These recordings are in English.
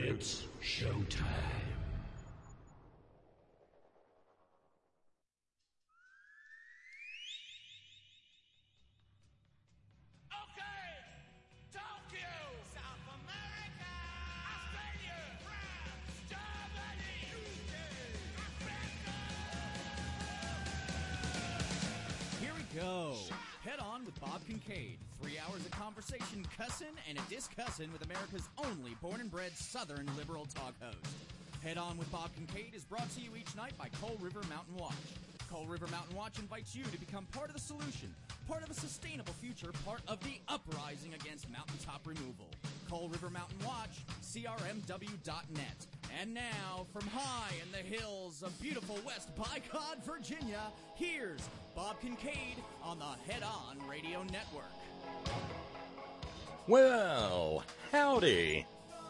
It's showtime. Go. Head On with Bob Kincaid. 3 hours of conversation, cussin' and a discussin' with America's only born and bred Southern liberal talk host. Head On with Bob Kincaid is brought to you each night by Coal River Mountain Watch. Coal River Mountain Watch invites you to become part of the solution, part of a sustainable future, part of the uprising against mountaintop removal. Coal River Mountain Watch, crmw.net. And now, from high in the hills of beautiful West Bicod, Virginia, here's Bob Kincaid on the Head On Radio Network. Well, howdy.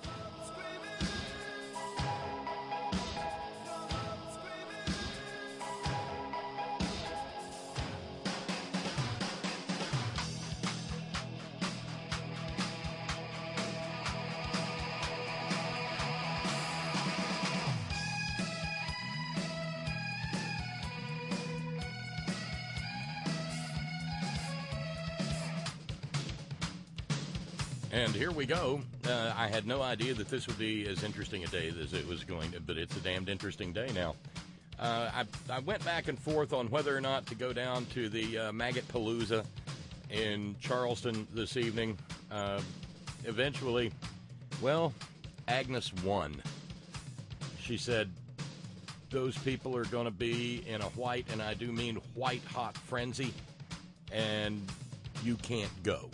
And here we go. I had no idea that this would be as interesting a day as it was going to, but it's a damned interesting day now. I went back and forth on whether or not to go down to the Maggot Palooza in Charleston this evening. Eventually, well, Agnes won. She said those people are going to be in a white, and I do mean white-hot frenzy, and you can't go.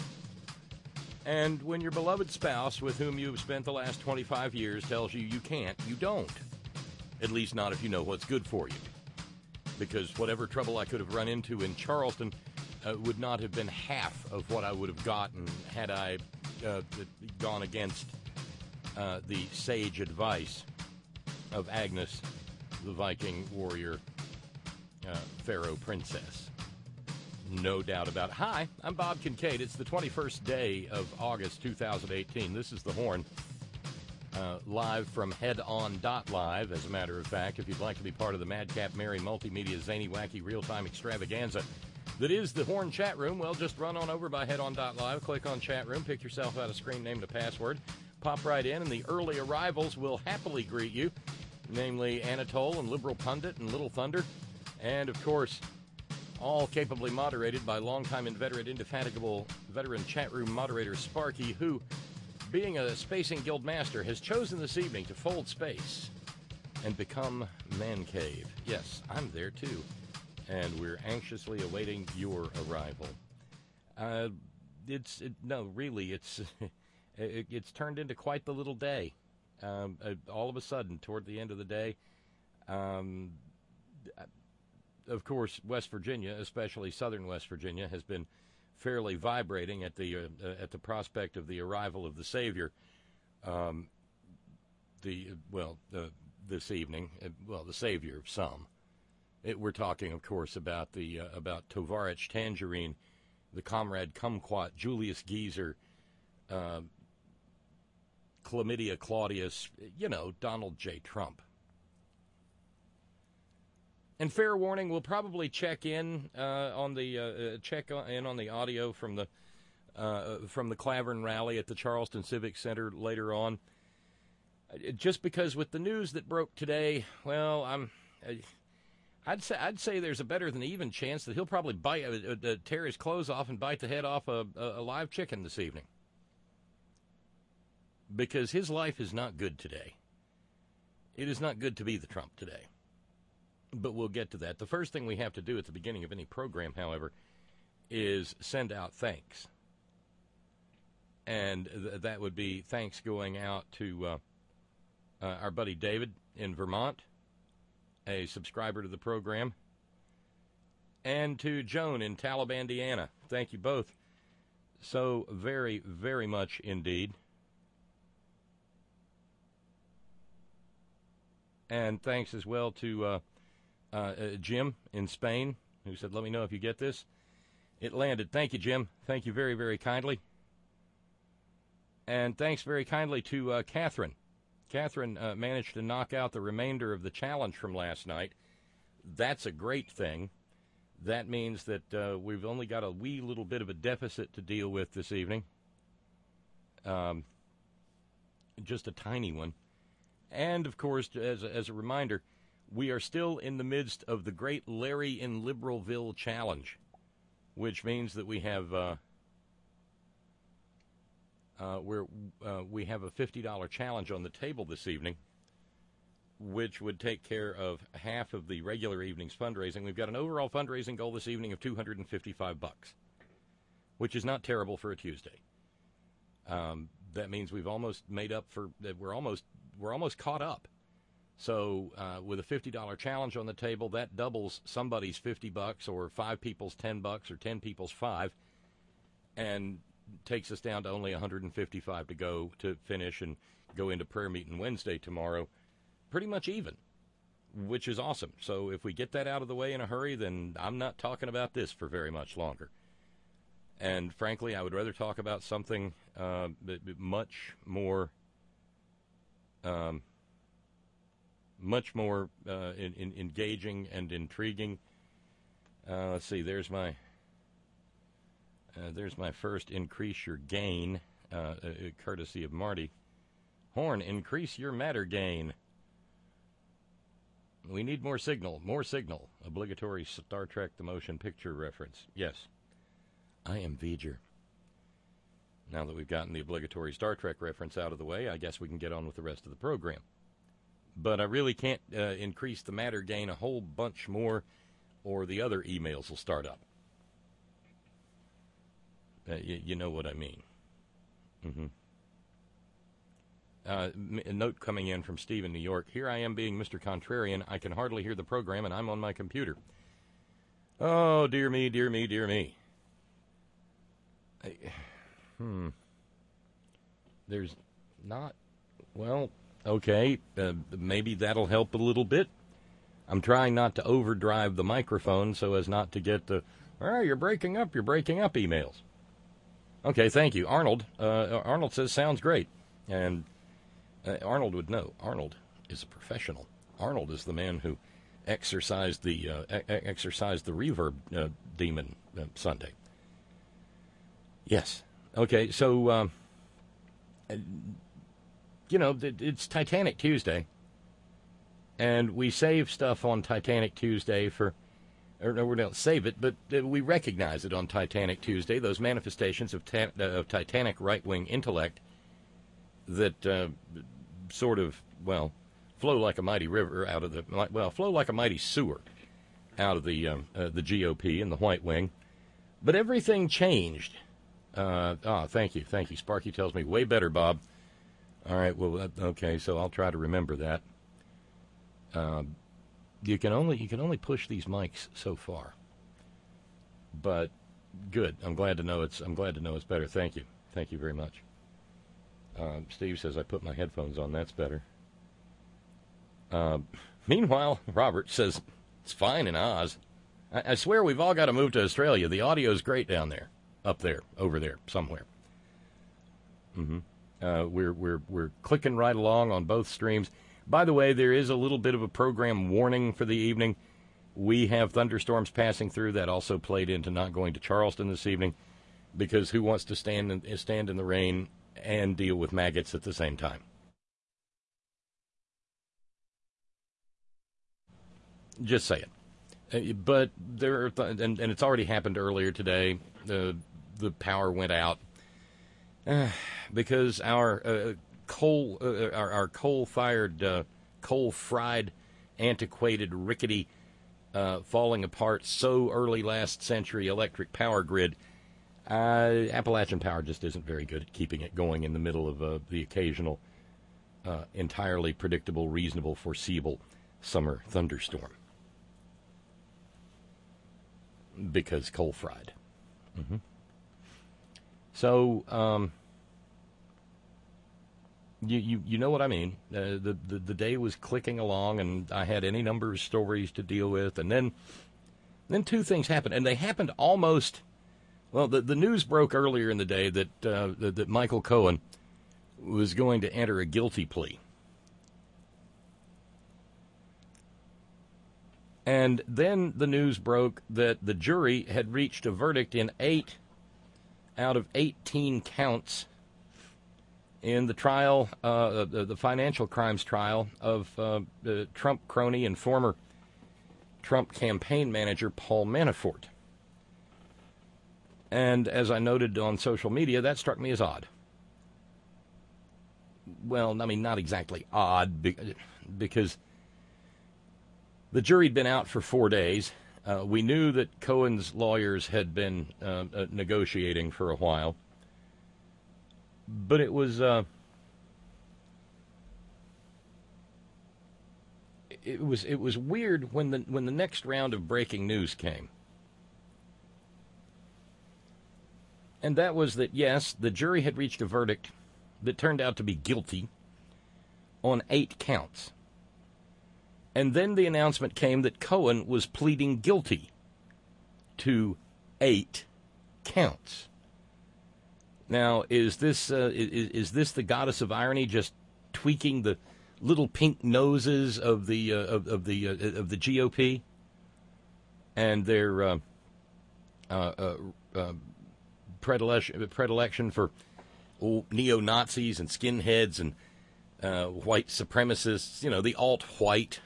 And when your beloved spouse, with whom you've spent the last 25 years, tells you you can't, you don't. At least not if you know what's good for you. Because whatever trouble I could have run into in Charleston would not have been half of what I would have gotten had I gone against the sage advice of Agnes, the Viking warrior, Pharaoh princess. No doubt about it. Hi, I'm Bob Kincaid. It's the 21st day of August 2018. This is The Horn, live from headon.live, as a matter of fact. If you'd like to be part of the Madcap Mary multimedia zany, wacky, real-time extravaganza that is The Horn chat room, well, just run on over by headon.live, click on chat room, pick yourself out a screen name and a password, pop right in, and the early arrivals will happily greet you, namely Anatole and Liberal Pundit and Little Thunder, and, of course, all capably moderated by longtime inveterate, indefatigable veteran chat room moderator Sparky, who, being a Spacing Guild master, has chosen this evening to fold space and become Man Cave. Yes, I'm there too, and we're anxiously awaiting your arrival. It's turned into quite the little day. All of a sudden, toward the end of the day, of course, West Virginia, especially southern West Virginia, has been fairly vibrating at the prospect of the arrival of the Savior. This evening, the Savior of some. We're talking, of course, about Tovarich Tangerine, the Comrade Kumquat, Julius Geezer, Chlamydia Claudius, Donald J. Trump. And fair warning, we'll probably check in on the audio from the Clavern rally at the Charleston Civic Center later on. Just because with the news that broke today, well, I'd say there's a better than even chance that he'll probably tear his clothes off and bite the head off a live chicken this evening, because his life is not good today. It is not good to be the Trump today. But we'll get to that. The first thing we have to do at the beginning of any program, however, is send out thanks. And that would be thanks going out to our buddy David in Vermont, a subscriber to the program, and to Joan in Taliban, Indiana. Thank you both so very, very much indeed. And thanks as well to Jim in Spain, who said, let me know if you get this. It landed. Thank you, Jim. Thank you very, very kindly. And thanks very kindly to Catherine Catherine managed to knock out the remainder of the challenge from last night. That's a great thing. That means that we've only got a wee little bit of a deficit to deal with this evening. Just a tiny one. And, of course, as a reminder, we are still in the midst of the Great Larry in Liberalville Challenge, which means that we have we have a $50 challenge on the table this evening, which would take care of half of the regular evening's fundraising. We've got an overall fundraising goal this evening of $255, which is not terrible for a Tuesday. That means we've almost made up for that. We're almost caught up. So with a $50 challenge on the table, that doubles somebody's $50, or 5 people's $10, or 10 people's $5, and takes us down to only $155 to go to finish and go into prayer meeting Wednesday tomorrow. Pretty much even, which is awesome. So if we get that out of the way in a hurry, then I'm not talking about this for very much longer. And frankly, I would rather talk about something much more engaging and intriguing. Let's see. There's my first increase your gain, courtesy of Marty. Horn, increase your matter gain. We need more signal. More signal. Obligatory Star Trek the Motion Picture reference. Yes. I am V'ger. Now that we've gotten the obligatory Star Trek reference out of the way, I guess we can get on with the rest of the program. But I really can't increase the matter gain a whole bunch more, or the other emails will start up. You know what I mean. Mm-hmm. A note coming in from Steve in New York. Here I am being Mr. Contrarian. I can hardly hear the program, and I'm on my computer. Oh, dear me, dear me, dear me. There's not... Well, okay, maybe that'll help a little bit. I'm trying not to overdrive the microphone so as not to get the, you're breaking up emails. Okay, thank you. Arnold says, sounds great. And Arnold would know. Arnold is a professional. Arnold is the man who exercised the reverb demon Sunday. Yes. Okay, so, it's Titanic Tuesday, and we save stuff on Titanic Tuesday we don't save it, but we recognize it on Titanic Tuesday, those manifestations of Titanic right-wing intellect that flow like a mighty river out of flow like a mighty sewer out of the GOP and the White Wing. But everything changed. Thank you. Sparky tells me, way better, Bob. All right, well, okay, so I'll try to remember that. You can only push these mics so far. But good. I'm glad to know it's better. Thank you very much. Steve says I put my headphones on. That's better. Meanwhile, Robert says it's fine in Oz. I swear we've all got to move to Australia. The audio's great down there, up there, over there, somewhere. Mm-hmm. We're clicking right along on both streams. By the way, there is a little bit of a program warning for the evening. We have thunderstorms passing through. That also played into not going to Charleston this evening, because who wants to stand in the rain and deal with maggots at the same time? Just say it. But there are and it's already happened earlier today. The power went out because our coal-fired, coal-fried, antiquated, rickety, falling apart so early last century electric power grid. Appalachian Power just isn't very good at keeping it going in the middle of the occasional, entirely predictable, reasonable, foreseeable summer thunderstorm. Because coal-fried. Mm-hmm. So, you know what I mean. The day was clicking along, and I had any number of stories to deal with, and then two things happened, and they happened almost. Well, the news broke earlier in the day that Michael Cohen was going to enter a guilty plea And then the news broke that the jury had reached a verdict in 8 out of 18 counts in the trial, the financial crimes trial of the Trump crony and former Trump campaign manager Paul Manafort. And as I noted on social media, that struck me as odd. Well, I mean, not exactly odd, because the jury had been out for 4 days. We knew that Cohen's lawyers had been negotiating for a while. But it was weird when the next round of breaking news came. And that was that, yes, the jury had reached a verdict that turned out to be guilty on 8 counts. And then the announcement came that Cohen was pleading guilty to 8 counts. Now, is this the goddess of irony just tweaking the little pink noses of the GOP and their predilection for neo-Nazis and skinheads and white supremacists, the alt-white?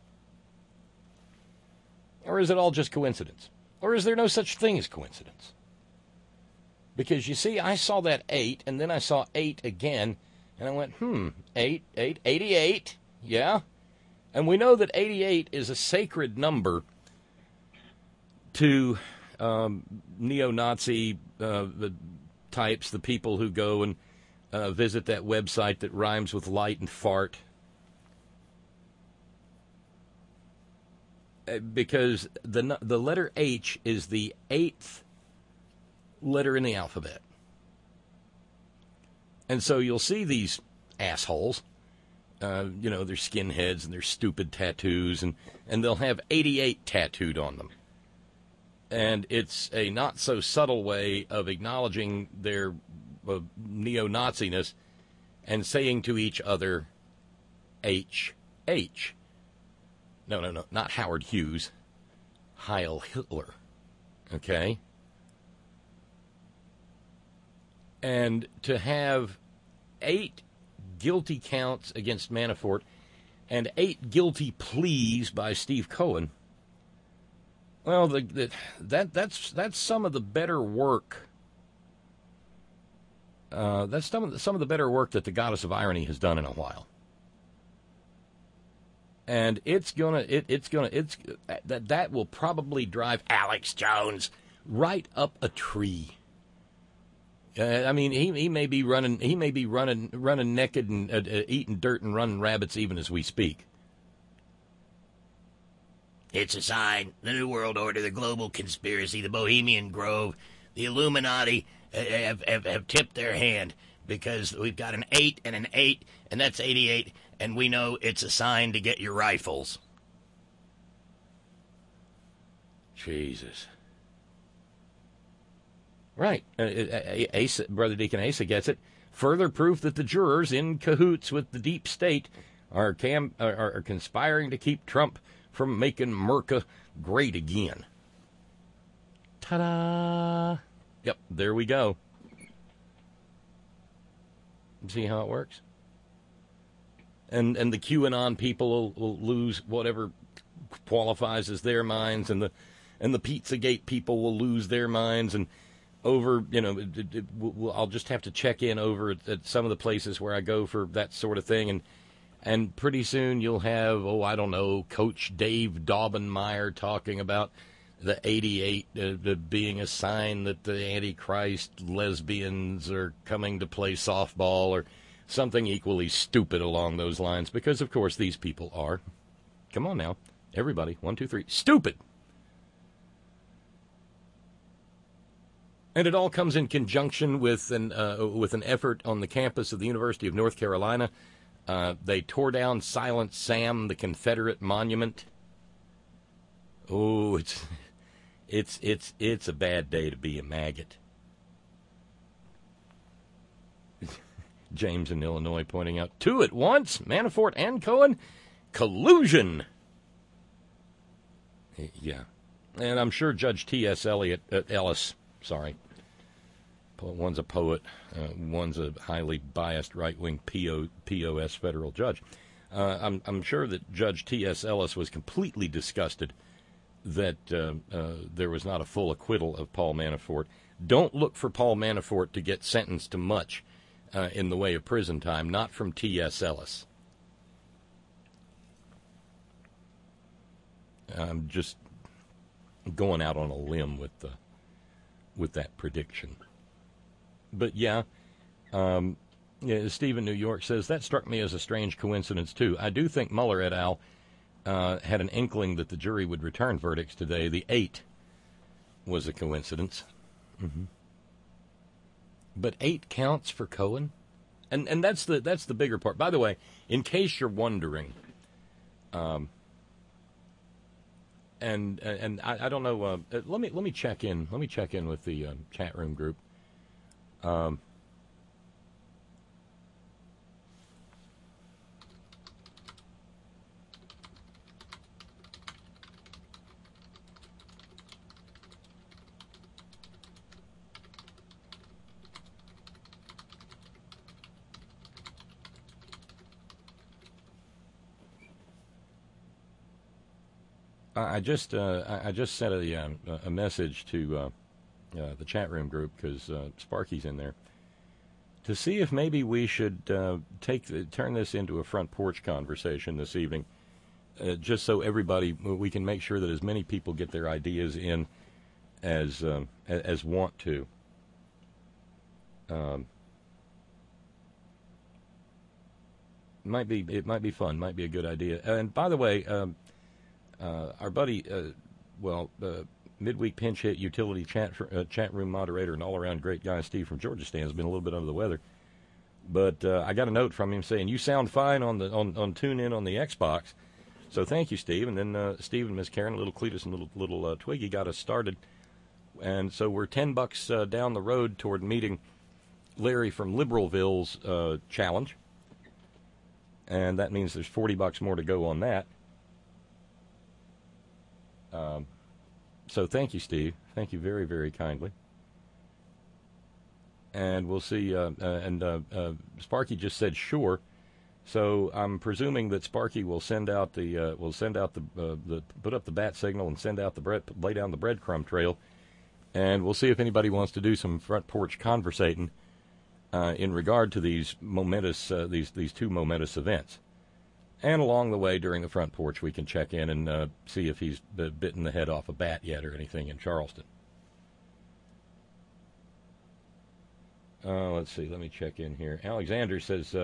Or is it all just coincidence? Or is there no such thing as coincidence? Because, you see, I saw that 8, and then I saw 8 again, and I went, 88, yeah? And we know that 88 is a sacred number to neo-Nazi types, the people who go and visit that website that rhymes with light and fart. Because the letter H is the 8th letter in the alphabet. And so you'll see these assholes, their skinheads and their stupid tattoos, and they'll have 88 tattooed on them. And it's a not-so-subtle way of acknowledging their neo-Nazi-ness and saying to each other, H. No, not Howard Hughes. Heil Hitler. Okay? And to have 8 guilty counts against Manafort and 8 guilty pleas by Steve Cohen, well, that's some of the better work. That's some of the better work that the goddess of irony has done in a while. And that will probably drive Alex Jones right up a tree. I mean, he may be running naked and eating dirt and running rabbits even as we speak. It's a sign. The New World Order, the global conspiracy, the Bohemian Grove, the Illuminati have tipped their hand because we've got an 8 and an 8, and that's 88, and we know it's a sign to get your rifles. Jesus. Right. Brother Deacon Asa gets it. Further proof that the jurors in cahoots with the deep state are conspiring to keep Trump from making America great again. Ta-da! Yep, there we go. See how it works? And the QAnon people will lose whatever qualifies as their minds, and the Pizzagate people will lose their minds, and over, I'll just have to check in over at some of the places where I go for that sort of thing, and pretty soon you'll have, Coach Dave Daubenmire talking about the 88 being a sign that the Antichrist lesbians are coming to play softball, or something equally stupid along those lines, because, of course, these people are. Come on now. Everybody. 1, 2, 3. Stupid! And it all comes in conjunction with an effort on the campus of the University of North Carolina. They tore down Silent Sam, the Confederate monument. Oh, it's a bad day to be a maggot. James in Illinois pointing out 2 at once, Manafort and Cohen, collusion. Yeah. And I'm sure Judge T.S. Ellis, sorry, one's a poet, one's a highly biased right-wing POS federal judge. I'm sure that Judge T.S. Ellis was completely disgusted that there was not a full acquittal of Paul Manafort. Don't look for Paul Manafort to get sentenced to much in the way of prison time, not from T.S. Ellis. I'm just going out on a limb with that prediction. But yeah, Stephen New York says, that struck me as a strange coincidence, too. I do think Mueller et al. Had an inkling that the jury would return verdicts today. The 8 was a coincidence. Mm-hmm. But 8 counts for Cohen? And that's the bigger part. By the way, in case you're wondering, and I don't know. Let me check in. Let me check in with the chat room group. I just sent a message to the chat room group because Sparky's in there to see if maybe we should turn this into a front porch conversation this evening, just so we can make sure that as many people get their ideas in as want to. It might be fun, might be a good idea. And by the way. Our buddy, midweek pinch hit utility chat room moderator and all-around great guy Steve from Georgia Stand has been a little bit under the weather. But I got a note from him saying, you sound fine on TuneIn on the Xbox. So thank you, Steve. And then Steve and Miss Karen, little Cletus and little Twiggy got us started. And so we're $10 down the road toward meeting Larry from Liberalville's challenge. And that means there's $40 more to go on that. So thank you, Steve. Thank you very, very kindly. And we'll see. Sparky just said sure. So I'm presuming that Sparky will send out put up the bat signal and send out lay down the breadcrumb trail, and we'll see if anybody wants to do some front porch conversating in regard to these momentous these two momentous events. And along the way, during the front porch, we can check in and see if he's bitten the head off a bat yet or anything in Charleston. Let's see. Let me check in here. Alexander says,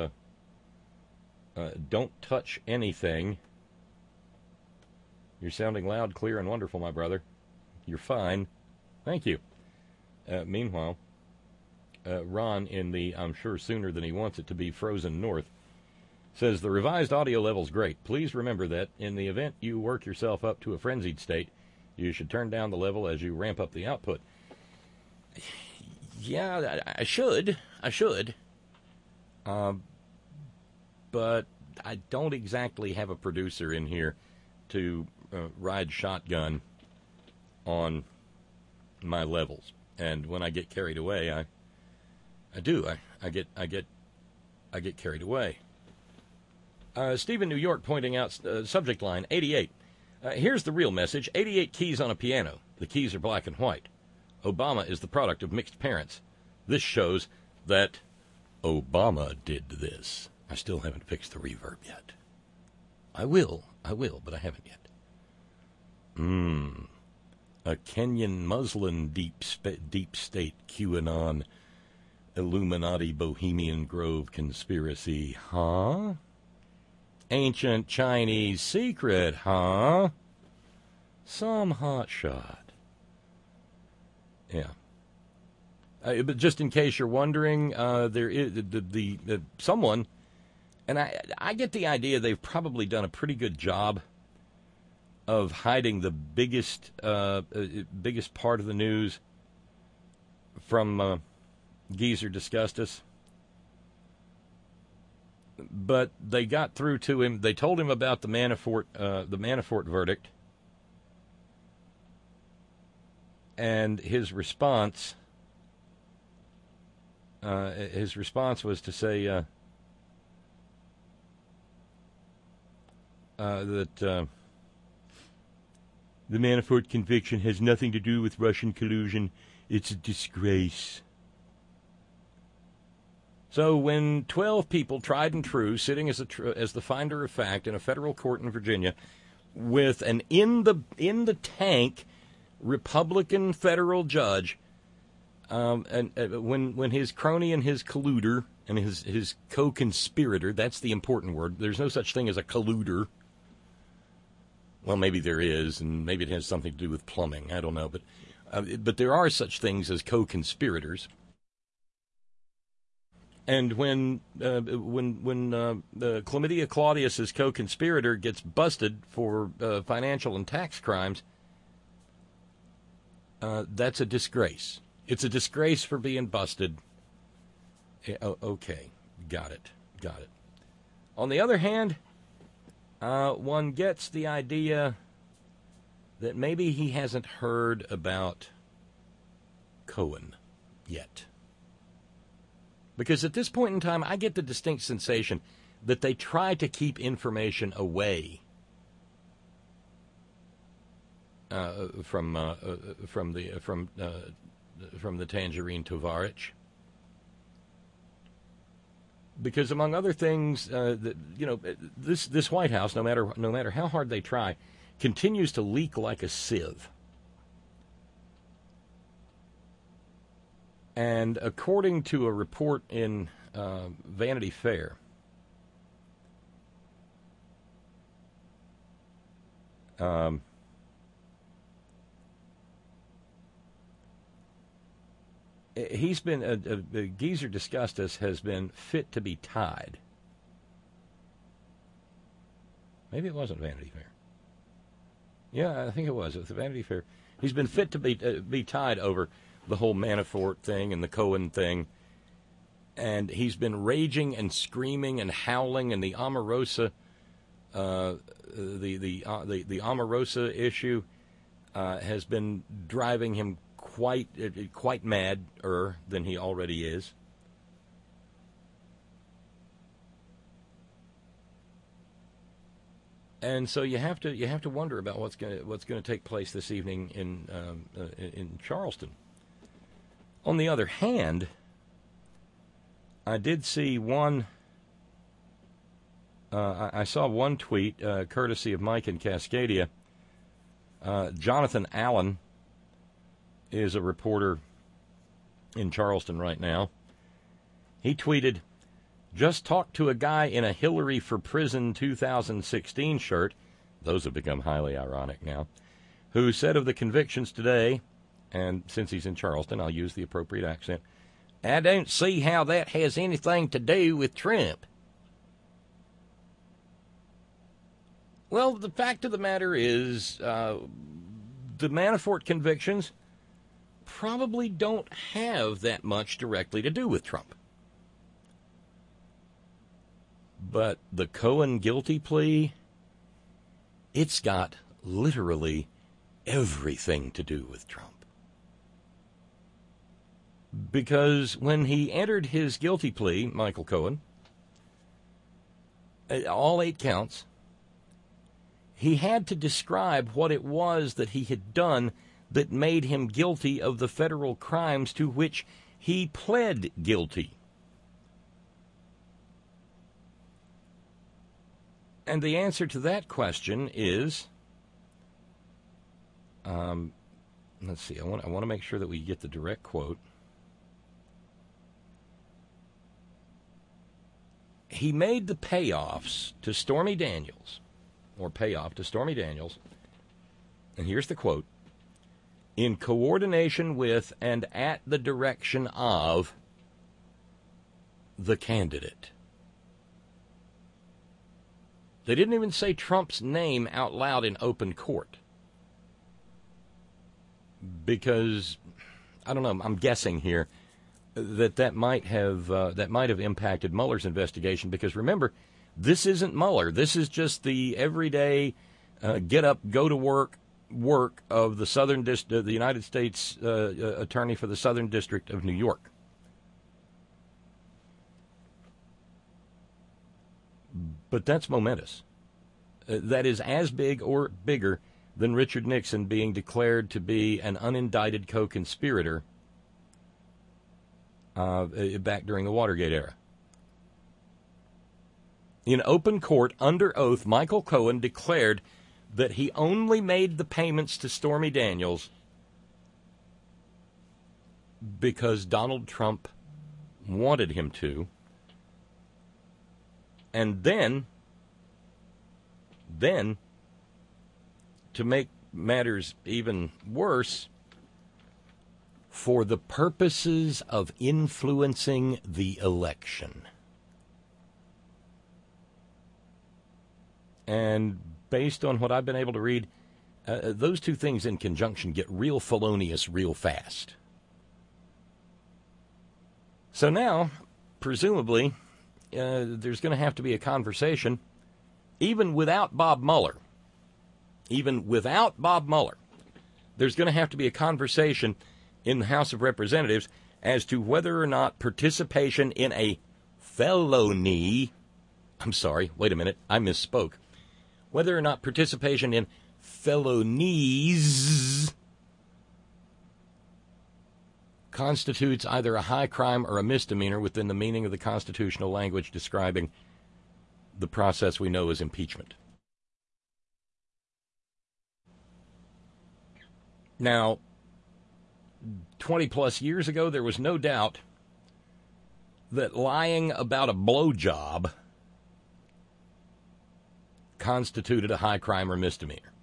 don't touch anything. You're sounding loud, clear, and wonderful, my brother. You're fine. Thank you. Meanwhile, Ron, in the I'm sure sooner than he wants it to be frozen north, says the revised audio level's great. Please remember that in the event you work yourself up to a frenzied state, you should turn down the level as you ramp up the output. Yeah, I should. But I don't exactly have a producer in here to ride shotgun on my levels. And when I get carried away, I get carried away. Stephen New York pointing out subject line 88. Here's the real message. 88 keys on a piano. The keys are black and white. Obama is the product of mixed parents. This shows that Obama did this. I still haven't fixed the reverb yet. I will, but I haven't yet. A Kenyan Muslim deep state QAnon Illuminati Bohemian Grove conspiracy, huh? Ancient Chinese secret, huh? Some hotshot. Yeah. But just in case you're wondering, there is someone, and I get the idea they've probably done a pretty good job of hiding the biggest part of the news from Geezer Disgustus. But they got through to him. They told him about the Manafort verdict, And his response was to say that the Manafort conviction has nothing to do with Russian collusion. It's a disgrace. So when 12 people, tried and true, sitting as the finder of fact in a federal court in Virginia, with an in the tank Republican federal judge, and when his crony and his colluder and his co-conspirator, that's the important word. There's no such thing as a colluder. Well, maybe there is, and maybe it has something to do with plumbing. I don't know, but there are such things as co-conspirators. And when Chlamydia Claudius's co-conspirator gets busted for financial and tax crimes, that's a disgrace. It's a disgrace for being busted. Okay, got it. On the other hand, one gets the idea that maybe he hasn't heard about Cohen yet. Because at this point in time, I get the distinct sensation that they try to keep information away from the Tangerine Tovarich, because among other things, this White House, no matter how hard they try, continues to leak like a sieve. And according to a report in Vanity Fair, he's been, Geezer discussed this, has been fit to be tied. Maybe it wasn't Vanity Fair. Yeah, I think it was. It was the Vanity Fair. He's been fit to be tied over the whole Manafort thing and the Cohen thing, and he's been raging and screaming and howling, and the Omarosa, the Omarosa issue has been driving him quite madder than he already is. And so you have to wonder about what's going to take place this evening in Charleston. On the other hand, I did see one. I saw one tweet, courtesy of Mike in Cascadia. Jonathan Allen is a reporter in Charleston right now. He tweeted, "Just talked to a guy in a Hillary for Prison 2016 shirt," those have become highly ironic now, "who said of the convictions today," and since he's in Charleston, I'll use the appropriate accent, "I don't see how that has anything to do with Trump." Well, the fact of the matter is, the Manafort convictions probably don't have that much directly to do with Trump. But the Cohen guilty plea, it's got literally everything to do with Trump. Because when he entered his guilty plea, Michael Cohen, all 8 counts, he had to describe what it was that he had done that made him guilty of the federal crimes to which he pled guilty. And the answer to that question is, let's see, I want to make sure that we get the direct quote. He made the payoffs to Stormy Daniels, or payoff to Stormy Daniels, and here's the quote, "in coordination with and at the direction of the candidate." They didn't even say Trump's name out loud in open court. Because, I don't know, I'm guessing here, that might have impacted Mueller's investigation. Because remember, this isn't Mueller. This is just the everyday get up, go to work, work of the United States Attorney for the Southern District of New York. But that's momentous. That is as big or bigger than Richard Nixon being declared to be an unindicted co-conspirator back during the Watergate era. In open court, under oath, Michael Cohen declared that he only made the payments to Stormy Daniels because Donald Trump wanted him to. And then, to make matters even worse, for the purposes of influencing the election. And based on what I've been able to read, those two things in conjunction get real felonious real fast. So now, presumably, there's going to have to be a conversation, even without Bob Mueller. Even without Bob Mueller, there's going to have to be a conversation in the House of Representatives as to whether or not participation in a felony, I'm sorry, wait a minute, I misspoke. Whether or not participation in felonies constitutes either a high crime or a misdemeanor within the meaning of the constitutional language describing the process we know as impeachment. Now, 20-plus years ago, there was no doubt that lying about a blowjob constituted a high crime or misdemeanor.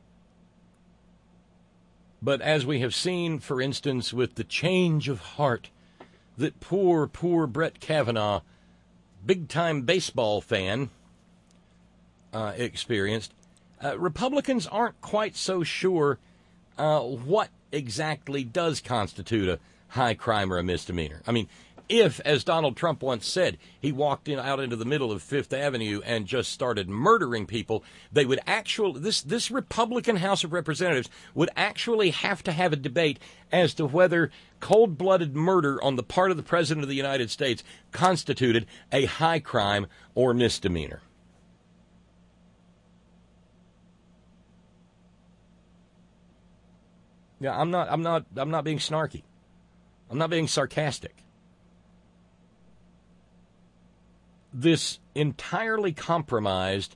But as we have seen, for instance, with the change of heart that poor Brett Kavanaugh, big-time baseball fan, experienced, Republicans aren't quite so sure what exactly does constitute a high crime or a misdemeanor. I mean, if, as Donald Trump once said, he walked out into the middle of Fifth Avenue and just started murdering people, they would this Republican House of Representatives would actually have to have a debate as to whether cold-blooded murder on the part of the President of the United States constituted a high crime or misdemeanor. Yeah, I'm not being snarky. I'm not being sarcastic. This entirely compromised,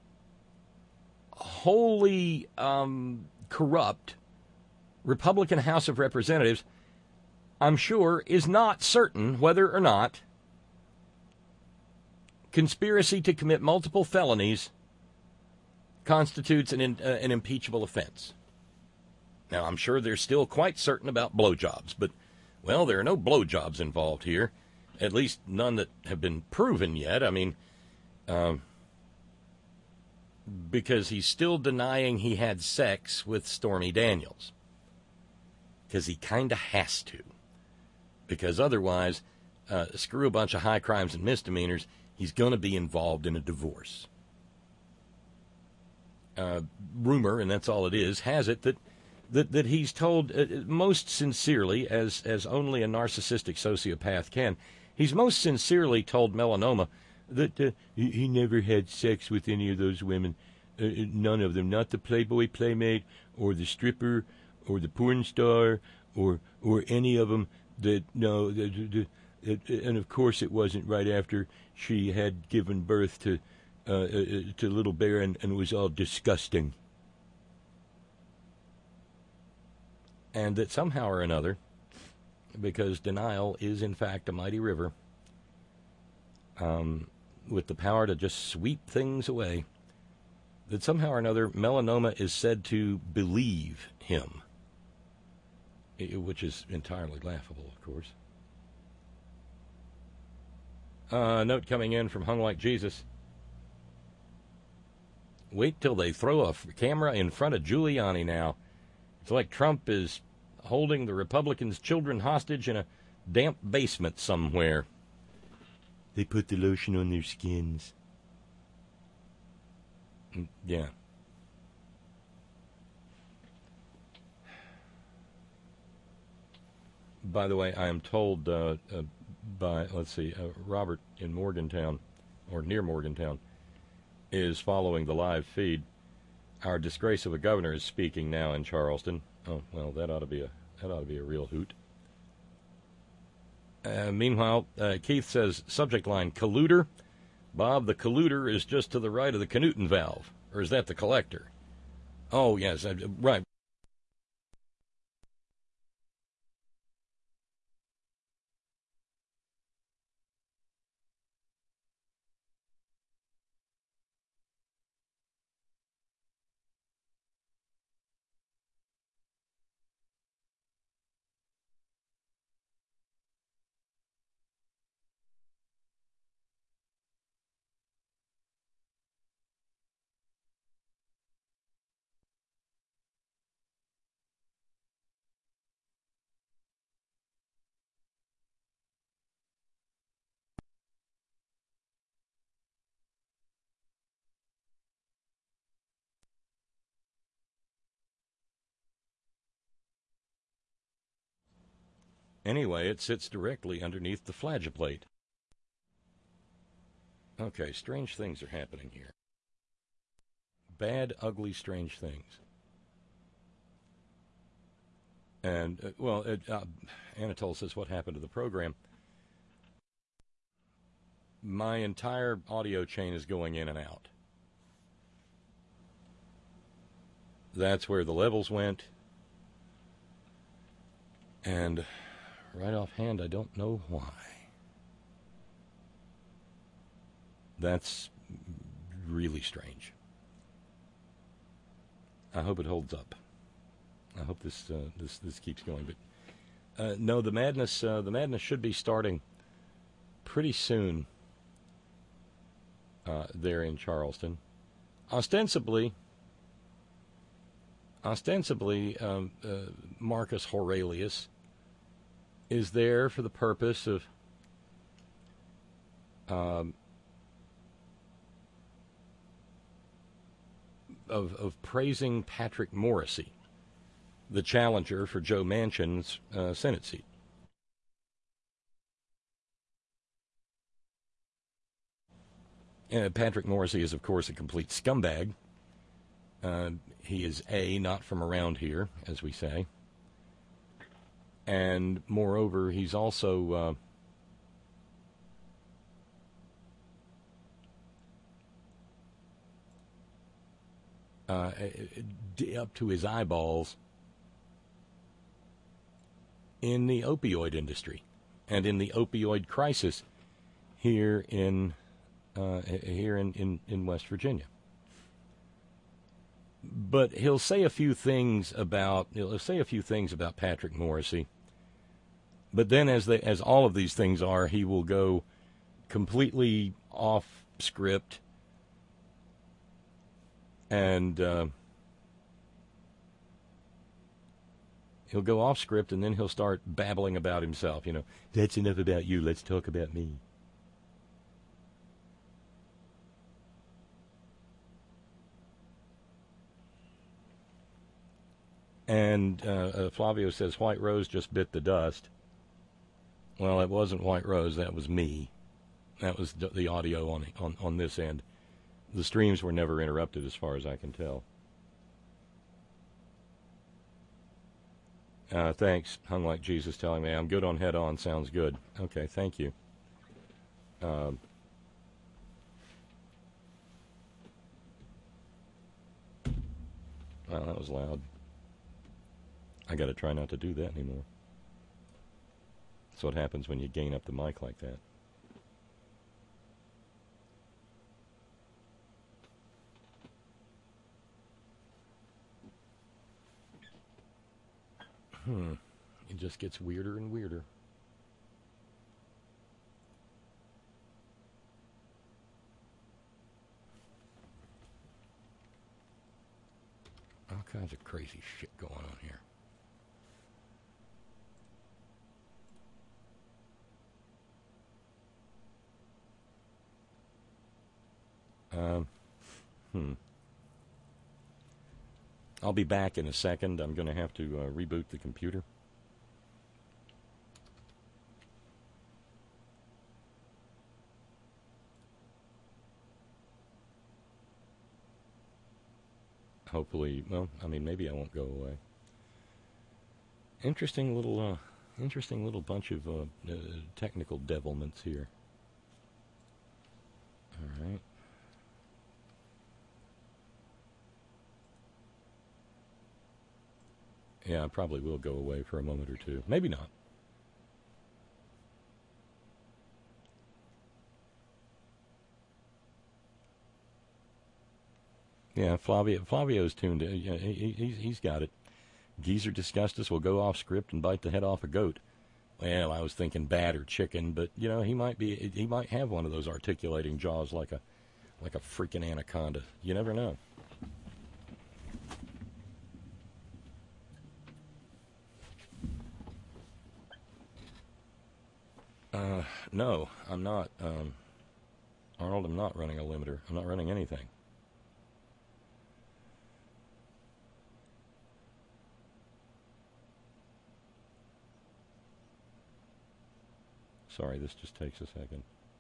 wholly corrupt Republican House of Representatives, I'm sure, is not certain whether or not conspiracy to commit multiple felonies constitutes an impeachable offense. Now, I'm sure they're still quite certain about blowjobs, but, well, there are no blowjobs involved here, at least none that have been proven yet. I mean, because he's still denying he had sex with Stormy Daniels, because he kind of has to, because otherwise, screw a bunch of high crimes and misdemeanors, he's going to be involved in a divorce. Rumor, and that's all it is, has it that he's told most sincerely, as only a narcissistic sociopath can, he's most sincerely told Melanoma that he never had sex with any of those women, none of them, not the Playboy Playmate or the stripper or the porn star or any of them. And of course it wasn't right after she had given birth to Little Bear and it was all disgusting. And that somehow or another, because denial is in fact a mighty river, with the power to just sweep things away, that somehow or another Melanoma is said to believe him, which is entirely laughable, of course. Note coming in from Hung Like Jesus. Wait till they throw a camera in front of Giuliani now. It's like Trump is holding the Republicans' children hostage in a damp basement somewhere. They put the lotion on their skins. Yeah. by the way, I am told by, let's see, Robert in Morgantown, or near Morgantown, is following the live feed. Our disgrace of a governor is speaking now in Charleston. Oh, well, that ought to be a real hoot. Meanwhile, Keith says, subject line, colluder. Bob, the colluder is just to the right of the Knudten valve. Or is that the collector? Oh, yes, right. Anyway, it sits directly underneath the flageoplate. Okay, strange things are happening here. Bad, ugly, strange things. And, Anatole says, what happened to the program? My entire audio chain is going in and out. That's where the levels went. And right offhand, I don't know why. That's really strange. I hope it holds up. I hope this keeps going. But no, the madness should be starting pretty soon there in Charleston. Ostensibly, Marcus Aurelius is there for the purpose of praising Patrick Morrisey, the challenger for Joe Manchin's Senate seat. Patrick Morrisey is, of course, a complete scumbag. He is not from around here, as we say. And moreover, he's also up to his eyeballs in the opioid industry and in the opioid crisis here in West Virginia. But he'll say a few things about Patrick Morrisey. But then, as all of these things are, he will go completely off script and he'll go off script, and then he'll start babbling about himself. That's enough about you. Let's talk about me. And Flavio says White Rose just bit the dust. Well, it wasn't White Rose. That was me. That was the audio on this end. The streams were never interrupted, as far as I can tell. Thanks. Hung Like Jesus telling me I'm good on Head On. Sounds good. Okay, thank you. Well, that was loud. I got to try not to do that anymore. That's what happens when you gain up the mic like that. It just gets weirder and weirder. All kinds of crazy shit going on here. I'll be back in a second. I'm going to have to reboot the computer. hopefully, well, I mean, maybe I won't go away. Interesting little bunch of technical devilments here. All right. Yeah, I probably will go away for a moment or two. Maybe not. Yeah, Flavio's tuned in. Yeah, he's got it. Geezer Disgustus will go off script and bite the head off a goat. Well, I was thinking bat or chicken, but he might have one of those articulating jaws like a freaking anaconda. You never know. No, I'm not. Arnold, I'm not running a limiter. I'm not running anything. Sorry, this just takes a second.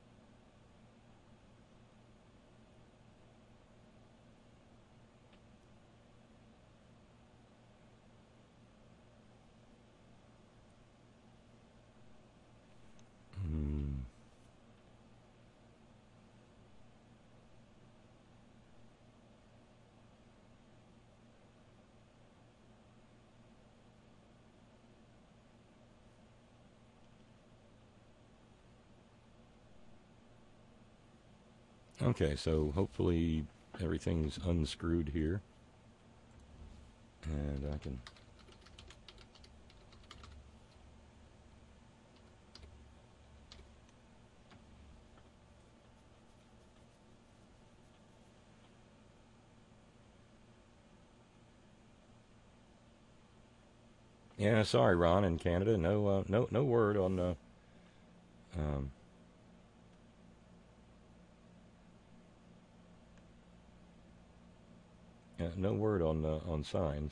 Okay, so hopefully everything's unscrewed here. And I can... Yeah, sorry, Ron, in Canada. No word on... no word on signs.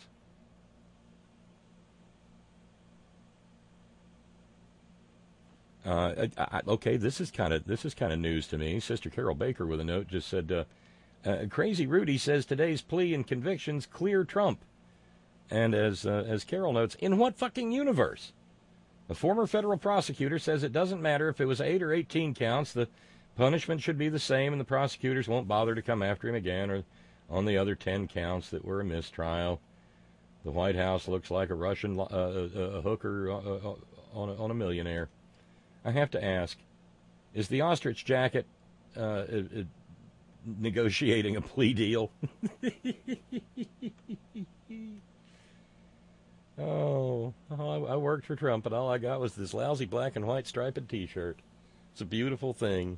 Okay, this is kind of news to me. Sister Carol Baker with a note just said, "Crazy Rudy says today's plea and convictions clear Trump." And as Carol notes, in what fucking universe? A former federal prosecutor says it doesn't matter if it was 8 or 18 counts. The punishment should be the same, and the prosecutors won't bother to come after him again or on the other 10 counts that were a mistrial. The White House looks like a Russian hooker on a millionaire. I have to ask, is the ostrich jacket negotiating a plea deal? I worked for Trump, and all I got was this lousy black and white striped T-shirt. It's a beautiful thing.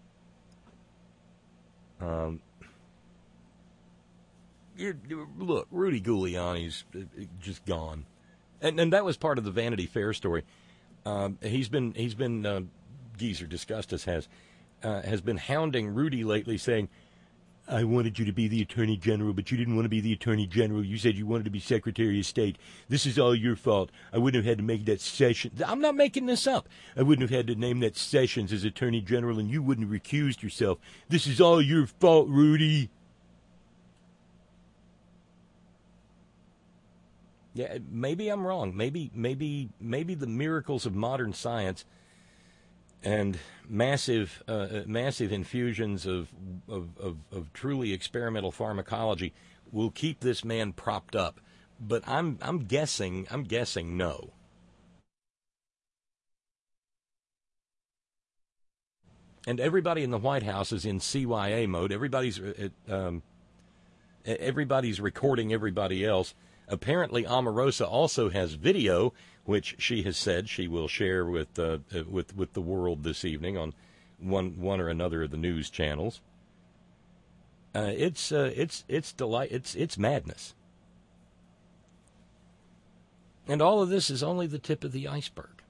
Look, Rudy Giuliani's just gone, and that was part of the Vanity Fair story. He's been Geezer Disgustus has been hounding Rudy lately, saying, "I wanted you to be the Attorney General, but you didn't want to be the Attorney General. You said you wanted to be Secretary of State. This is all your fault. I wouldn't have had to make that Sessions. I'm not making this up. I wouldn't have had to name that Sessions as Attorney General, and you wouldn't have recused yourself. This is all your fault, Rudy." Yeah, maybe I'm wrong. Maybe the miracles of modern science and massive infusions of truly experimental pharmacology will keep this man propped up. But I'm guessing no. And everybody in the White House is in CYA mode. Everybody's recording everybody else. Apparently, Omarosa also has video, which she has said she will share with the world this evening on one or another of the news channels. It's madness, and all of this is only the tip of the iceberg,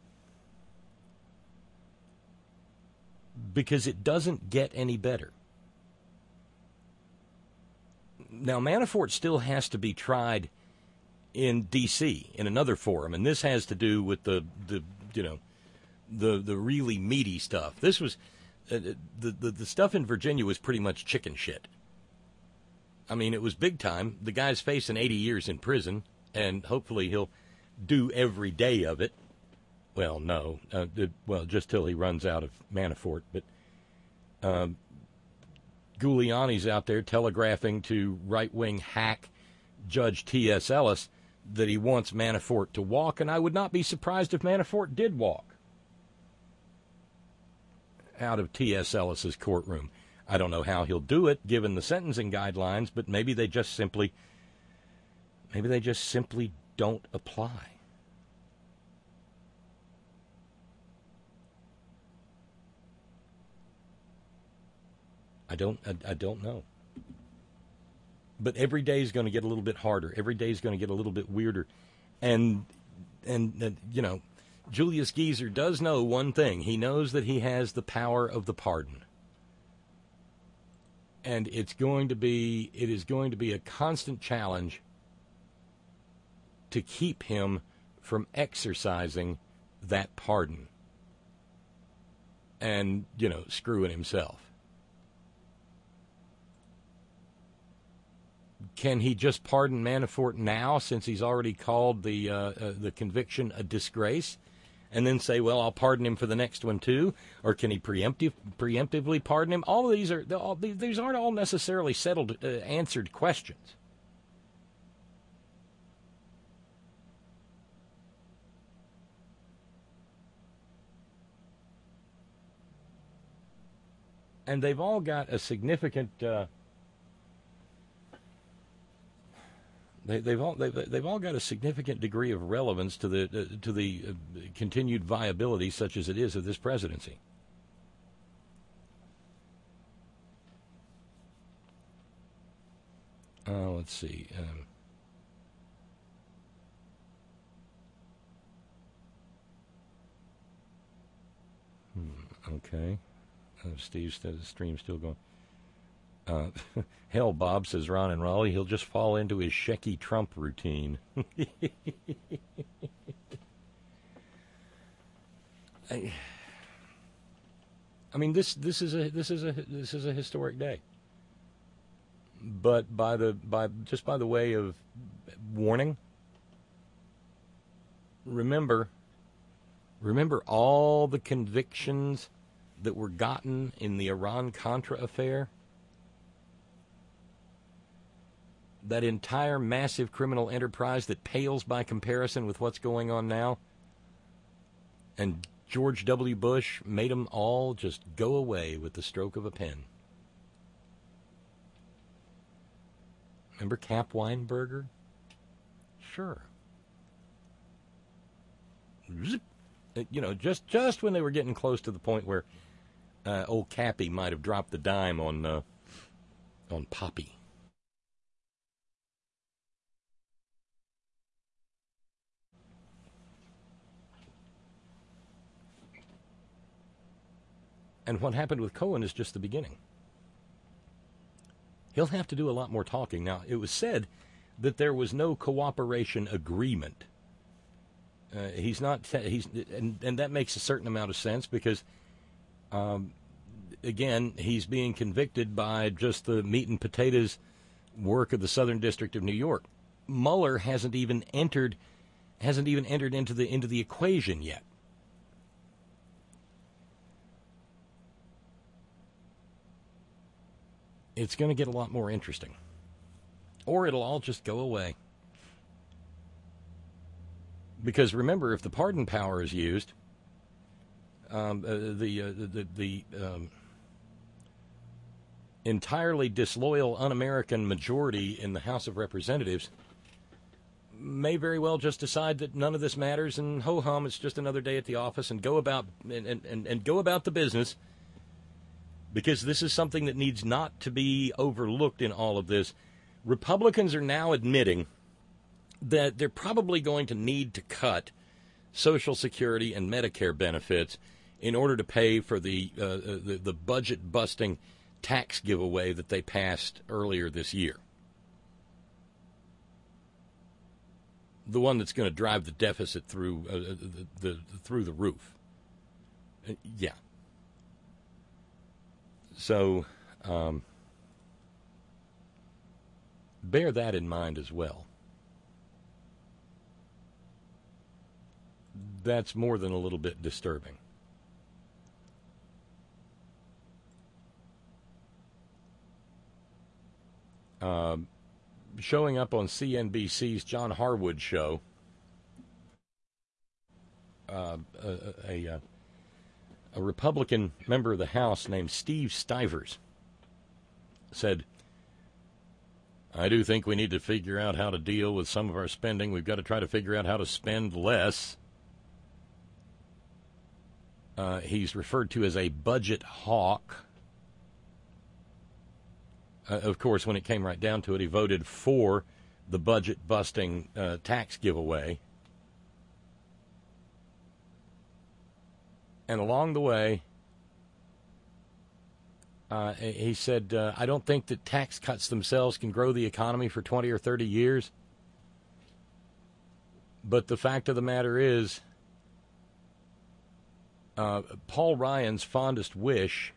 because it doesn't get any better. Now, Manafort still has to be tried in D.C. in another forum, and this has to do with the really meaty stuff. This was the stuff in Virginia was pretty much chicken shit. I mean, it was big time. The guy's facing 80 years in prison, and hopefully he'll do every day of it. Well, no. Just till he runs out of Manafort. But Giuliani's out there telegraphing to right-wing hack Judge T.S. Ellis that he wants Manafort to walk, and I would not be surprised if Manafort did walk out of T.S. Ellis's courtroom. I don't know how he'll do it, given the sentencing guidelines, but maybe they just simply don't apply. I don't know. But every day is going to get a little bit harder. Every day is going to get a little bit weirder. And Julius Geezer does know one thing. He knows that he has the power of the pardon. And it is going to be a constant challenge to keep him from exercising that pardon and, screwing himself. Can he just pardon Manafort now, since he's already called the conviction a disgrace, and then say, well, I'll pardon him for the next one too? Or can he preemptively pardon him? All of these aren't all necessarily settled, answered questions. And they've all got a significant. They've all got a significant degree of relevance to the continued viability, such as it is, of this presidency. Let's see. Okay. Steve's stream's still going. Hell, Bob, says Ron and Raleigh, he'll just fall into his Shecky Trump routine. I mean, this is a historic day. But by the way of warning, remember all the convictions that were gotten in the Iran-Contra affair? That entire massive criminal enterprise that pales by comparison with what's going on now? And George W. Bush made them all just go away with the stroke of a pen. Remember Cap Weinberger? Sure. Zip. Just when they were getting close to the point where old Cappy might have dropped the dime on Poppy. And what happened with Cohen is just the beginning. He'll have to do a lot more talking. Now, it was said that there was no cooperation agreement. And that makes a certain amount of sense because, again, he's being convicted by just the meat and potatoes work of the Southern District of New York. Mueller hasn't even entered into the equation yet. It's going to get a lot more interesting. Or it'll all just go away. Because remember, if the pardon power is used, the entirely disloyal, un-American majority in the House of Representatives may very well just decide that none of this matters and ho-hum, it's just another day at the office, and go about the business. Because this is something that needs not to be overlooked in all of this. Republicans are now admitting that they're probably going to need to cut Social Security and Medicare benefits in order to pay for the budget-busting tax giveaway that they passed earlier this year. The one that's going to drive the deficit through the roof. Yeah. So, bear that in mind as well. That's more than a little bit disturbing. Showing up on CNBC's John Harwood show, a Republican member of the House named Steve Stivers said, I do think we need to figure out how to deal with some of our spending. We've got to try to figure out how to spend less. He's referred to as a budget hawk. Of course, when it came right down to it, he voted for the budget-busting tax giveaway. And along the way, he said, I don't think that tax cuts themselves can grow the economy for 20 or 30 years. But the fact of the matter is, Paul Ryan's fondest wish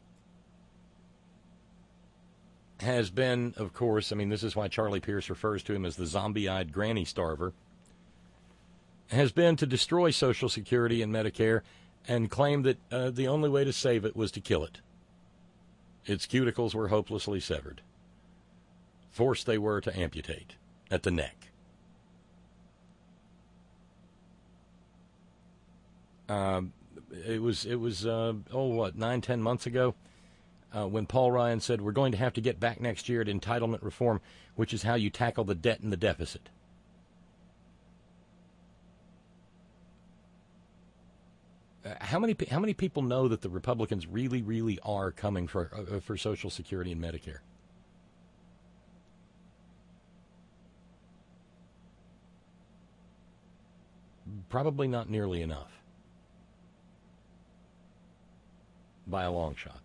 has been, of course, I mean, this is why Charlie Pierce refers to him as the zombie-eyed granny starver, has been to destroy Social Security and Medicare and claim that the only way to save it was to kill it. Its cuticles were hopelessly severed. Forced they were to amputate at the neck. It was 9-10 months ago when Paul Ryan said, we're going to have to get back next year at entitlement reform, which is how you tackle the debt and the deficit. How many people know that the Republicans really, really are coming for Social Security and Medicare? Probably not nearly enough. By a long shot.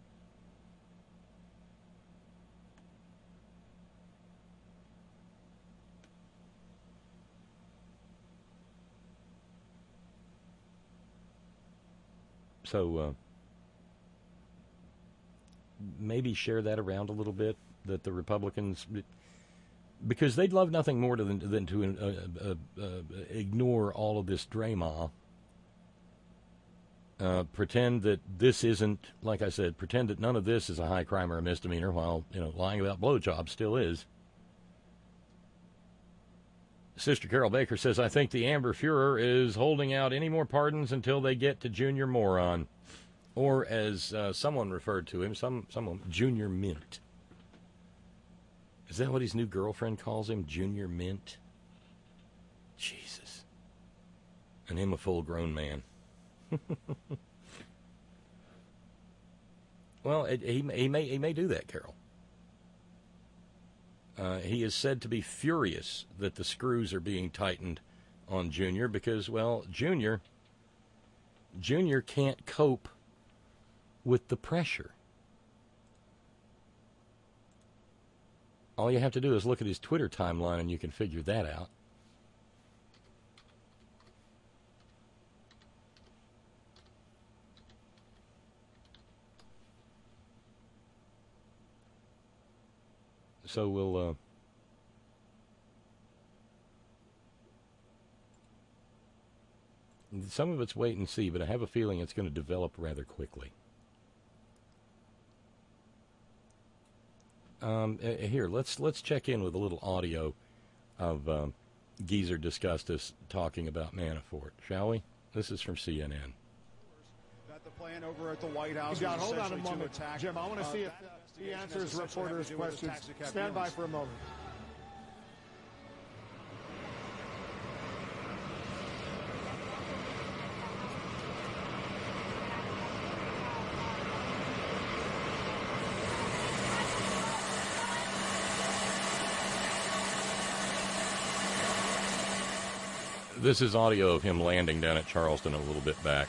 So maybe share that around a little bit, that the Republicans, because they'd love nothing more than to ignore all of this drama. Pretend that this isn't, like I said, pretend that none of this is a high crime or a misdemeanor, while, lying about blowjobs still is. Sister Carol Baker says, I think the Amber Fuhrer is holding out any more pardons until they get to Junior Moron. Or as someone referred to him, someone, Junior Mint. Is that what his new girlfriend calls him, Junior Mint? Jesus. And him a full-grown man. Well, he may do that, Carol. He is said to be furious that the screws are being tightened on Junior because, well, Junior can't cope with the pressure. All you have to do is look at his Twitter timeline and you can figure that out. So we'll some of it's wait and see, but I have a feeling it's going to develop rather quickly. Here, let's check in with a little audio of Geezer Disgustus talking about Manafort, shall we? This is from CNN. The plan over at the White House. Hold on a moment, Jim. I want to see if he answers reporters' questions. Stand by for a moment. This is audio of him landing down at Charleston a little bit back.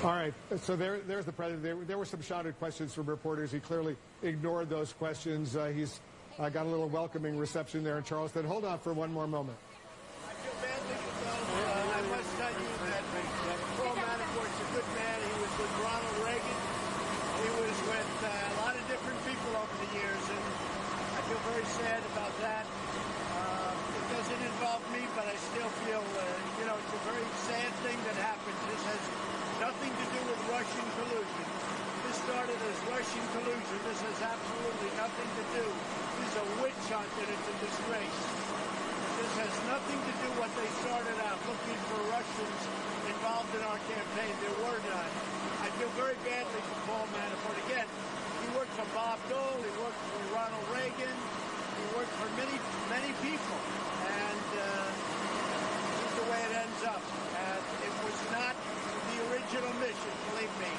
All right, so there's the president. There were some shouted questions from reporters. He clearly ignored those questions. He's got a little welcoming reception there in Charleston. Hold on for one more moment. I feel badly though. I must tell you that Paul Manafort's a good man. He was with Ronald Reagan. He was with a lot of different people over the years, and I feel very sad about that. It doesn't involve me, but I still feel, it's a very sad thing that happened. This has nothing to do with Russian collusion. This started as Russian collusion. This has absolutely nothing to do. This is a witch hunt, and it's a disgrace. This has nothing to do what they started out, looking for Russians involved in our campaign. There were none. I feel very badly for Paul Manafort. Again, he worked for Bob Dole. He worked for Ronald Reagan. He worked for many, many people. And this is the way it ends up. And it was not the original mission, believe me.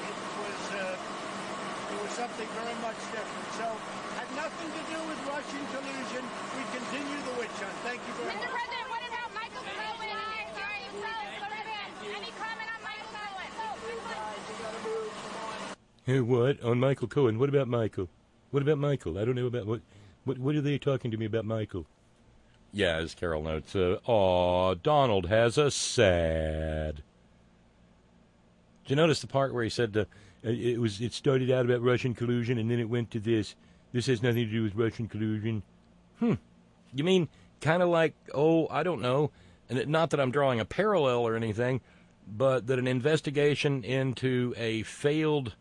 It was something very much different. So, had nothing to do with Russian collusion. We continue the witch hunt. Thank you very much. Mr. President, what about Michael Cohen? Any comment on Michael Cohen? Hey, what? On Michael Cohen. What about Michael? What about Michael? I don't know about what are they talking to me about Michael? Yeah, as Carol notes, Donald has a sad. Did you notice the part where he said it started out about Russian collusion and then it went to this? This has nothing to do with Russian collusion. You mean kind of like, I don't know, and not that I'm drawing a parallel or anything, but that an investigation into a failed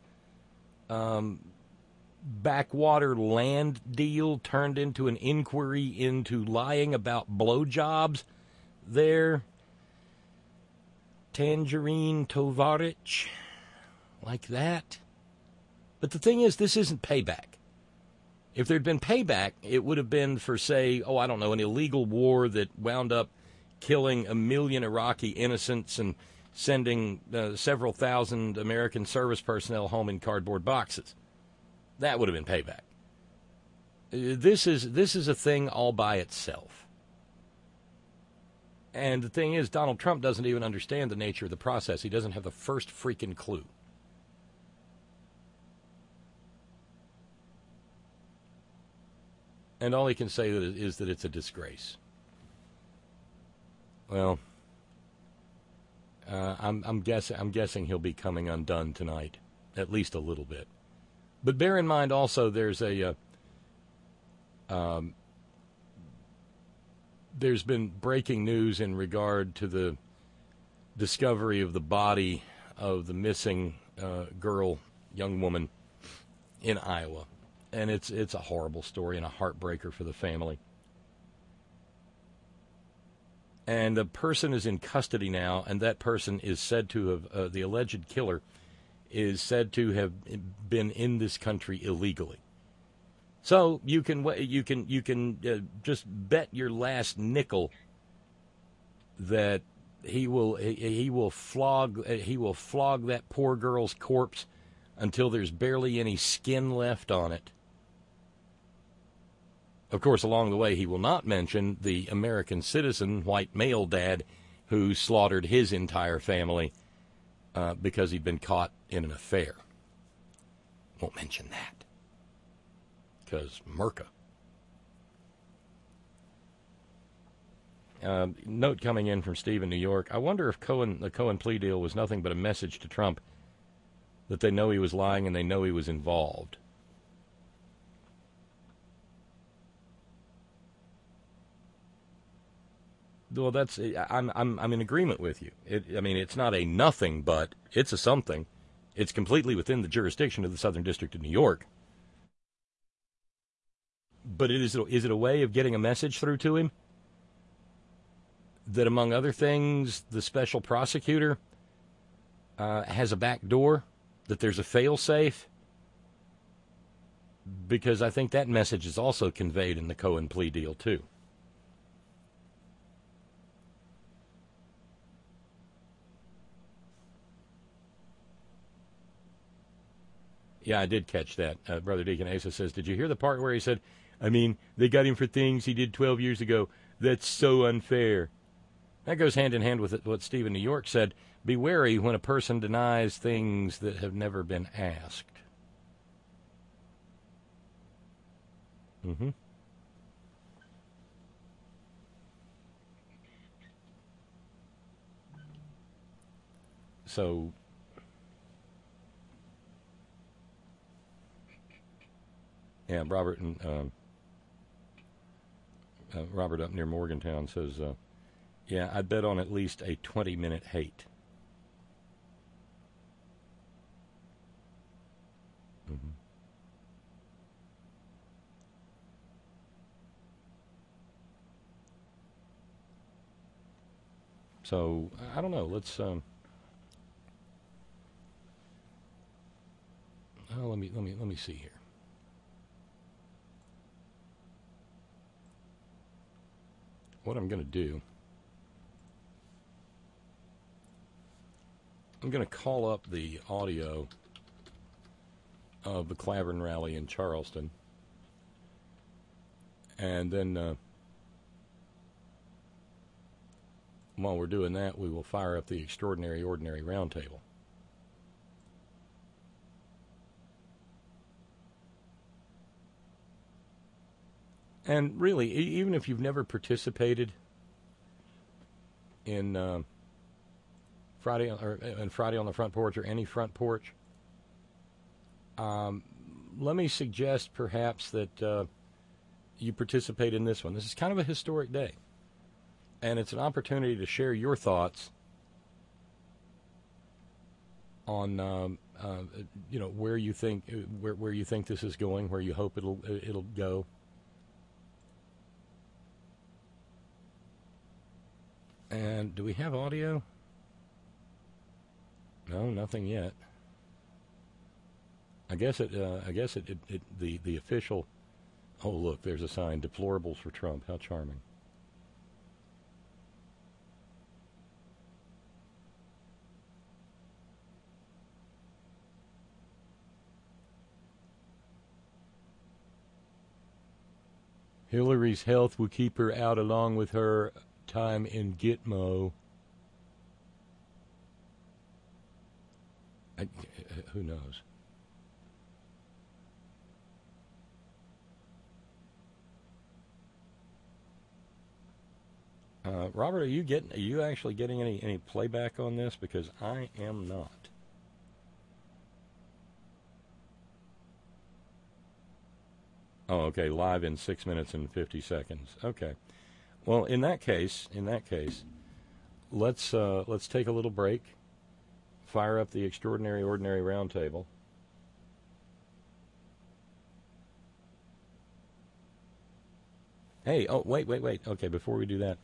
backwater land deal turned into an inquiry into lying about blowjobs there? Tangerine Tovarich, like that. But the thing is, this isn't payback. If there'd been payback, it would have been for, say, I don't know, an illegal war that wound up killing 1 million Iraqi innocents and sending several thousand American service personnel home in cardboard boxes. That would have been payback. This is a thing all by itself. And the thing is, Donald Trump doesn't even understand the nature of the process. He doesn't have the first freaking clue. And all he can say is that it's a disgrace. Well, I'm guessing he'll be coming undone tonight, at least a little bit. But bear in mind also, there's been breaking news in regard to the discovery of the body of the missing young woman in Iowa. And it's a horrible story and a heartbreaker for the family. And the person is in custody now, and that person is said to have, the alleged killer is said to have been in this country illegally. So you can just bet your last nickel that he will flog that poor girl's corpse until there's barely any skin left on it. Of course, along the way, he will not mention the American citizen, white male dad, who slaughtered his entire family because he'd been caught in an affair. Won't mention that. Because Merca. Note coming in from Steve in New York. I wonder if the Cohen plea deal was nothing but a message to Trump that they know he was lying and they know he was involved. Well, I'm in agreement with you. It's not a nothing, but it's a something. It's completely within the jurisdiction of the Southern District of New York. But is it a way of getting a message through to him? That, among other things, the special prosecutor has a back door, that there's a fail-safe? Because I think that message is also conveyed in the Cohen plea deal, too. Yeah, I did catch that. Brother Deacon Asa says, did you hear the part where he said, they got him for things he did 12 years ago. That's so unfair. That goes hand in hand with what Steve in New York said. Be wary when a person denies things that have never been asked. Mm-hmm. So, yeah, Robert up near Morgantown says, yeah, I'd bet on at least a 20-minute hate. Mm-hmm. So, I don't know. Let's let me see here. What I'm going to do, I'm going to call up the audio of the Clavern rally in Charleston, and then while we're doing that, we will fire up the Extraordinary Ordinary Roundtable. And really, even if you've never participated in Friday on the Front Porch or any front porch, let me suggest perhaps that you participate in this one. This is kind of a historic day, and it's an opportunity to share your thoughts on where you think this is going, where you hope it'll go. And do we have audio? No, nothing yet. I guess the official. Oh, look, there's a sign. Deplorables for Trump. How charming. Hillary's health will keep her out along with her time in Gitmo. Who knows? Robert, are you actually getting any playback on this? Because I am not. Oh, okay, live in 6 minutes and 50 seconds. Okay. Well, in that case, let's take a little break. Fire up the Extraordinary Ordinary Roundtable. Hey, oh, wait. Okay, before we do that,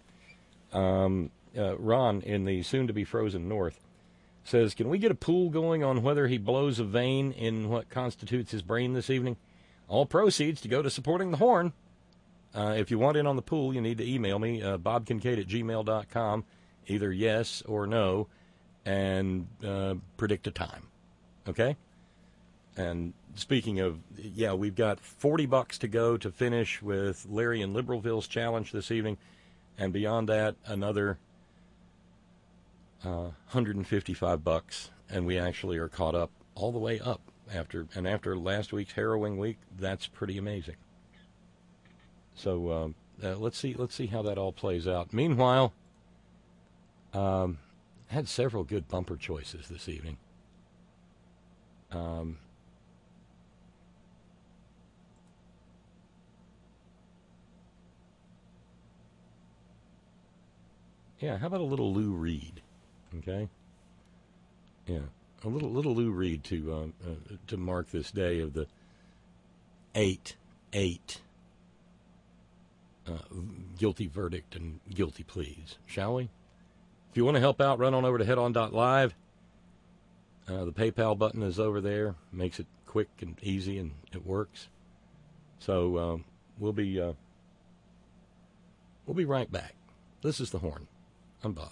Ron in the soon-to-be frozen north says, can we get a pool going on whether he blows a vein in what constitutes his brain this evening? All proceeds to go to supporting the Horn. If you want in on the pool, you need to email me, bobkincaid@gmail.com, either yes or no, and predict a time. Okay? And speaking of, yeah, we've got $40 to go to finish with Larry and Liberalville's challenge this evening, and beyond that, another $155, and we actually are caught up all the way up after last week's harrowing week. That's pretty amazing. So let's see how that all plays out. Meanwhile, had several good bumper choices this evening. Yeah, how about a little Lou Reed? Okay. Yeah, a little Lou Reed to mark this day of the eight guilty verdict and guilty pleas, shall we? If you want to help out, run on over to headon.live. The PayPal button is over there. Makes it quick and easy, and it works. So we'll be right back. This is The Horn. I'm Bob.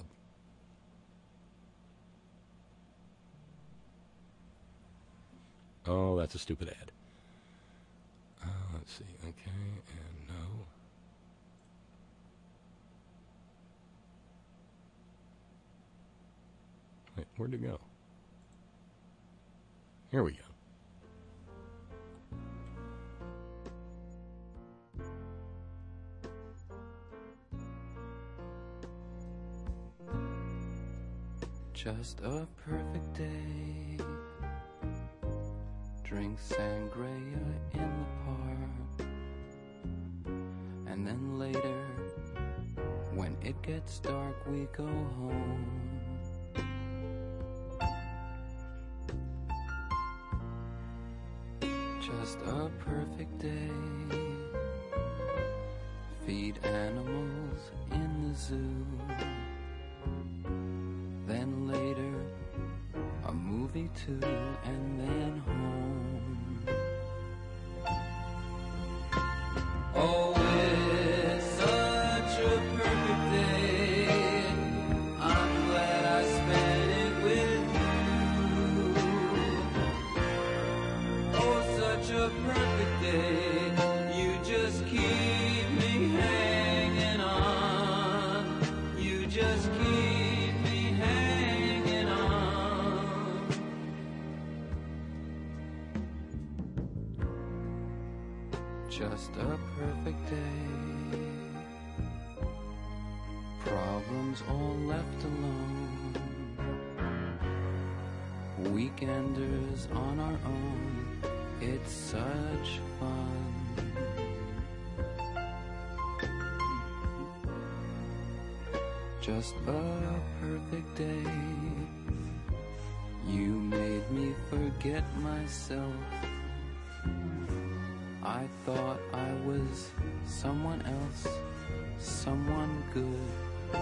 Oh, that's a stupid ad. Let's see. Okay, and no. Where'd it go? Here we go. Just a perfect day. Drink sangria in the park. And then later, when it gets dark, we go home. Just a perfect day. Feed animals in the zoo. Then later, a movie too, and then home. Oh, it's such a perfect day. I'm glad I spent it with you. Oh, such a perfect day. You just keep me hanging on. You just keep just a perfect day. Problems all left alone. Weekenders on our own. It's such fun. Just a perfect day. You made me forget myself. I thought I was someone else, someone good.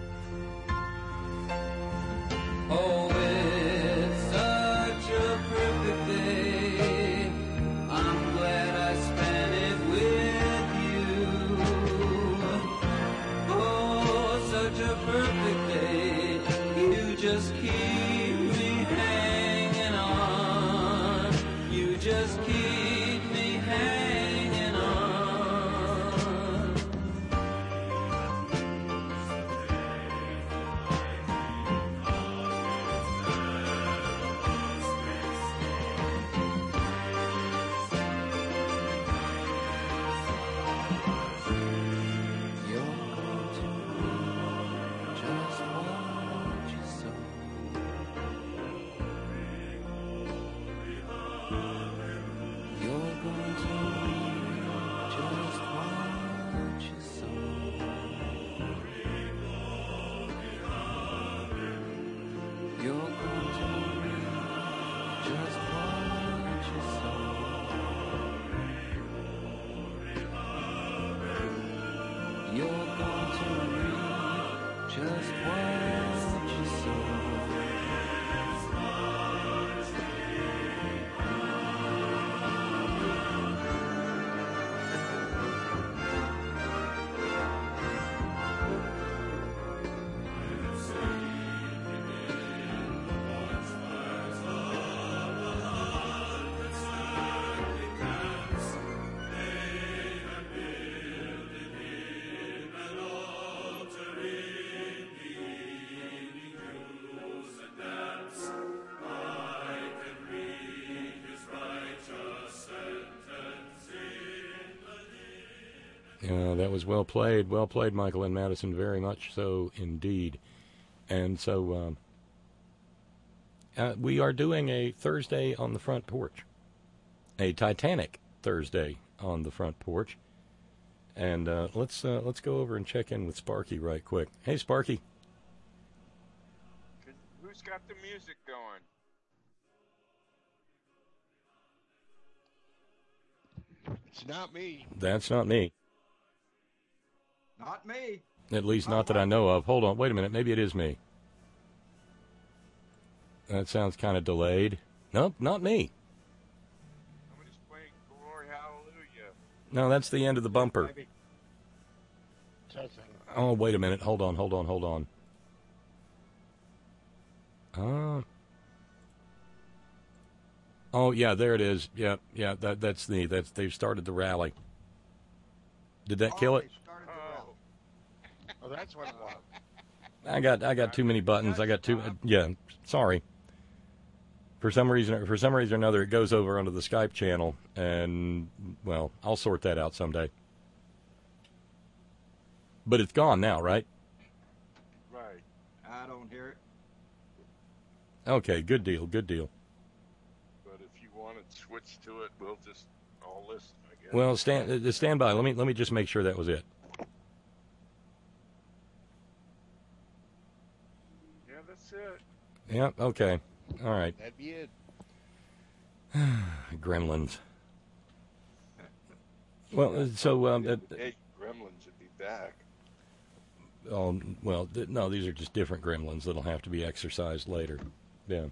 Oh, it's such a perfect day. I'm glad I spent it with you. Oh, such a perfect day. You just keep me hanging on. You just keep hanging on. You're going to reap just what you sow. You're going to reap just what you sow. You're going to reap just what you sow. You're going to reap just what you sow. That was well played, Michael and Madison, very much so indeed. And so we are doing a Thursday on the front porch, a Titanic Thursday on the front porch. And let's go over and check in with Sparky right quick. Hey, Sparky. Who's got the music going? It's not me. That's not me. Not me. At least not that I know of. Hold on. Wait a minute. Maybe it is me. That sounds kind of delayed. Nope, not me. Somebody's playing Glory Hallelujah. No, that's the end of the bumper. Oh, wait a minute. Hold on. Oh, yeah, there it is. Yeah, that's they've started the rally. Did that kill it? Oh, that's what it was. I got too many buttons. I got too. Yeah, sorry. For some reason or another, it goes over onto the Skype channel, and well, I'll sort that out someday. But it's gone now, right? Right. I don't hear it. Okay, good deal. Good deal. But if you want to switch to it, we'll just all listen, I guess. Well, stand by. Let me just make sure that was it. Yeah, that's it. Yeah. Okay. All right. That'd be it. Gremlins. Well, so Hey, Gremlins would be back. well, no, these are just different gremlins that'll have to be exercised later. Yeah.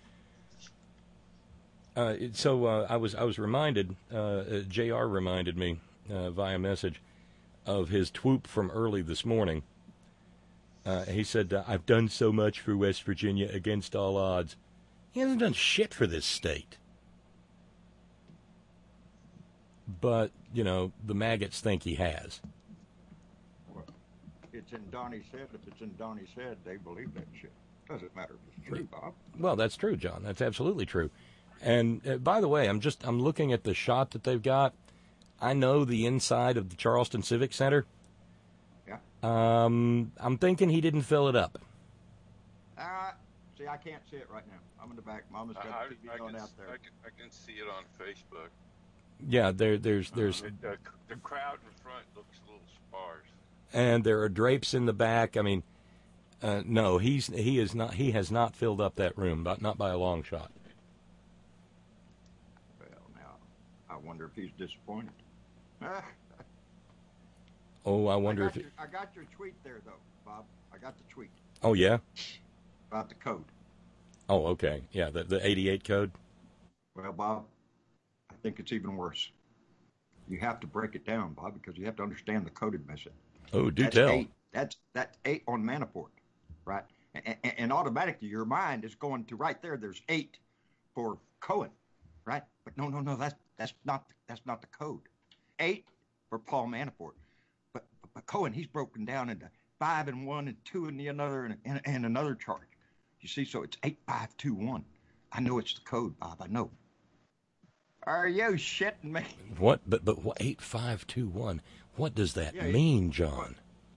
So I was reminded. Jr. reminded me via message of his twoop from early this morning. He said, "I've done so much for West Virginia against all odds." He hasn't done shit for this state. But, you know, the maggots think he has. Well, it's in Donnie's head. If it's in Donnie's head, they believe that shit. Doesn't matter if it's true, Bob. Well, that's true, John. That's absolutely true. And by the way, I'm looking at the shot that they've got. I know the inside of the Charleston Civic Center. Yeah. I'm thinking he didn't fill it up. See, I can't see it right now. I'm in the back. Mama's got the TV on out there. I can see it on Facebook. Yeah, there's The crowd in front looks a little sparse. and there are drapes in the back. I mean, no, he has not filled up that room, but not by a long shot. Well, now, I wonder if he's disappointed. Oh, I wonder if I got your tweet there, though, Bob. I got the tweet. Oh, yeah? About the code. Oh, okay. Yeah, the 88 code. Well, Bob, I think it's even worse. You have to break it down, Bob, because you have to understand the coded message. Oh, that's tell. 8. That's 8 on Manafort, right? And automatically your mind is going to right there. There's 8 for Cohen, right? But no, that's not the code. 8 for Paul Manafort, but Cohen, he's broken down into 5 in one and 2 in the another and another charge. You see, so it's 8521. I know it's the code, Bob. I know. Are you shitting me? What? But what? 8521. What does that mean, John?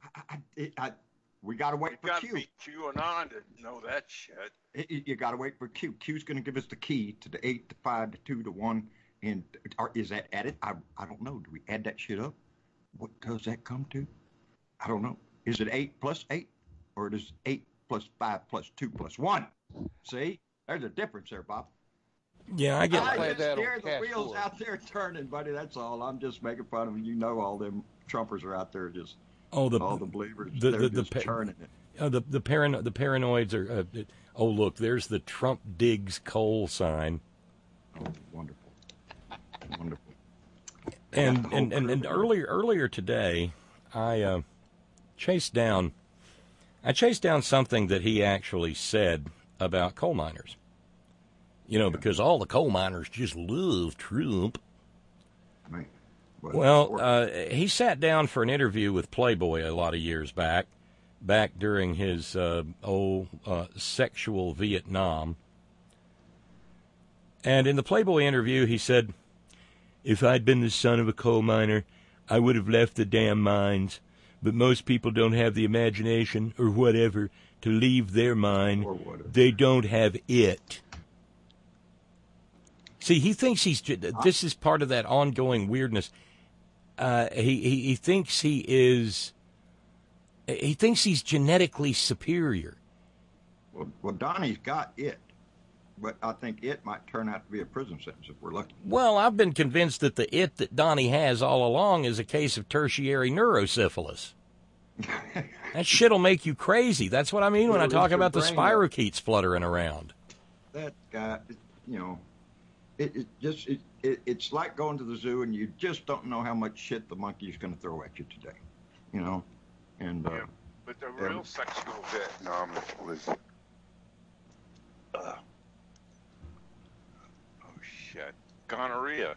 We got to wait for Q. You got to be queuing on to know that shit. You got to wait for Q. Q's going to give us the key to the 8, to 5, to 2, to 1. And is that added? I don't know. Do we add that shit up? What does that come to? I don't know. Is it 8 plus 8? Or is it 8 plus 5 plus 2 plus 1? See? There's a difference there, Bob. Yeah, I get I just hear the wheels out there turning, buddy. That's all. I'm just making fun of you. You know, all them Trumpers are out there just all the believers. They're just turning it. The paranoids are. Oh, look, there's the Trump digs coal sign. Oh, wonderful, wonderful. And earlier today, I chased down something that he actually said about coal miners. You know, because all the coal miners just love Trump. Right. Well, he sat down for an interview with Playboy a lot of years back during his sexual Vietnam. And in the Playboy interview, he said, "If I'd been the son of a coal miner, I would have left the damn mines. But most people don't have the imagination or whatever to leave their mine. They don't have it." See, he thinks this is part of that ongoing weirdness. He thinks he thinks he's genetically superior. Well, Donnie's got it, but I think it might turn out to be a prison sentence if we're lucky. Well, I've been convinced that the it that Donnie has all along is a case of tertiary neurosyphilis. That shit'll make you crazy. That's what I mean when I talk about the spirochetes fluttering around. That guy, you know. It's like going to the zoo and you just don't know how much shit the monkey's going to throw at you today, you know. And but the real sexual Vietnam was oh shit, gonorrhea.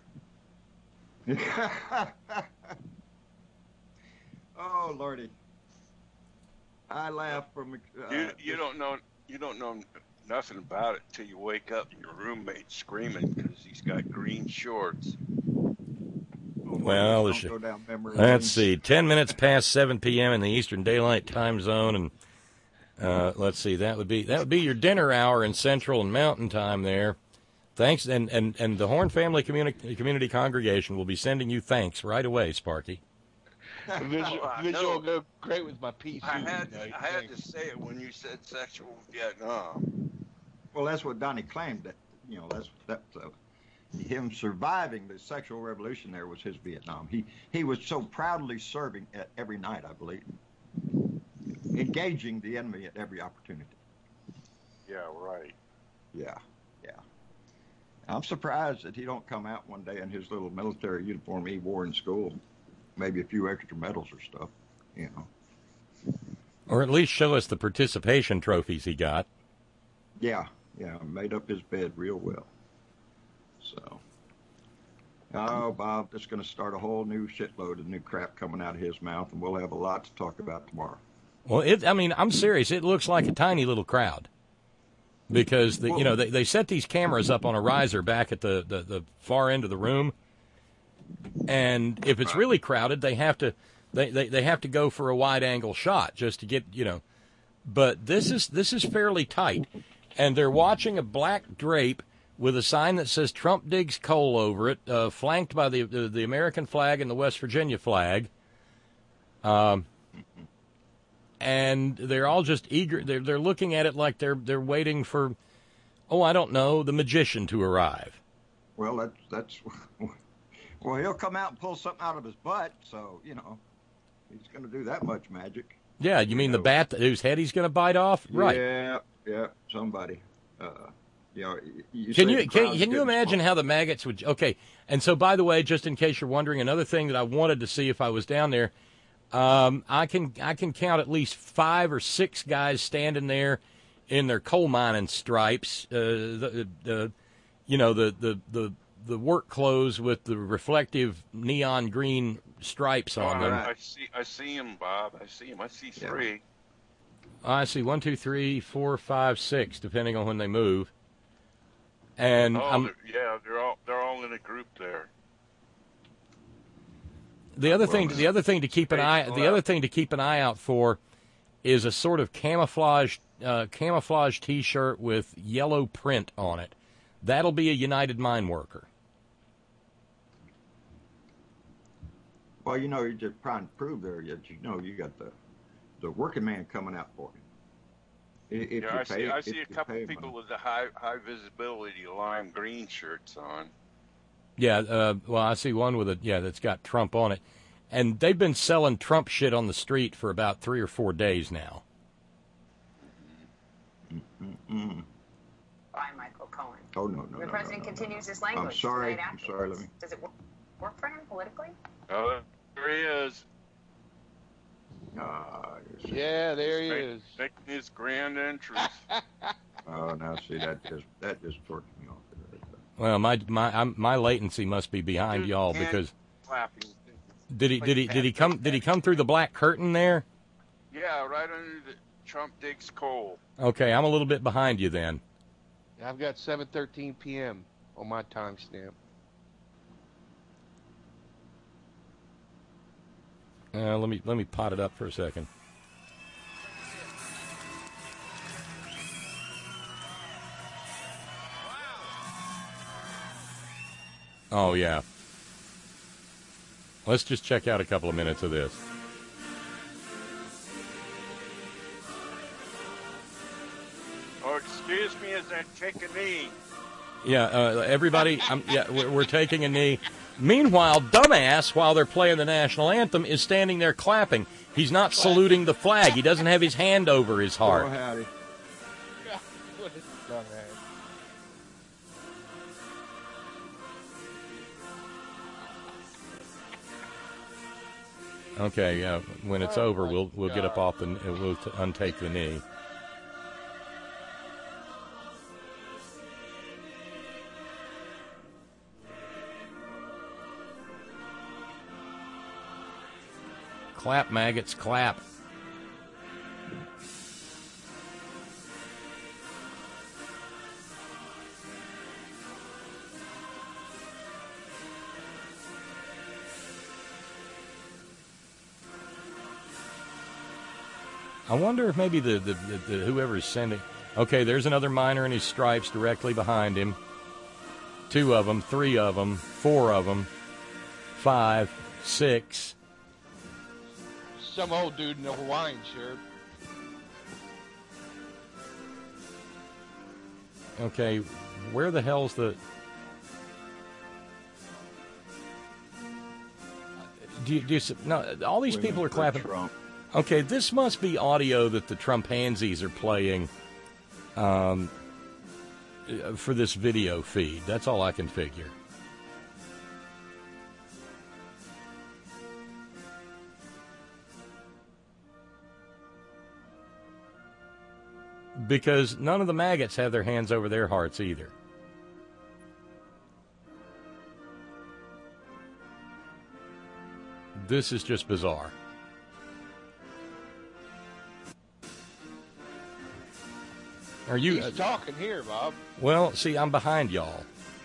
Oh Lordy. I laugh from. You don't know nothing about it till you wake up and your roommate screaming because he's got green shorts. Well, let's see. 10 minutes past 7 p.m. in the Eastern Daylight Time Zone, and let's see. That would be your dinner hour in Central and Mountain Time there. Thanks, and the Horn Family Community Congregation will be sending you thanks right away, Sparky. Visual go great with my PC. I had to say it when you said sexual Vietnam. Well, that's what Donnie claimed. That him surviving the sexual revolution there was his Vietnam. He was so proudly serving at every night, I believe, engaging the enemy at every opportunity. Yeah, right. Yeah. I'm surprised that he don't come out one day in his little military uniform he wore in school, maybe a few extra medals or stuff, Or at least show us the participation trophies he got. Yeah, made up his bed real well. So, Bob, that's going to start a whole new shitload of new crap coming out of his mouth, and we'll have a lot to talk about tomorrow. Well, I'm serious. It looks like a tiny little crowd. Because they set these cameras up on a riser back at the far end of the room, and if it's really crowded, they have to go for a wide angle shot just to get But this is fairly tight, and they're watching a black drape with a sign that says Trump digs coal over it, flanked by the American flag and the West Virginia flag. And they're all just eager. They're looking at it like they're waiting for, I don't know, the magician to arrive. Well, that's well, he'll come out and pull something out of his butt, so he's going to do that much magic. Yeah, you mean the bat whose head he's going to bite off? Right. Yeah, somebody. Can you imagine how the maggots would? Okay, and so by the way, just in case you're wondering, another thing that I wanted to see if I was down there. I can count at least 5 or 6 guys standing there in their coal mining stripes, the work clothes with the reflective neon green stripes on them. I see him, Bob. I see him. I see 3. I see 1, 2, 3, 4, 5, 6, depending on when they move. And they're all in a group there. The other thing to keep an eye out for is a sort of camouflage T-shirt with yellow print on it. That'll be a United Mine Worker. Well, you're just trying to prove there that you got the working man coming out for him. I see a couple people with the high visibility lime green shirts on. Yeah, well, I see one that's got Trump on it. And they've been selling Trump shit on the street for about 3 or 4 days now. By Michael Cohen. Oh, no. The president continues his language. I'm sorry. Does it work for him politically? Oh, there he is. Yeah, there he is. Making his grand entrance. Oh, now see, that just torqued me off. Well, my latency must be behind y'all because did he come through the black curtain there? Yeah, right under the Trump digs coal. Okay, I'm a little bit behind you then. I've got 7:13 p.m. on my timestamp. Let me pot it up for a second. Oh, yeah. Let's just check out a couple of minutes of this. Oh, excuse me as I take a knee. Yeah, everybody, we're taking a knee. Meanwhile, dumbass, while they're playing the national anthem, is standing there clapping. He's not saluting the flag. He doesn't have his hand over his heart. Oh, howdy. What a dumbass. Okay, yeah. When it's over, we'll get up off and we'll untake the knee. Clap, maggots, clap. I wonder if maybe the whoever's sending. Okay, there's another miner in his stripes directly behind him. 2 of them, 3 of them, 4 of them, 5, 6. Some old dude in a Hawaiian shirt. Okay, where the hell's the... No, all these people are clapping. Trump. Okay, this must be audio that the Trumpansies are playing for this video feed. That's all I can figure. Because none of the maggots have their hands over their hearts either. This is just bizarre. Are you He's talking here, Bob? Well, see, I'm behind y'all.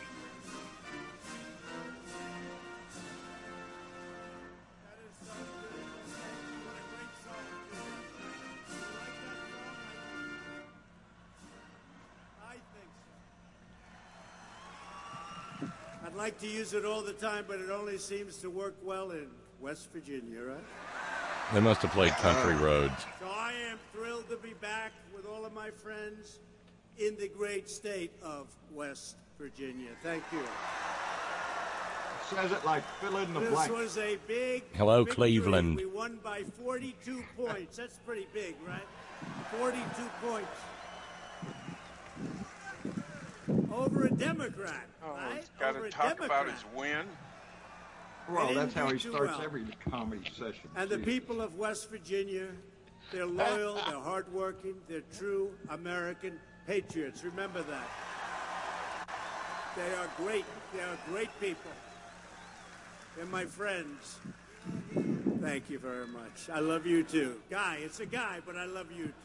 I'd like to use it all the time, but it only seems to work well in West Virginia, right? They must have played Country Roads. So I am thrilled to be back with all of my friends in the great state of West Virginia. Thank you. Says it like fill in the blank. This was a big Hello, victory. Cleveland. We won by 42 points. That's pretty big, right? 42 points. Over a Democrat, right? He's got Over to a talk Democrat. about his win. Well, that's how he too starts well. every comedy session. And the Jeez. people of West Virginia, they're loyal, they're hardworking, they're true American patriots. Remember that. They are great. They are great people. They're my friends. Thank you very much. I love you too. Guy, it's a guy, but I love you too.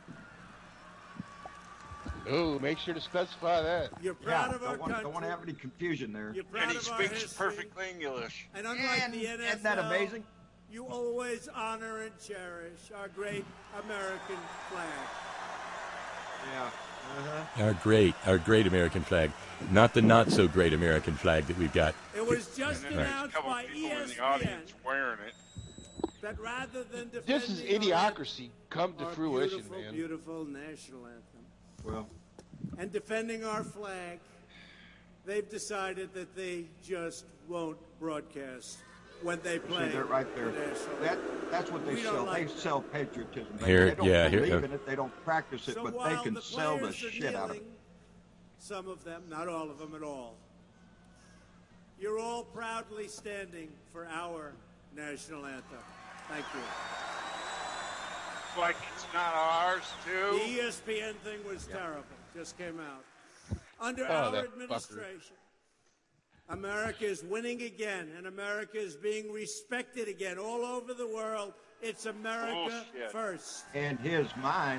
Oh, make sure to specify that. You're proud of our country. Don't want to have any confusion there. You're proud And he of our speaks history. perfect English. And unlike the NFL, isn't that amazing? You always honor and cherish our great American flag. Yeah. Our great American flag. Not the not-so-great American flag that we've got. It was just And then there's a announced couple by people in the ESPN audience wearing it. that rather than defending This is idiocracy come to our fruition, beautiful, man. beautiful national anthem Well, and defending our flag, they've decided that they just won't broadcast when they play. see that right there. the national anthem. That's what they We don't sell. like They that. sell patriotism. They, Here- they don't yeah, believe here- in it. They don't practice it, So but they while can the sell the players are shit out of it. kneeling, some of them, not all of them at all, you're all proudly standing for our national anthem. Thank you. It's like it's not ours, The too. ESPN thing was terrible. Just came out. Under Oh, our that fucker. administration, America is winning again, and America is being respected again all over the world. It's America Bullshit. first. In his mind,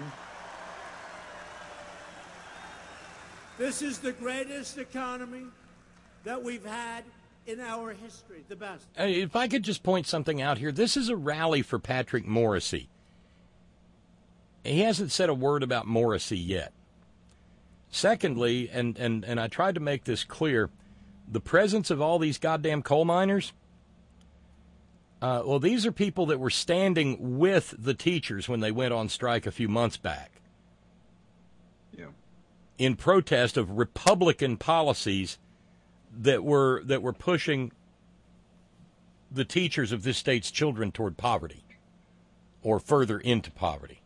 This is the greatest economy that we've had in our history. The best. If I could just point something out here, this is a rally for Patrick Morrissey. He hasn't said a word about Morrissey yet. Secondly, and I tried to make this clear, the presence of all these goddamn coal miners, well, these are people that were standing with the teachers when they went on strike a few months back. yeah. In protest of Republican policies that were pushing the teachers of this state's children toward poverty or further into poverty.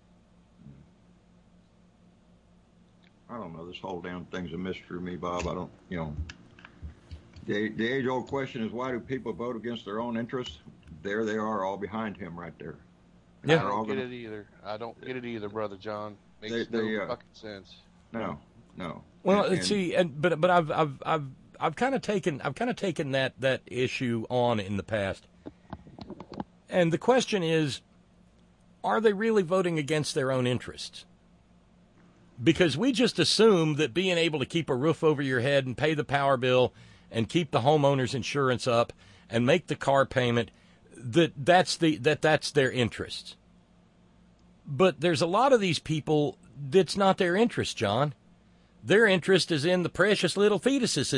I don't know. This whole damn thing's a mystery to me, Bob. I don't, The age-old question is, why do people vote against their own interests? There they are, all behind him right there. I don't get it either. I don't get it either, Brother John. Makes no fucking sense. No. Well, see, but I've kind of taken that issue on in the past, and the question is, are they really voting against their own interests? Because we just assume that being able to keep a roof over your head and pay the power bill and keep the homeowner's insurance up and make the car payment, that's their interests. But there's a lot of these people that's not their interest, John. Their interest is in the precious little fetuses.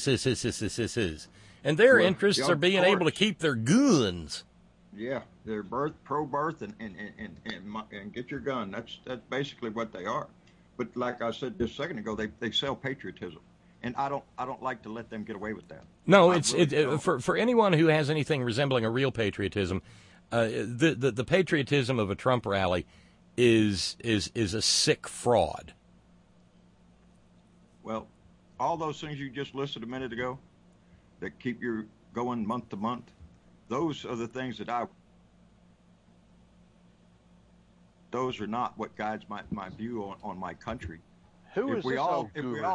And their interests are being able to keep their guns. Yeah, they're pro-birth, and get your gun. That's basically what they are. But like I said just a second ago, they sell patriotism, and I don't like to let them get away with that. No, for anyone who has anything resembling a real patriotism, the patriotism of a Trump rally is a sick fraud. Well, all those things you just listed a minute ago that keep you going month to month, those are the things that those are not what guides my view on my country. If we all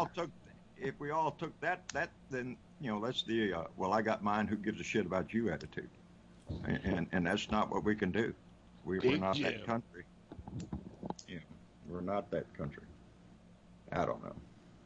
took that, then that's the I got mine, who gives a shit about you attitude, and that's not what we can do. We're not that country. Yeah, we're not that country. I don't know.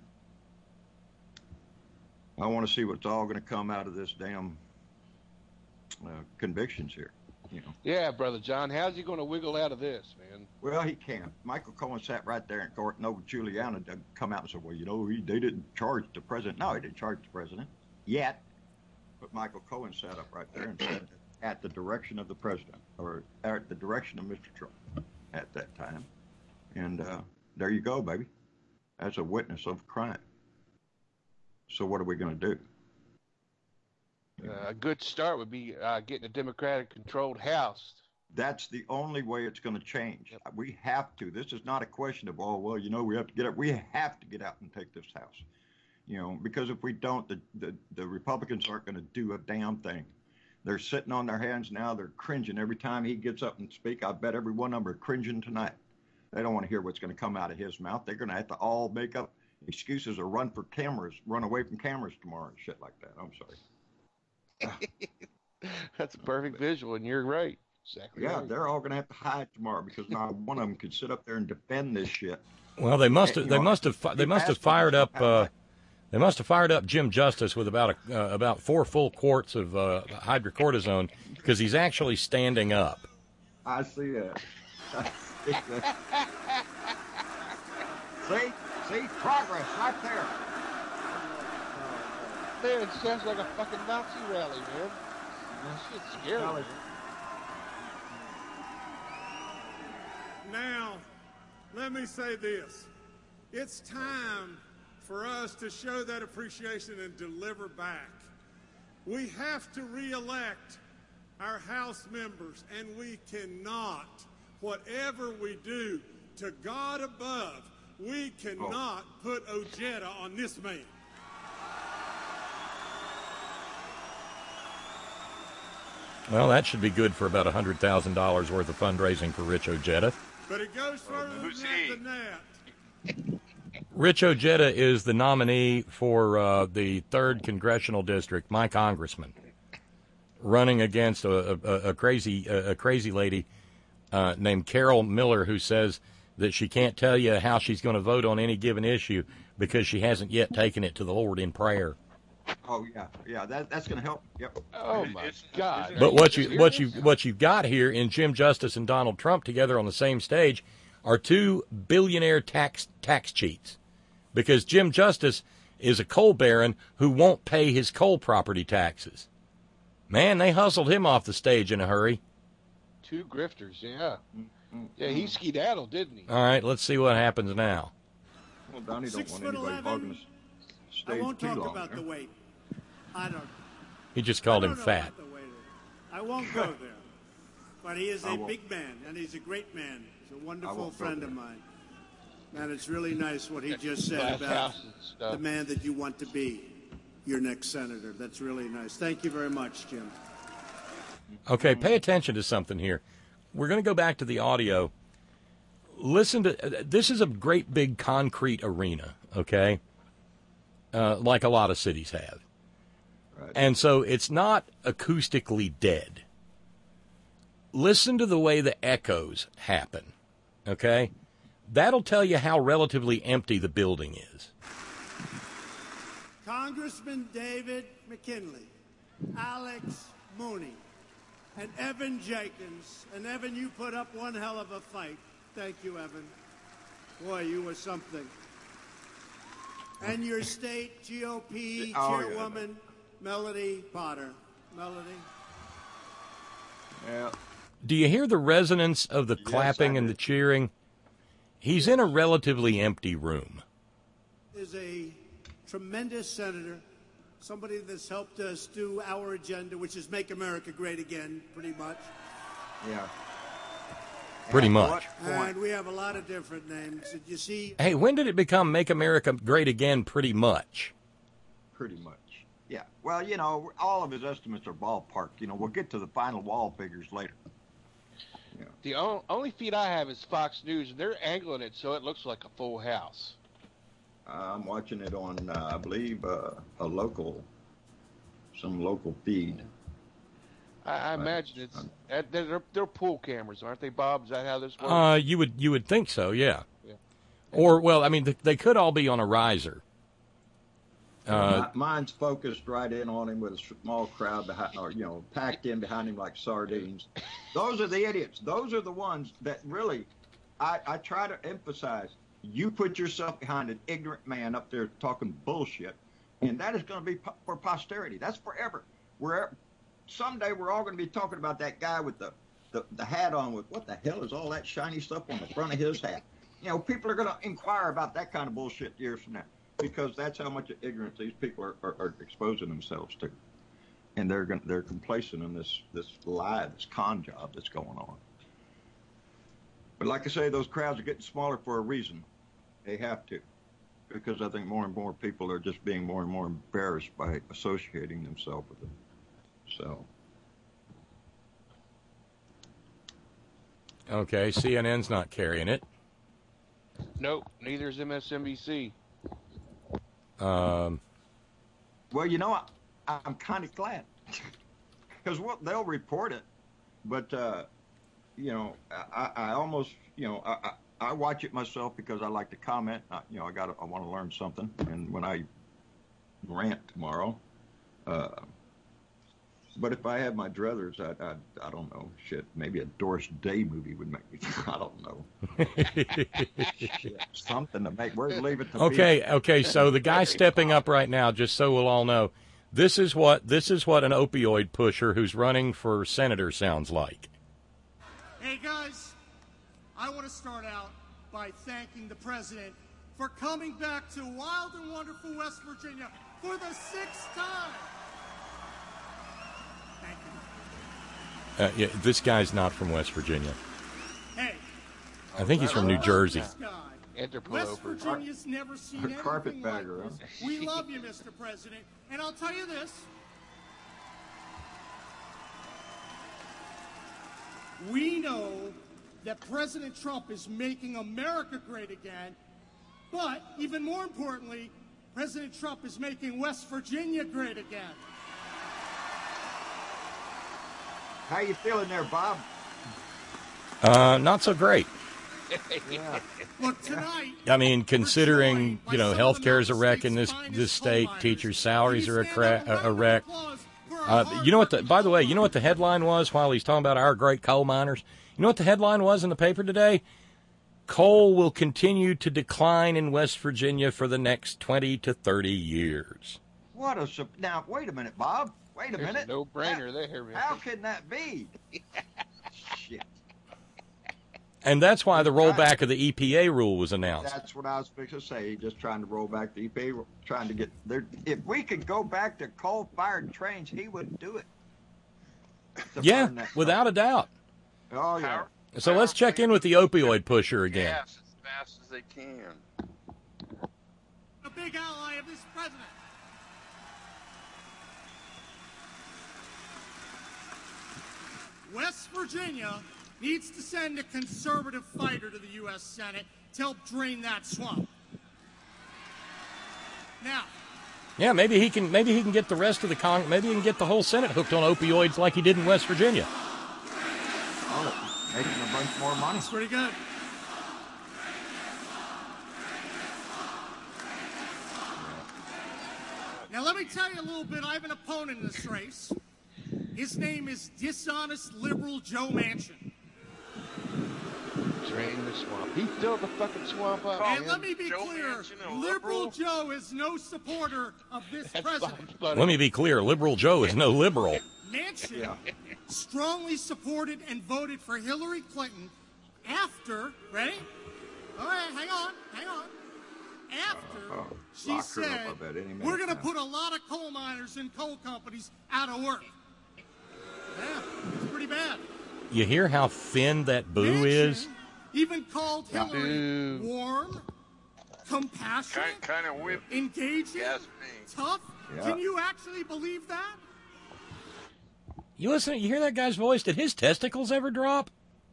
I want to see what's all going to come out of this damn convictions here. Yeah, Brother John, how's he going to wiggle out of this, man? Well, he can't. Michael Cohen sat right there in court. No, Giuliani didn't come out and say, well, they didn't charge the president. No, he didn't charge the president yet. But Michael Cohen sat up right there and said, at the direction of the president, or at the direction of Mr. Trump at that time. And there you go, baby. That's a witness of crime. So what are we going to do? A good start would be getting a Democratic-controlled House. That's the only way it's going to change. Yep. We have to. This is not a question of, we have to get up. We have to get out and take this House. Because if we don't, the Republicans aren't going to do a damn thing. They're sitting on their hands now. They're cringing every time he gets up and speak. I bet every one of them are cringing tonight. They don't want to hear what's going to come out of his mouth. They're going to have to all make up excuses or run away from cameras tomorrow and shit like that. I'm sorry. That's a perfect visual, and you're right. Exactly. Yeah, right. They're all going to have to hide tomorrow because not one of them could sit up there and defend this shit. Well, they must have fired up Jim Justice with about 4 full quarts of hydrocortisone because he's actually standing up. I see that. See, progress right there. Man, it sounds like a fucking Nazi rally, man. That shit's scary. Man. Now, let me say this. It's time for us to show that appreciation and deliver back. We have to re-elect our House members, and we cannot, whatever we do, to God above, we cannot put Ojeda on this man. Well, that should be good for about $100,000 worth of fundraising for Rich Ojeda. But it goes further than that. Rich Ojeda is the nominee for the 3rd Congressional District, my congressman, running against a crazy lady named Carol Miller, who says that she can't tell you how she's going to vote on any given issue because she hasn't yet taken it to the Lord in prayer. Oh yeah, that's going to help. Yep. Oh my God! But what you've got here in Jim Justice and Donald Trump together on the same stage are 2 billionaire tax cheats, because Jim Justice is a coal baron who won't pay his coal property taxes. Man, they hustled him off the stage in a hurry. 2 grifters, yeah. Yeah, he skedaddled, didn't he? All right, let's see what happens now. Well, Donnie don't want anybody hogging the stage. I won't too talk long about there. the weight. I don't. He just called him fat. About the weight. I won't go there. But he is a big man, and he's a great man. He's a wonderful friend of mine. And it's really nice what he just said about the man that you want to be your next senator. That's really nice. Thank you very much, Jim. Okay, pay attention to something here. We're going to go back to the audio. Listen to this. Is a great big concrete arena, okay? Like a lot of cities have. Right. And so it's not acoustically dead. Listen to the way the echoes happen, okay? That'll tell you how relatively empty the building is. Congressman David McKinley, Alex Mooney, and Evan Jenkins. And Evan, you put up one hell of a fight. Thank you, Evan. Boy, you were something. And your state GOP chairwoman, Melody Potter. Melody. Yeah. Do you hear the resonance of the clapping and the cheering? He's in a relatively empty room. Is a tremendous senator, somebody that's helped us do our agenda, which is make America great again, pretty much. Yeah. Pretty much. And we have a lot of different names. Did you see? Hey, when did it become Make America Great Again pretty much? Pretty much. Yeah. Well, you know, all of his estimates are ballpark. You know, we'll get to the final wall figures later. Yeah. The only feed I have is Fox News, and they're angling it so it looks like a full house. I'm watching it on, I believe, some local feed. I imagine it's they're pool cameras, aren't they, Bob? Is that how this works? You would think so, yeah. Or, well, I mean, they could all be on a riser. Mine's focused right in on him with a small crowd behind, or packed in behind him like sardines. Those are the idiots. Those are the ones that really, I try to emphasize. You put yourself behind an ignorant man up there talking bullshit, and that is going to be for posterity. That's forever. Someday we're all going to be talking about that guy with the hat on with what the hell is all that shiny stuff on the front of his hat? You know, people are going to inquire about that kind of bullshit years from now, because that's how much ignorance these people are exposing themselves to, and they're complacent in this lie, this con job that's going on. But like I say, those crowds are getting smaller for a reason. They have to, because I think more and more people are just being more and more embarrassed by associating themselves with them. So. Okay, CNN's not carrying it. Nope, neither is MSNBC. Well, you know, I'm kind of glad, because they'll report it, but I almost, I watch it myself because I like to comment. I want to learn something, and when I rant tomorrow, but if I had my druthers, I don't know, shit, maybe a Doris Day movie would make me, I don't know. Something to make, we're leaving it to Okay, so the guy stepping up right now, just so we'll all know, this is what an opioid pusher who's running for senator sounds like. Hey guys, I want to start out by thanking the president for coming back to wild and wonderful West Virginia for the 6th time. Thank you. Yeah, this guy's not from West Virginia. Hey, I think he's from New Jersey. West Virginia's never seen anything carpetbagger, like this. We love you, Mr. President, and I'll tell you this. We know that President Trump is making America great again, but even more importantly, President Trump is making West Virginia great again. How you feeling there, Bob? Not so great. Yeah. Look, tonight, I mean, considering, healthcare is a wreck in this state, teachers' salaries are a wreck. By the way, you know what the headline was while he's talking about our great coal miners? You know what the headline was in the paper today? Coal will continue to decline in West Virginia for the next 20 to 30 years. Now, wait a minute, Bob. Wait a minute. No-brainer there, man. How can that be? Shit. And that's why the rollback of the EPA rule was announced. That's what I was fixing to say. Just trying to roll back the EPA, trying to get there. If we could go back to coal-fired trains, he wouldn't do it. Yeah, without a doubt. Oh, yeah. So let's check in with the opioid pusher again. Gas as fast as they can. A big ally of this president. West Virginia needs to send a conservative fighter to the U.S. Senate to help drain that swamp. Now. Yeah, maybe he can get the rest of the maybe he can get the whole Senate hooked on opioids like he did in West Virginia. Oh, making a bunch more money. That's pretty good. Now let me tell you a little bit. I have an opponent in this race. His name is dishonest liberal Joe Manchin. Drain the swamp. He filled the fucking swamp up. And man. let me be clear, Liberal Joe is no supporter of this president. Let me be clear, Liberal Joe is no liberal. Manchin strongly supported and voted for Hillary Clinton after, ready? All right, hang on. After she said, we're going to put a lot of coal miners and coal companies out of work. Yeah, it's pretty bad. You hear how thin that boo is? Even called Hillary warm, compassionate, kind of whip, engaging, tough. Yeah. Can you actually believe that? You listen, you hear that guy's voice? Did his testicles ever drop?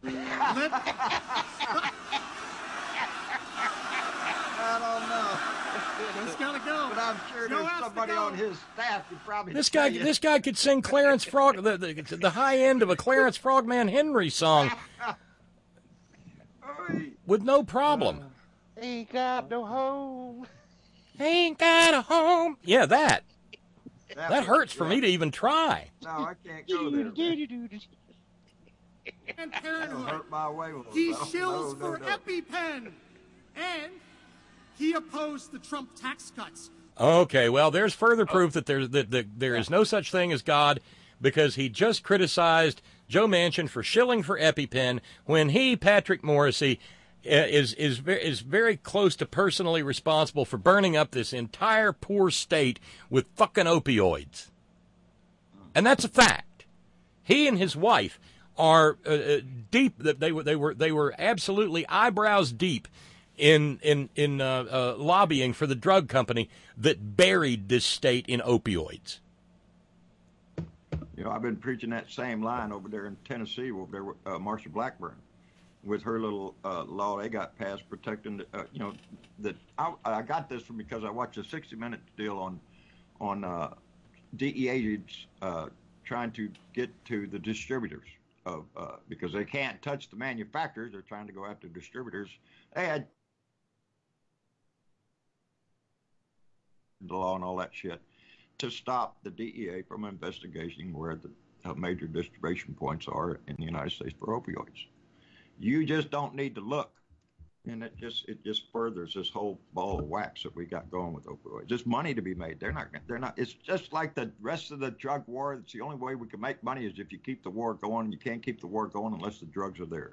I don't know. Just gotta go. But I'm sure there's somebody on his staff who probably. This guy could sing Clarence Frog, the high end of a Clarence Frogman Henry song, with no problem. Ain't got no home. Ain't got a home. Yeah, that hurts for me to even try. No, I can't go there. And paranoid. Hurt my way. He shills for EpiPen, and he opposed the Trump tax cuts. Okay, well, there's further proof that there is no such thing as God, because he just criticized Joe Manchin for shilling for EpiPen when he, Patrick Morrissey, is very close to personally responsible for burning up this entire poor state with fucking opioids, and that's a fact. He and his wife are deep. They were absolutely eyebrows deep in lobbying for the drug company that buried this state in opioids. You know, I've been preaching that same line over there in Tennessee with Marsha Blackburn, with her little law they got passed protecting, that I got this from because I watched a 60-minute deal on DEA agents trying to get to the distributors of because they can't touch the manufacturers. They're trying to go after distributors. They had the law and all that shit to stop the DEA from investigating where the major distribution points are in the United States for opioids. You just don't need to look, and it just furthers this whole ball of wax that we got going with opioids. There's money to be made. They're not. It's just like the rest of the drug war. It's the only way we can make money is if you keep the war going. You can't keep the war going unless the drugs are there.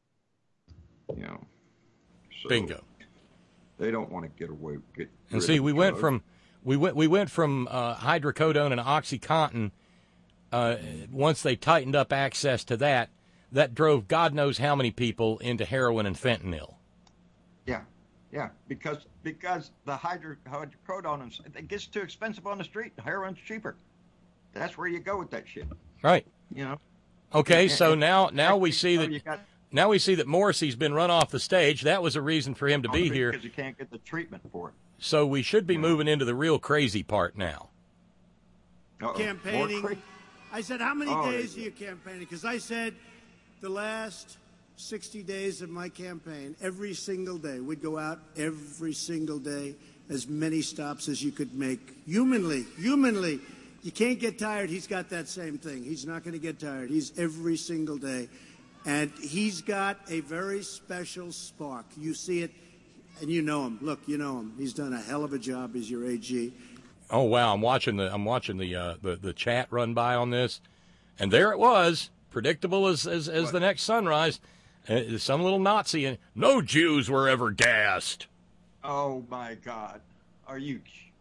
You know. So Bingo. They don't want to get away. And see, we went from hydrocodone and OxyContin. Once they tightened up access to that drove God knows how many people into heroin and fentanyl. Yeah, because the hydrocodone it gets too expensive on the street. Heroin's cheaper. That's where you go with that shit. Right. You know. Okay, so now we see that Morrissey's been run off the stage. That was a reason for him to be here because you can't get the treatment for it. So we should be moving into the real crazy part now. Campaigning. I said, how many days are you campaigning? Because I said the last 60 days of my campaign, every single day, we'd go out every single day, as many stops as you could make. Humanly. You can't get tired. He's got that same thing. He's not going to get tired. He's every single day. And he's got a very special spark. You see it, and you know him. Look, you know him. He's done a hell of a job as your AG. Oh wow, I'm watching the chat run by on this, and there it was, predictable as the next sunrise. Some little Nazi, and no Jews were ever gassed. Oh my God, are you?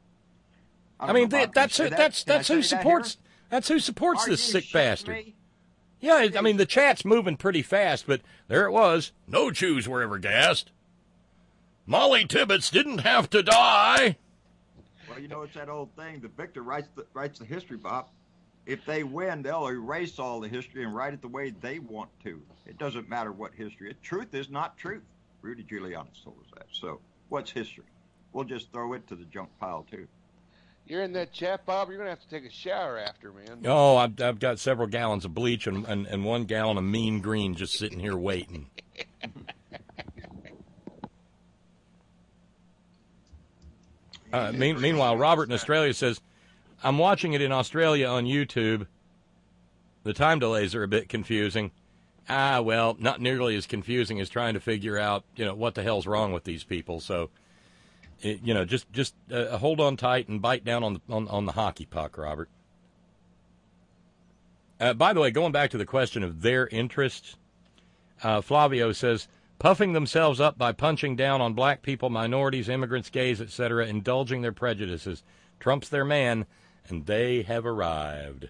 I mean, that's who supports this sick bastard. Yeah, I mean the chat's moving pretty fast, but there it was. No Jews were ever gassed. Molly Tibbetts didn't have to die. Well, you know, it's that old thing. The victor writes the history, Bob. If they win, they'll erase all the history and write it the way they want to. It doesn't matter what history. Truth is not truth. Rudy Giuliani told us that. So what's history? We'll just throw it to the junk pile, too. You're in that chat, Bob. You're going to have to take a shower after, man. Oh, I've got several gallons of bleach and 1 gallon of mean green just sitting here waiting. Meanwhile, Robert in Australia says, I'm watching it in Australia on YouTube. The time delays are a bit confusing. Well, not nearly as confusing as trying to figure out, what the hell's wrong with these people. So, just hold on tight and bite down on the hockey puck, Robert. By the way, going back to the question of their interests, Flavio says, puffing themselves up by punching down on black people, minorities, immigrants, gays, etc., indulging their prejudices. Trump's their man, and they have arrived.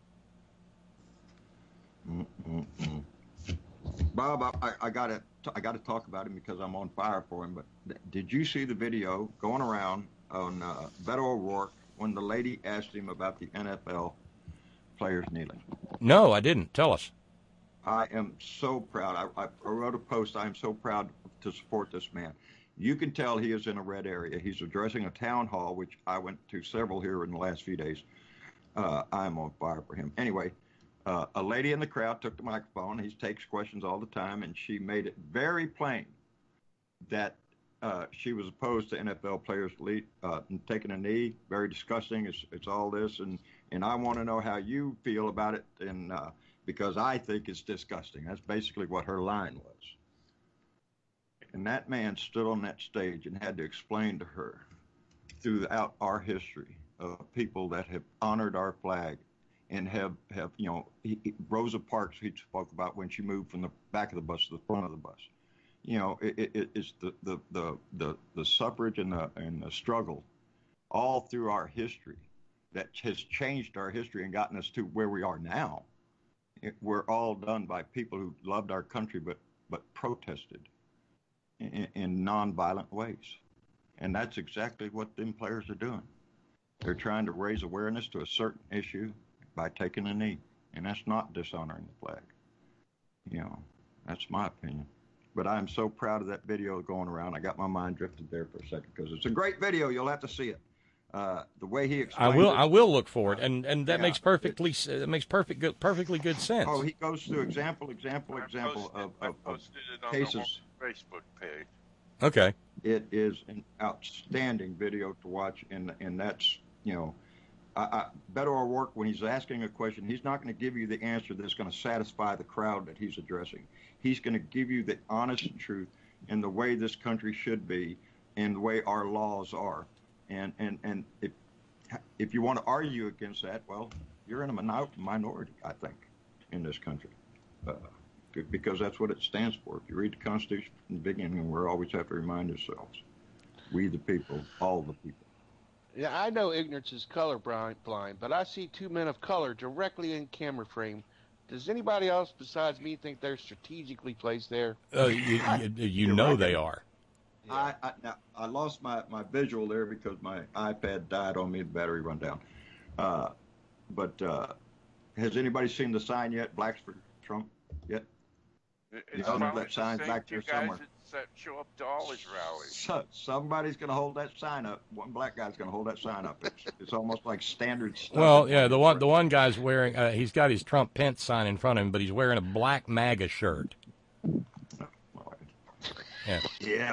Bob, I gotta talk about him because I'm on fire for him. But did you see the video going around on Beto O'Rourke when the lady asked him about the NFL players kneeling? No, I didn't. Tell us. I am so proud. I wrote a post. I am so proud to support this man. You can tell he is in a red area. He's addressing a town hall, which I went to several here in the last few days. I'm on fire for him. Anyway, a lady in the crowd took the microphone. He takes questions all the time, and she made it very plain that she was opposed to NFL players taking a knee. Very disgusting. It's all this, and I want to know how you feel about it, and because I think it's disgusting. That's basically what her line was. And that man stood on that stage and had to explain to her throughout our history of people that have honored our flag and have Rosa Parks, he spoke about when she moved from the back of the bus to the front of the bus. It's the suffrage and the struggle all through our history that has changed our history and gotten us to where we are now. We're all done by people who loved our country but protested in nonviolent ways. And that's exactly what them players are doing. They're trying to raise awareness to a certain issue by taking a knee. And that's not dishonoring the flag. That's my opinion. But I'm so proud of that video going around. I got my mind drifted there for a second because it's a great video. You'll have to see it. The way he explains I will look for it, and that makes perfectly good sense. Oh, he goes through example of cases. Facebook page. Okay. It is an outstanding video to watch, and that's Beto O'Rourke, when he's asking a question, he's not going to give you the answer that's going to satisfy the crowd that he's addressing. He's going to give you the honest truth and the way this country should be and the way our laws are. And if you want to argue against that, well, you're in a minority, I think, in this country, because that's what it stands for. If you read the Constitution from the beginning, we always have to remind ourselves, we the people, all the people. Yeah, I know ignorance is colorblind, but I see two men of color directly in camera frame. Does anybody else besides me think they're strategically placed there? You know they are. Yeah. I lost my visual there because my iPad died on me, the battery run down. But has anybody seen the sign yet, Blacks for Trump, yet? It's that sign's back there somewhere. That show up to all his rallies. So, somebody's going to hold that sign up. One black guy's going to hold that sign up. It's almost like standard stuff. Well, yeah, the one guy's wearing, he's got his Trump Pence sign in front of him, but he's wearing a black MAGA shirt. Yeah.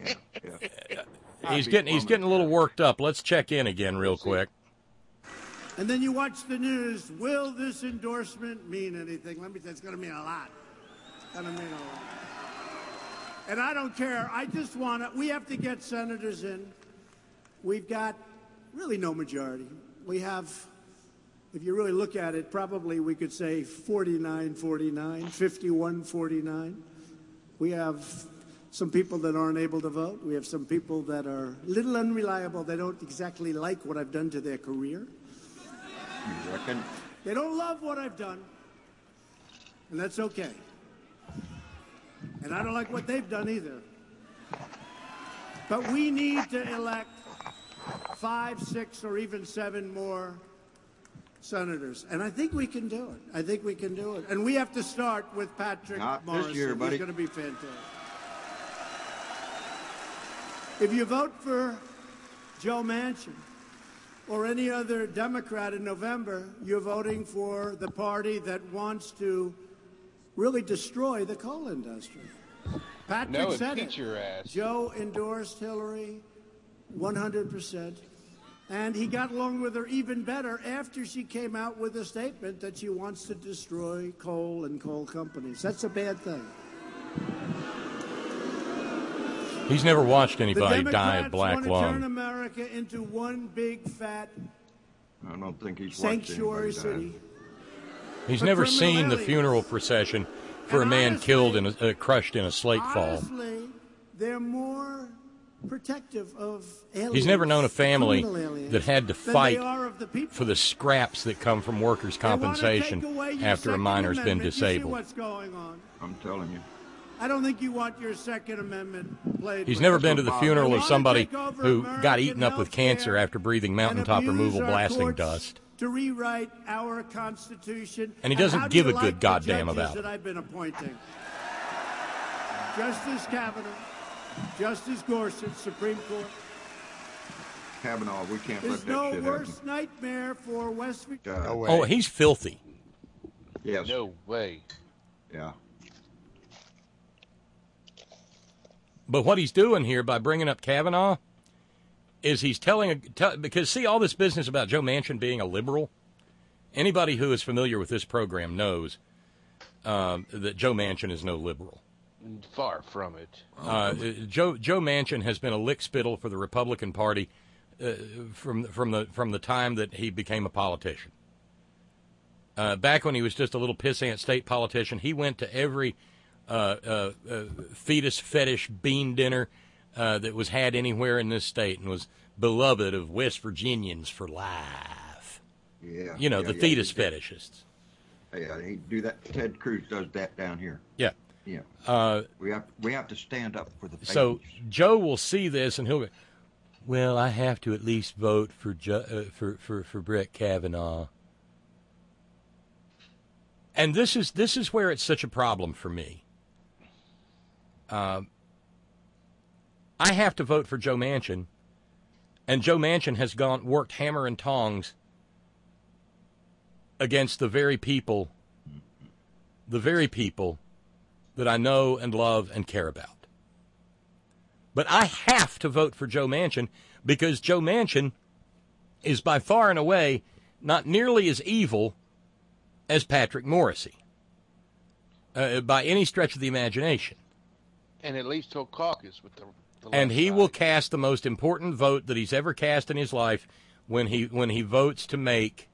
He's getting a little worked up. Let's check in again real quick. And then you watch the news. Will this endorsement mean anything? Let me say, it's going to mean a lot. It's going to mean a lot. And I don't care. I just want to, we have to get senators in. We've got really no majority. We have, if you really look at it, probably we could say 49-49, 51-49. We have some people that aren't able to vote. We have some people that are a little unreliable. They don't exactly like what I've done to their career. You reckon? They don't love what I've done. And that's okay. And I don't like what they've done either. But we need to elect 5, 6, or even 7 more senators. And I think we can do it. I think we can do it. And we have to start with Patrick Morrison. This year, buddy. He's going to be fantastic. If you vote for Joe Manchin or any other Democrat in November, you're voting for the party that wants to really destroy the coal industry. Patrick said it. Your ass. Joe endorsed Hillary 100%. And he got along with her even better after she came out with a statement that she wants to destroy coal and coal companies. That's a bad thing. He's never watched anybody die of black want to turn lung. America into one big fat I don't think he's sanctuary watched anybody die. city. He's For never criminal seen the aliens. funeral procession for a man killed in crushed in a slate fall. Honestly, they're more protective of aliens. He's never known a family criminal aliens, that had to than they fight are of the people. for the scraps that come from workers' They wanna compensation take away your after a Second minor's been Amendment. You see disabled. what's going on. I'm telling you. I don't think you want your Second Amendment played. He's with. never been to the funeral They of wanna somebody take over who American got eaten up with healthcare cancer after breathing mountaintop and removal abuse our blasting courts dust. to rewrite our Constitution. And he doesn't how do give you a like good the goddamn judges about it. that I've been appointing. Justice Kavanaugh, Justice Gorsuch, Supreme Court. Kavanaugh, we can't There's let no that shit worse nightmare for West Virginia. happen. Oh, he's filthy. Yes. No way. Yeah. But what he's doing here by bringing up Kavanaugh is he's because see all this business about Joe Manchin being a liberal. Anybody who is familiar with this program knows that Joe Manchin is no liberal. Far from it. Joe Manchin has been a lickspittle for the Republican Party from the time that he became a politician. Back when he was just a little pissant state politician, he went to every fetus fetish bean dinner that was had anywhere in this state and was beloved of West Virginians for life. Yeah. You know, the fetus fetishists. Yeah, he do that. Ted Cruz does that down here. Yeah. Yeah. We have to stand up for the babies. So Joe will see this and he'll go, well, I have to at least vote for Brett Kavanaugh. And this is where it's such a problem for me. I have to vote for Joe Manchin, and Joe Manchin has worked hammer and tongs against the very people that I know and love and care about. But I have to vote for Joe Manchin because Joe Manchin is by far and away not nearly as evil as Patrick Morrisey by any stretch of the imagination. And at least he'll caucus with the And left he side. will cast the most important vote that he's ever cast in his life when he votes to make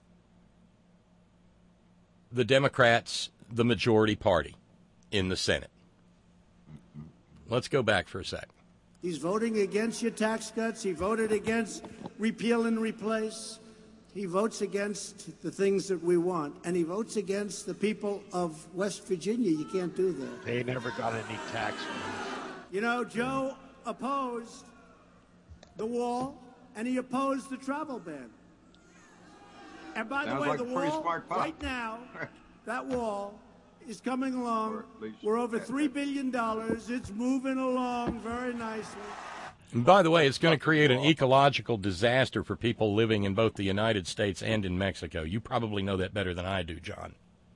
the Democrats the majority party in the Senate. Let's go back for a sec. He's voting against your tax cuts. He voted against repeal and replace. He votes against the things that we want. And he votes against the people of West Virginia. You can't do that. They never got any tax relief. You know, Joe opposed the wall, and he opposed the travel ban. And by the Sounds way, like the a pretty wall, smart pop. right now, that wall is coming along. Or at least- We're over $3 billion. It's moving along very nicely. And by the way, it's going to create an ecological disaster for people living in both the United States and in Mexico. You probably know that better than I do, John.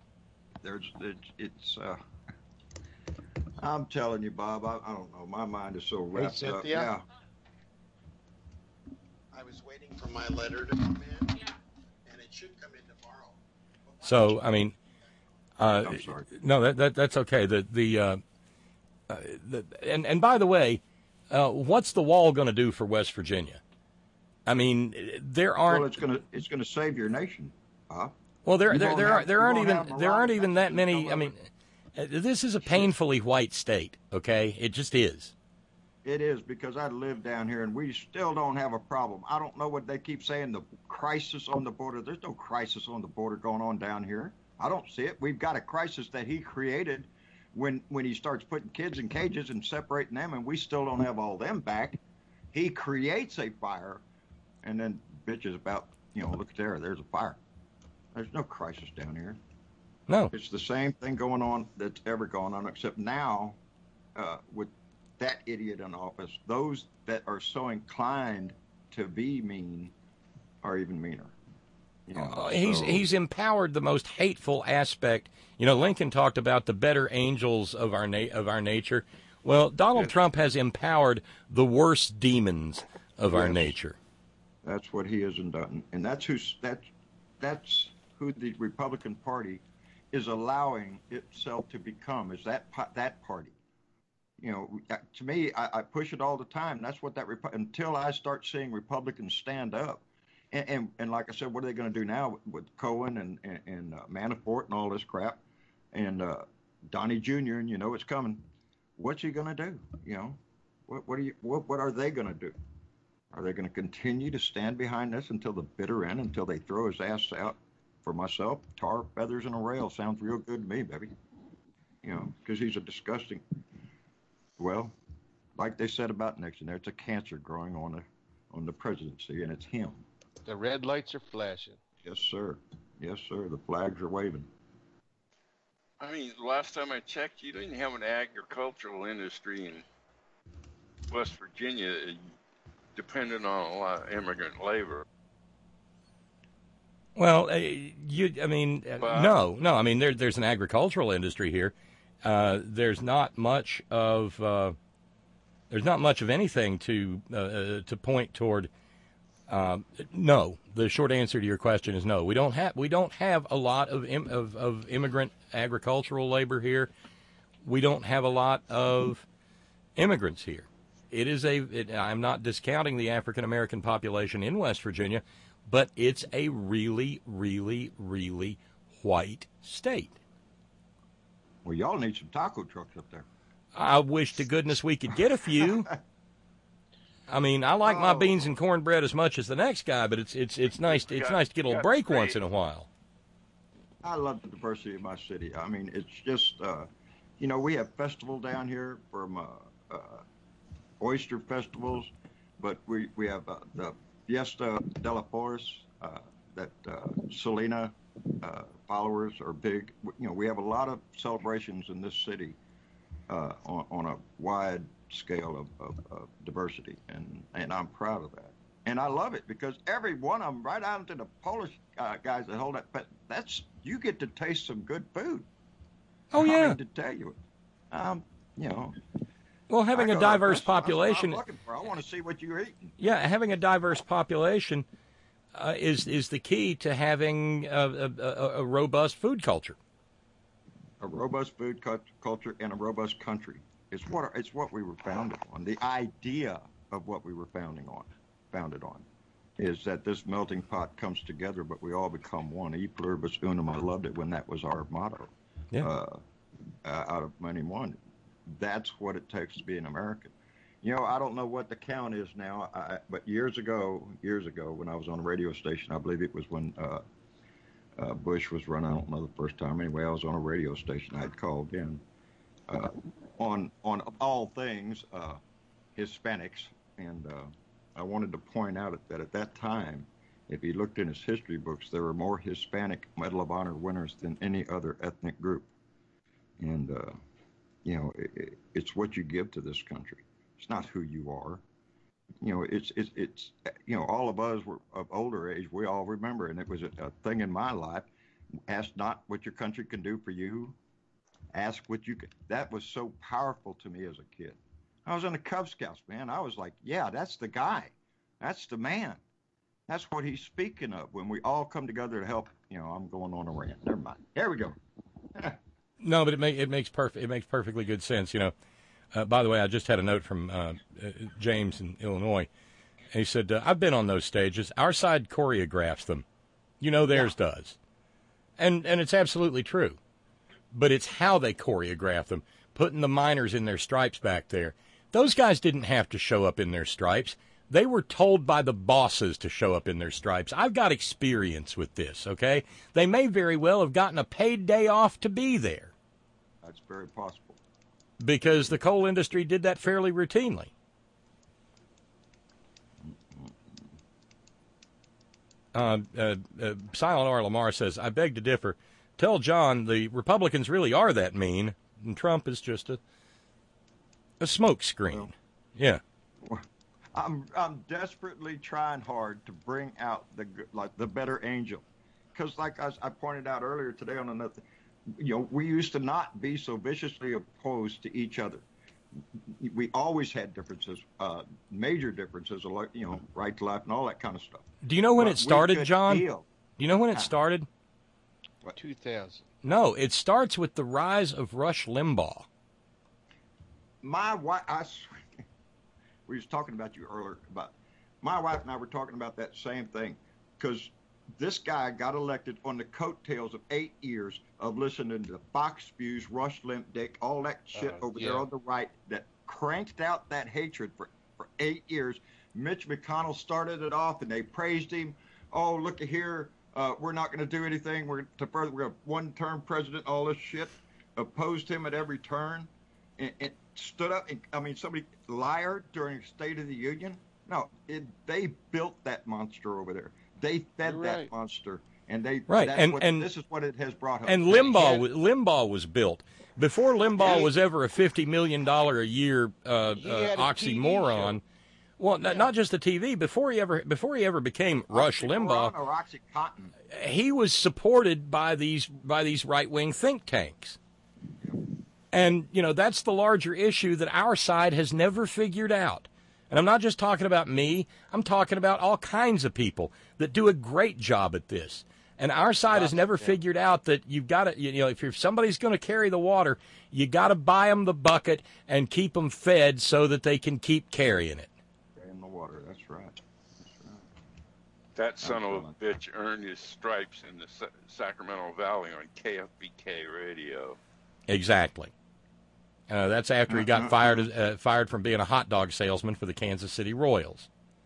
I'm telling you, Bob, I don't know. My mind is so wrapped up. Cynthia? Yeah. I was waiting for my letter to come in, and it should come in tomorrow. So, I mean, I'm sorry. No, that's okay. And by the way, what's the wall going to do for West Virginia? I mean, there aren't. Well, it's gonna save your nation, Bob. Well, there You aren't even that many. I mean, this is a painfully white state. Okay, it just is. It is, because I live down here and we still don't have a problem. I don't know what they keep saying, the crisis on the border. There's no crisis on the border going on down here. I don't see it. We've got a crisis that he created when he starts putting kids in cages and separating them, and we still don't have all them back. He creates a fire and then bitches about, look there, there's a fire. There's no crisis down here. No. It's the same thing going on that's ever gone on, except now with that idiot in office, those that are so inclined to be mean are even meaner. He's empowered the most hateful aspect. Lincoln talked about the better angels of our nature. Well, Donald Trump has empowered the worst demons of our nature. That's what he hasn't done, and that's who the Republican Party is allowing itself to become. Is that party? You know, to me, I push it all the time. That's what until I start seeing Republicans stand up, and like I said, what are they going to do now with Cohen and Manafort and all this crap, and Donnie Jr. and you know it's coming. What's he going to do? You know, what are they going to do? Are they going to continue to stand behind this until the bitter end, until they throw his ass out? For myself, tar, feathers, and a rail sounds real good to me, baby. You know, because he's a disgusting. Well, like they said about Nixon, there's a cancer growing on the presidency, and it's him. The red lights are flashing. Yes, sir. Yes, sir. The flags are waving. I mean, last time I checked, you didn't have an agricultural industry in West Virginia dependent on a lot of immigrant labor. Well, no. I mean, there's an agricultural industry here. There's not much of anything to point toward. No, the short answer to your question is no. We don't have a lot of immigrant agricultural labor here. We don't have a lot of immigrants here. I'm not discounting the African American population in West Virginia, but it's a really, really, really white state. Well, y'all need some taco trucks up there. I wish to goodness we could get a few. I mean, I like my beans and cornbread as much as the next guy, but it's nice to get a little break once in a while. I love the diversity of my city. I mean, it's just, we have festival down here from oyster festivals, but we have the Fiesta de la Forest that Selena followers are big. You know, we have a lot of celebrations in this city on a wide scale of diversity, and I'm proud of that. And I love it because every one of them, right out to the Polish guys that hold that, but you get to taste some good food. Oh yeah. I mean, to tell you, Well, having a diverse population. That's what I'm looking for. I want to see what you're eating. Yeah, having a diverse population is the key to having a robust food culture. A robust food culture and a robust country. It's what we were founded on. The idea of what we were founded on, is that this melting pot comes together, but we all become one. E pluribus unum. I loved it when that was our motto. Yeah. Out of many one. That's what it takes to be an American. You know, I don't know what the count is now, but years ago, when I was on a radio station, I believe it was when Bush was running. I don't know the first time. Anyway, I was on a radio station. I'd called in on all things Hispanics, and I wanted to point out that at that time, if he looked in his history books, there were more Hispanic Medal of Honor winners than any other ethnic group. And it's what you give to this country. It's not who you are. You know, it's all of us were of older age. We all remember, and it was a thing in my life. Ask not what your country can do for you. Ask what you can. That was so powerful to me as a kid. I was in the Cub Scouts, man. I was like, yeah, that's the guy. That's the man. That's what he's speaking of. When we all come together to help. I'm going on a rant. Never mind. Here we go. No, but it makes perfectly good sense. By the way, I just had a note from James in Illinois. He said, "I've been on those stages. Our side choreographs them. Theirs does, and it's absolutely true. But it's how they choreograph them, putting the miners in their stripes back there. Those guys didn't have to show up in their stripes. They were told by the bosses to show up in their stripes. I've got experience with this, okay? They may very well have gotten a paid day off to be there. That's very possible. Because the coal industry did that fairly routinely. Silent R. Lamar says, I beg to differ. Tell John the Republicans really are that mean, and Trump is just a smoke screen. Yeah. I'm desperately trying hard to bring out the better angel, because like I pointed out earlier today on another, we used to not be so viciously opposed to each other. we always had differences, major differences, right to left and all that kind of stuff. Do you know when But it started, we could John? deal. Do you know when it started? 2000. No, it starts with the rise of Rush Limbaugh. My wife, we was talking about you earlier about my wife and I were talking about that same thing, because this guy got elected on the coattails of 8 years of listening to Fox News, Rush Limbaugh, all that shit over there on the right that cranked out that hatred for 8 years. Mitch McConnell started it off, and they praised him. Oh, look at here, we're not going to do anything. We're a one-term president. All this shit. Opposed him at every turn, and stood up. And, somebody liar during State of the Union. No, they built that monster over there. They fed that monster, and they this is what it has brought up. And Limbaugh was built before Limbaugh was ever a $50 million a year oxymoron. Well, not just the TV. Before he ever became Rush Limbaugh, or OxyContin, he was supported by these right-wing think tanks. And that's the larger issue that our side has never figured out. And I'm not just talking about me. I'm talking about all kinds of people that do a great job at this. And our side has never figured out that you've got to, if somebody's going to carry the water, you got to buy them the bucket and keep them fed so that they can keep carrying it. In the water, that's right. That son of a bitch earned his stripes in the Sacramento Valley on KFBK radio. Exactly. That's after he got fired from being a hot dog salesman for the Kansas City Royals.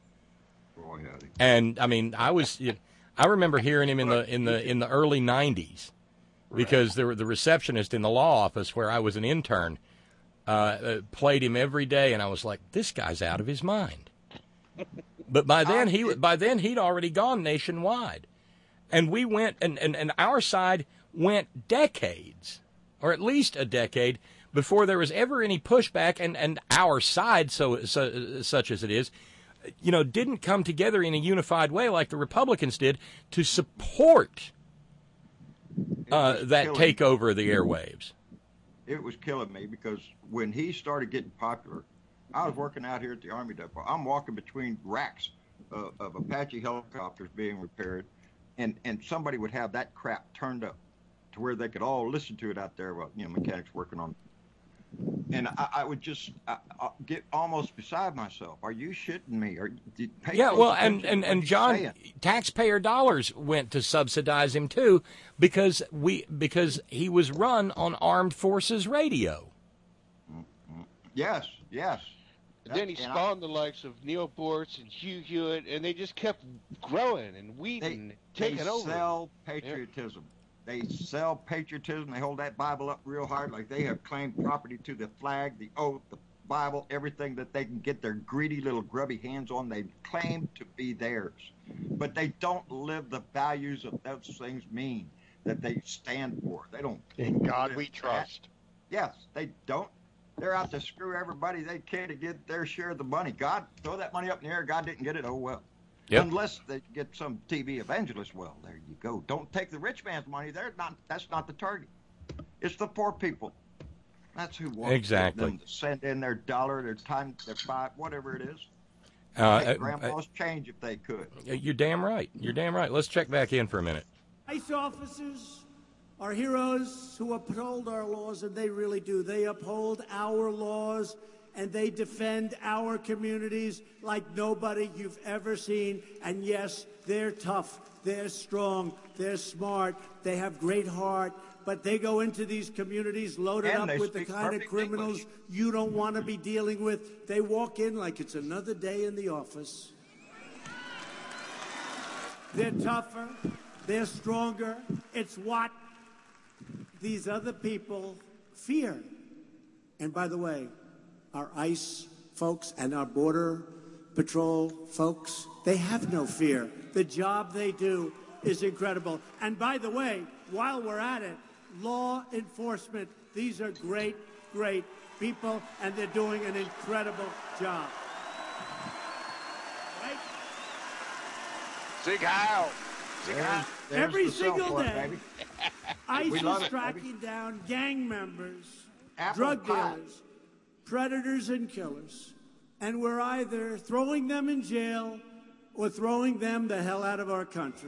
And I remember hearing him in the early '90s, because the receptionist in the law office where I was an intern played him every day, and I was like, this guy's out of his mind. But by then he'd already gone nationwide, and we went and our side went decades, or at least a decade, before there was ever any pushback, and our side, such as it is, didn't come together in a unified way like the Republicans did to support that takeover of the airwaves. It was killing me, because when he started getting popular, I was working out here at the Army Depot. I'm walking between racks of Apache helicopters being repaired, and somebody would have that crap turned up to where they could all listen to it out there while mechanics working on it. And I would just get almost beside myself. Are you shitting me? And John, taxpayer dollars went to subsidize him too, because he was run on Armed Forces Radio. Yes. And then he spawned the likes of Neil Bortz and Hugh Hewitt, and they just kept growing and weeding, taking over. They sell patriotism. They sell patriotism. They hold that Bible up real hard, like they have claimed property to the flag, the oath, the Bible, everything that they can get their greedy little grubby hands on. They claim to be theirs, but they don't live the values of those things mean that they stand for. They don't. In God we trust. Yes, they don't. They're out to screw everybody they can to get their share of the money. God, throw that money up in the air. God didn't get it. Oh well. Yep. Unless they get some TV evangelist. Well, there you go. Don't take the rich man's money. That's not the target. It's the poor people. That's who wants them to send in their dollar, their time, their $5, whatever it is. Take grandma's change if they could. You're damn right. Let's check back in for a minute. ICE officers are heroes who uphold our laws, and they really do. They uphold our laws, and they defend our communities like nobody you've ever seen. And yes, they're tough, they're strong, they're smart, they have great heart, but they go into these communities loaded up with the kind of criminals you don't want to be dealing with. They walk in like it's another day in the office. They're tougher, they're stronger. It's what these other people fear. And by the way, our ICE folks and our Border Patrol folks, they have no fear. The job they do is incredible. And by the way, while we're at it, law enforcement, these are great, great people, and they're doing an incredible job. Right? Sig Heil! Sig Heil! Every single day, ICE is tracking down gang members, drug dealers, predators and killers, and we're either throwing them in jail or throwing them the hell out of our country.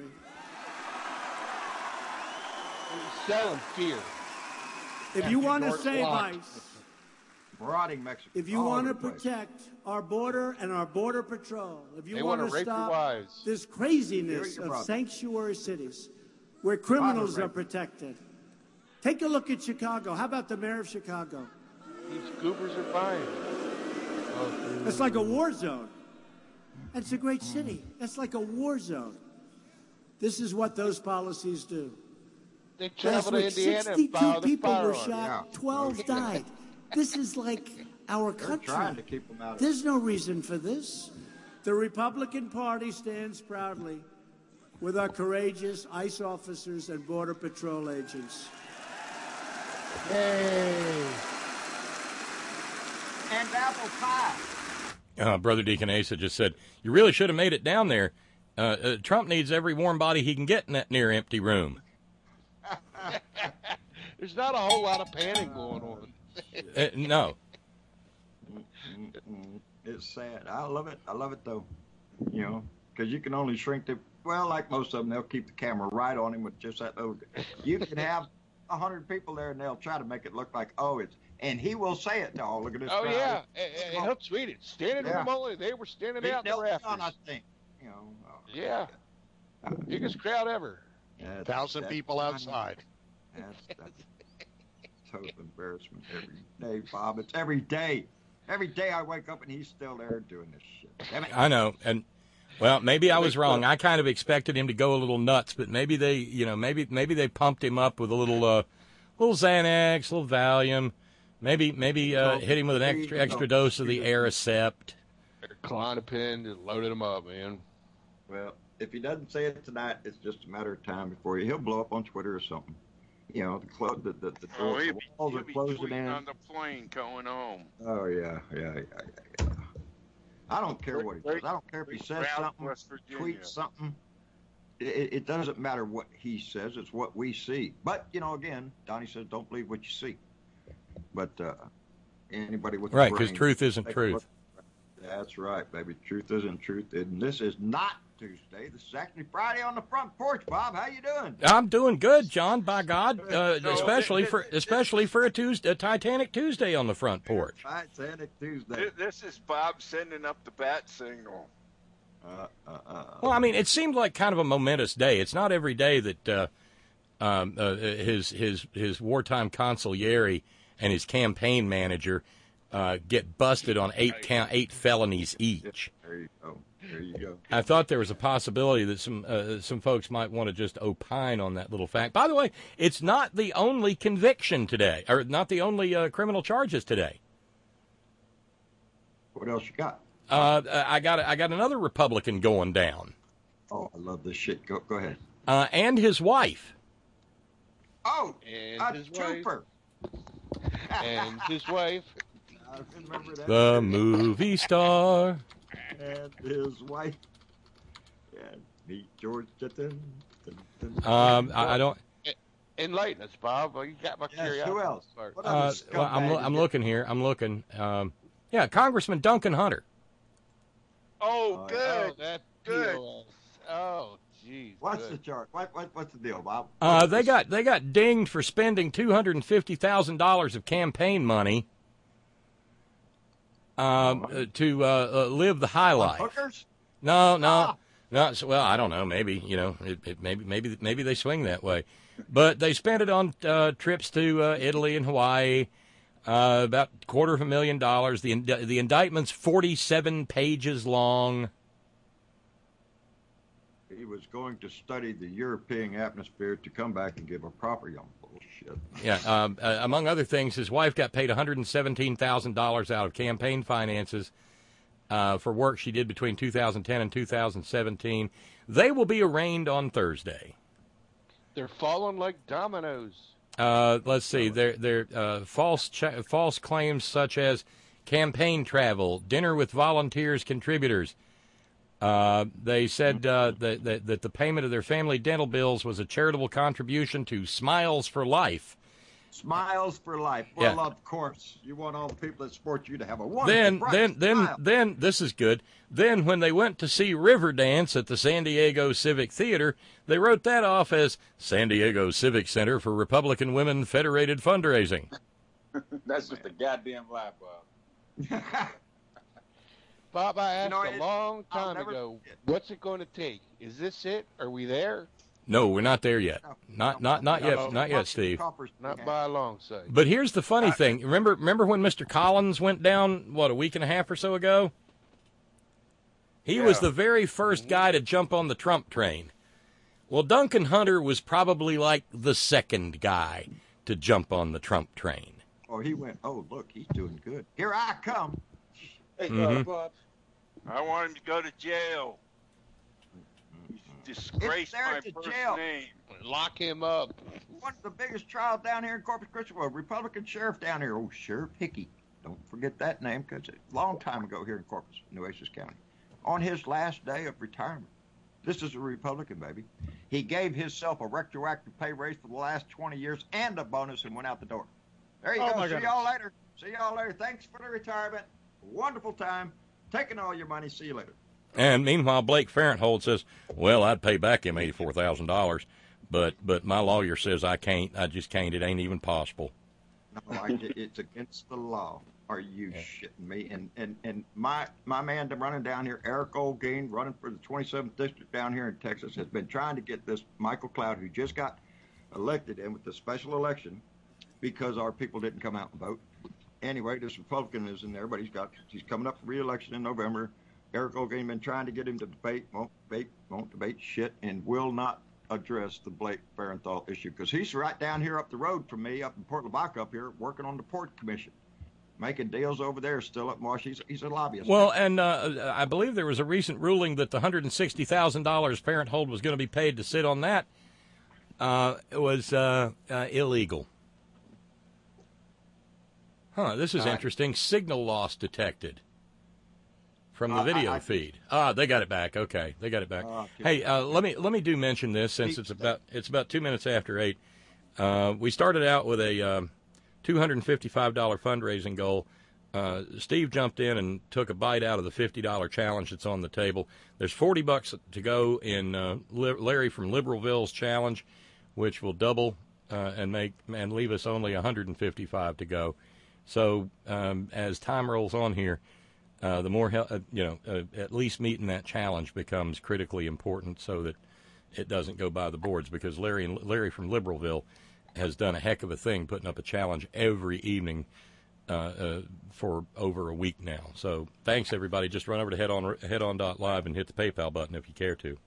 They're selling fear. If you want to save ICE, marauding Mexico. if you want to protect our border and our border patrol, if you want to stop this craziness of sanctuary cities where criminals are protected, take a look at Chicago. How about the mayor of Chicago? These goobers are fine. It's like a war zone. It's a great city. That's like a war zone. This is what those policies do. They Last travel to week, Indiana 62 and people were firearms. shot, 12 died. This is like our country. Trying to keep them out of There's no reason for this. The Republican Party stands proudly with our courageous ICE officers and Border Patrol agents. Yay! And apple pie. Brother Deacon Asa just said, you really should have made it down there. Trump needs every warm body he can get in that near empty room. There's not a whole lot of panic going on. No. It's sad. I love it. I love it, though. You know, because you can only shrink the... Well, like most of them, they'll keep the camera right on him with just that little... You can have 100 people there, and they'll try to make it look like, oh, it's... And he will say it, oh, look at this Oh, crowd. yeah. And he'll tweet it. Standing in the mall, they were standing out in the rafters. I think. You know, yeah. Biggest crowd ever. 1,000 people outside. That's total embarrassment every day, Bob. It's every day. Every day I wake up and he's still there doing this shit. Damn it. I know. And, well, maybe I was wrong. I kind of expected him to go a little nuts, but maybe they, you know, maybe they pumped him up with a little Xanax, a little Valium. Maybe hit him with an extra dose of the Aricept. Klonopin, just loaded him up, man. Well, if he doesn't say it tonight, it's just a matter of time before he'll blow up on Twitter or something. You know, the walls are closing in. On the plane going home. Oh yeah. I don't care what he says. I don't care if he says something, tweets something. It doesn't matter what he says. It's what we see. But you know, again, Donnie says, don't believe what you see. But anybody with right, because truth isn't truth. That's right, baby. Truth isn't truth, and this is not Tuesday. This is actually Friday on the front porch. Bob, how you doing? I'm doing good, John. By God, especially for a Titanic Tuesday on the front porch. Titanic Tuesday. This is Bob sending up the bat signal. Well, I mean, it seemed like kind of a momentous day. It's not every day that his wartime consigliere and his campaign manager get busted on 8 felonies each. There you go. There you go. I thought there was a possibility that some folks might want to just opine on that little fact. By the way, it's not the only conviction today, or not the only criminal charges today. What else you got? I got another Republican going down. Oh, I love this shit. Go ahead. And his wife. Oh, and his trooper. And his wife. I remember that. The movie star. And his wife. And meet George Jetton. I don't. Enlighten us, Bob. Well, you got my curiosity. Who else? Well, I'm looking here. I'm looking. Yeah, Congressman Duncan Hunter. Oh, good. Oh, that good. POS. Oh, jeez. What's the charge? What's the deal, Bob? They got dinged for spending $250,000 of campaign money to live the high life. Hookers? No. So, well, I don't know. Maybe maybe they swing that way, but they spent it on trips to Italy and Hawaii. About $250,000. The indictment's 47 pages long. He was going to study the European atmosphere to come back and give a proper young bullshit. Yeah, among other things, his wife got paid $117,000 out of campaign finances for work she did between 2010 and 2017. They will be arraigned on Thursday. They're falling like dominoes. Let's see. They're false claims such as campaign travel, dinner with volunteers, contributors. They said that the payment of their family dental bills was a charitable contribution to Smiles for Life, Smiles for life. Yeah. Well, of course, you want all the people that support you to have a wonderful, bright smile. Then this is good. Then when they went to see Riverdance at the San Diego Civic Theater, they wrote that off as San Diego Civic Center for Republican Women Federated Fundraising. That's just a goddamn lie, Bob. Bob, I asked a long time ago, what's it going to take? Is this it? Are we there? No, we're not there yet. Not yet, Steve. Not by a long sight. But here's the funny thing. Remember when Mr. Collins went down, a week and a half or so ago? He was the very first guy to jump on the Trump train. Well, Duncan Hunter was probably like the second guy to jump on the Trump train. Oh, he went, oh, look, he's doing good. Here I come. Hey, Bob. I want him to go to jail. Disgrace my first name. Lock him up. One of the biggest trials down here in Corpus Christi, a Republican sheriff down here, Sheriff Hickey. Don't forget that name because it's a long time ago here in Corpus, Nueces County. On his last day of retirement. This is a Republican, baby. He gave himself a retroactive pay raise for the last 20 years and a bonus and went out the door. There you go. See y'all later. See y'all later. Thanks for the retirement. Wonderful time. Taking all your money. See you later. And meanwhile, Blake Farenthold says, well, I'd pay back him $84,000, but my lawyer says I can't. I just can't. It ain't even possible. No, it's against the law. Are you shitting me? And my man running down here, Eric Olgain, running for the 27th district down here in Texas, has been trying to get this Michael Cloud, who just got elected in with the special election because our people didn't come out and vote. Anyway, this Republican is in there, but he's coming up for re-election in November. Eric Olgain been trying to get him to debate, won't debate shit, and will not address the Blake Farenthold issue because he's right down here up the road from me, up in Port Lavaca up here, working on the Port Commission, making deals over there still up in Washington. He's a lobbyist. Well, and I believe there was a recent ruling that the $160,000 Farenthold was going to be paid to sit on that was illegal. This is interesting. Signal loss detected from the video feed. They got it back. Okay, they got it back. Hey, let me mention this since it's about 2 minutes after 8. We started out with a $255 fundraising goal. Steve jumped in and took a bite out of the $50 challenge that's on the table. There's $40 to go in Larry from Liberalville's challenge, which will double and leave us only $155 to go. So as time rolls on here, the more at least meeting that challenge becomes critically important, so that it doesn't go by the boards. Because Larry from Liberalville has done a heck of a thing, putting up a challenge every evening for over a week now. So thanks everybody. Just run over to headon.live and hit the PayPal button if you care to.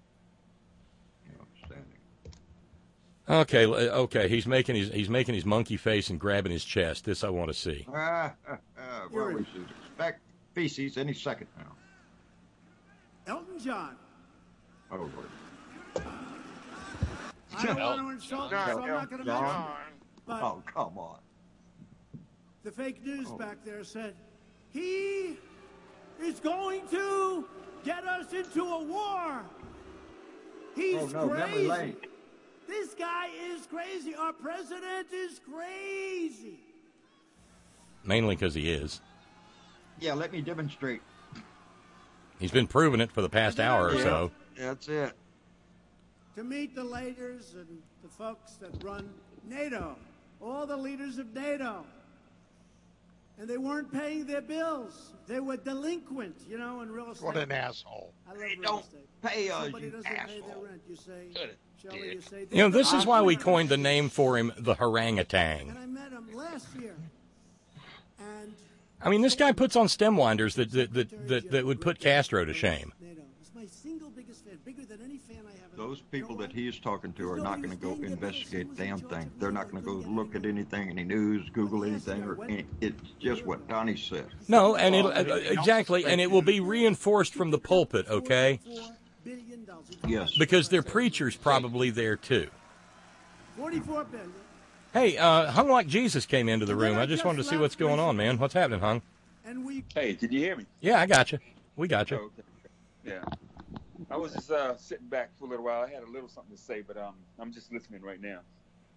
Okay. He's making his monkey face and grabbing his chest. This I want to see. Well, we should expect feces any second now. Elton John. Oh, Lord. I don't want to insult you, so I'm not going to mention it. But oh, come on. The fake news back there said, he is going to get us into a war. He's crazy. This guy is crazy. Our president is crazy. Mainly because he is. Yeah, let me demonstrate. He's been proving it for the past hour or so. That's it. To meet the leaders and the folks that run NATO, all the leaders of NATO. And they weren't paying their bills. They were delinquent, in real estate. What an asshole. I love they real don't estate. Pay us, Somebody doesn't pay their rent. You say, Shelley, you say. This is why we coined the name for him, the Harangatang. And I met him last year. And I mean, this guy puts on stem winders that would put Castro to shame. It's my single biggest fan, bigger than any fan I have. Those people that he is talking to are not going to go investigate a damn thing. They're not going to go look at anything, any news, Google anything, or it's just what Donnie said. No, and exactly, and it will be reinforced from the pulpit, okay? Yes. Because their preacher's probably there too. 44 billion. Hey, Hung Like Jesus came into the room. I just wanted to see what's going on, man. What's happening, Hung? Hey, did you hear me? Yeah, I got you. We got you. Oh, okay. Yeah. I was just sitting back for a little while. I had a little something to say, but I'm just listening right now.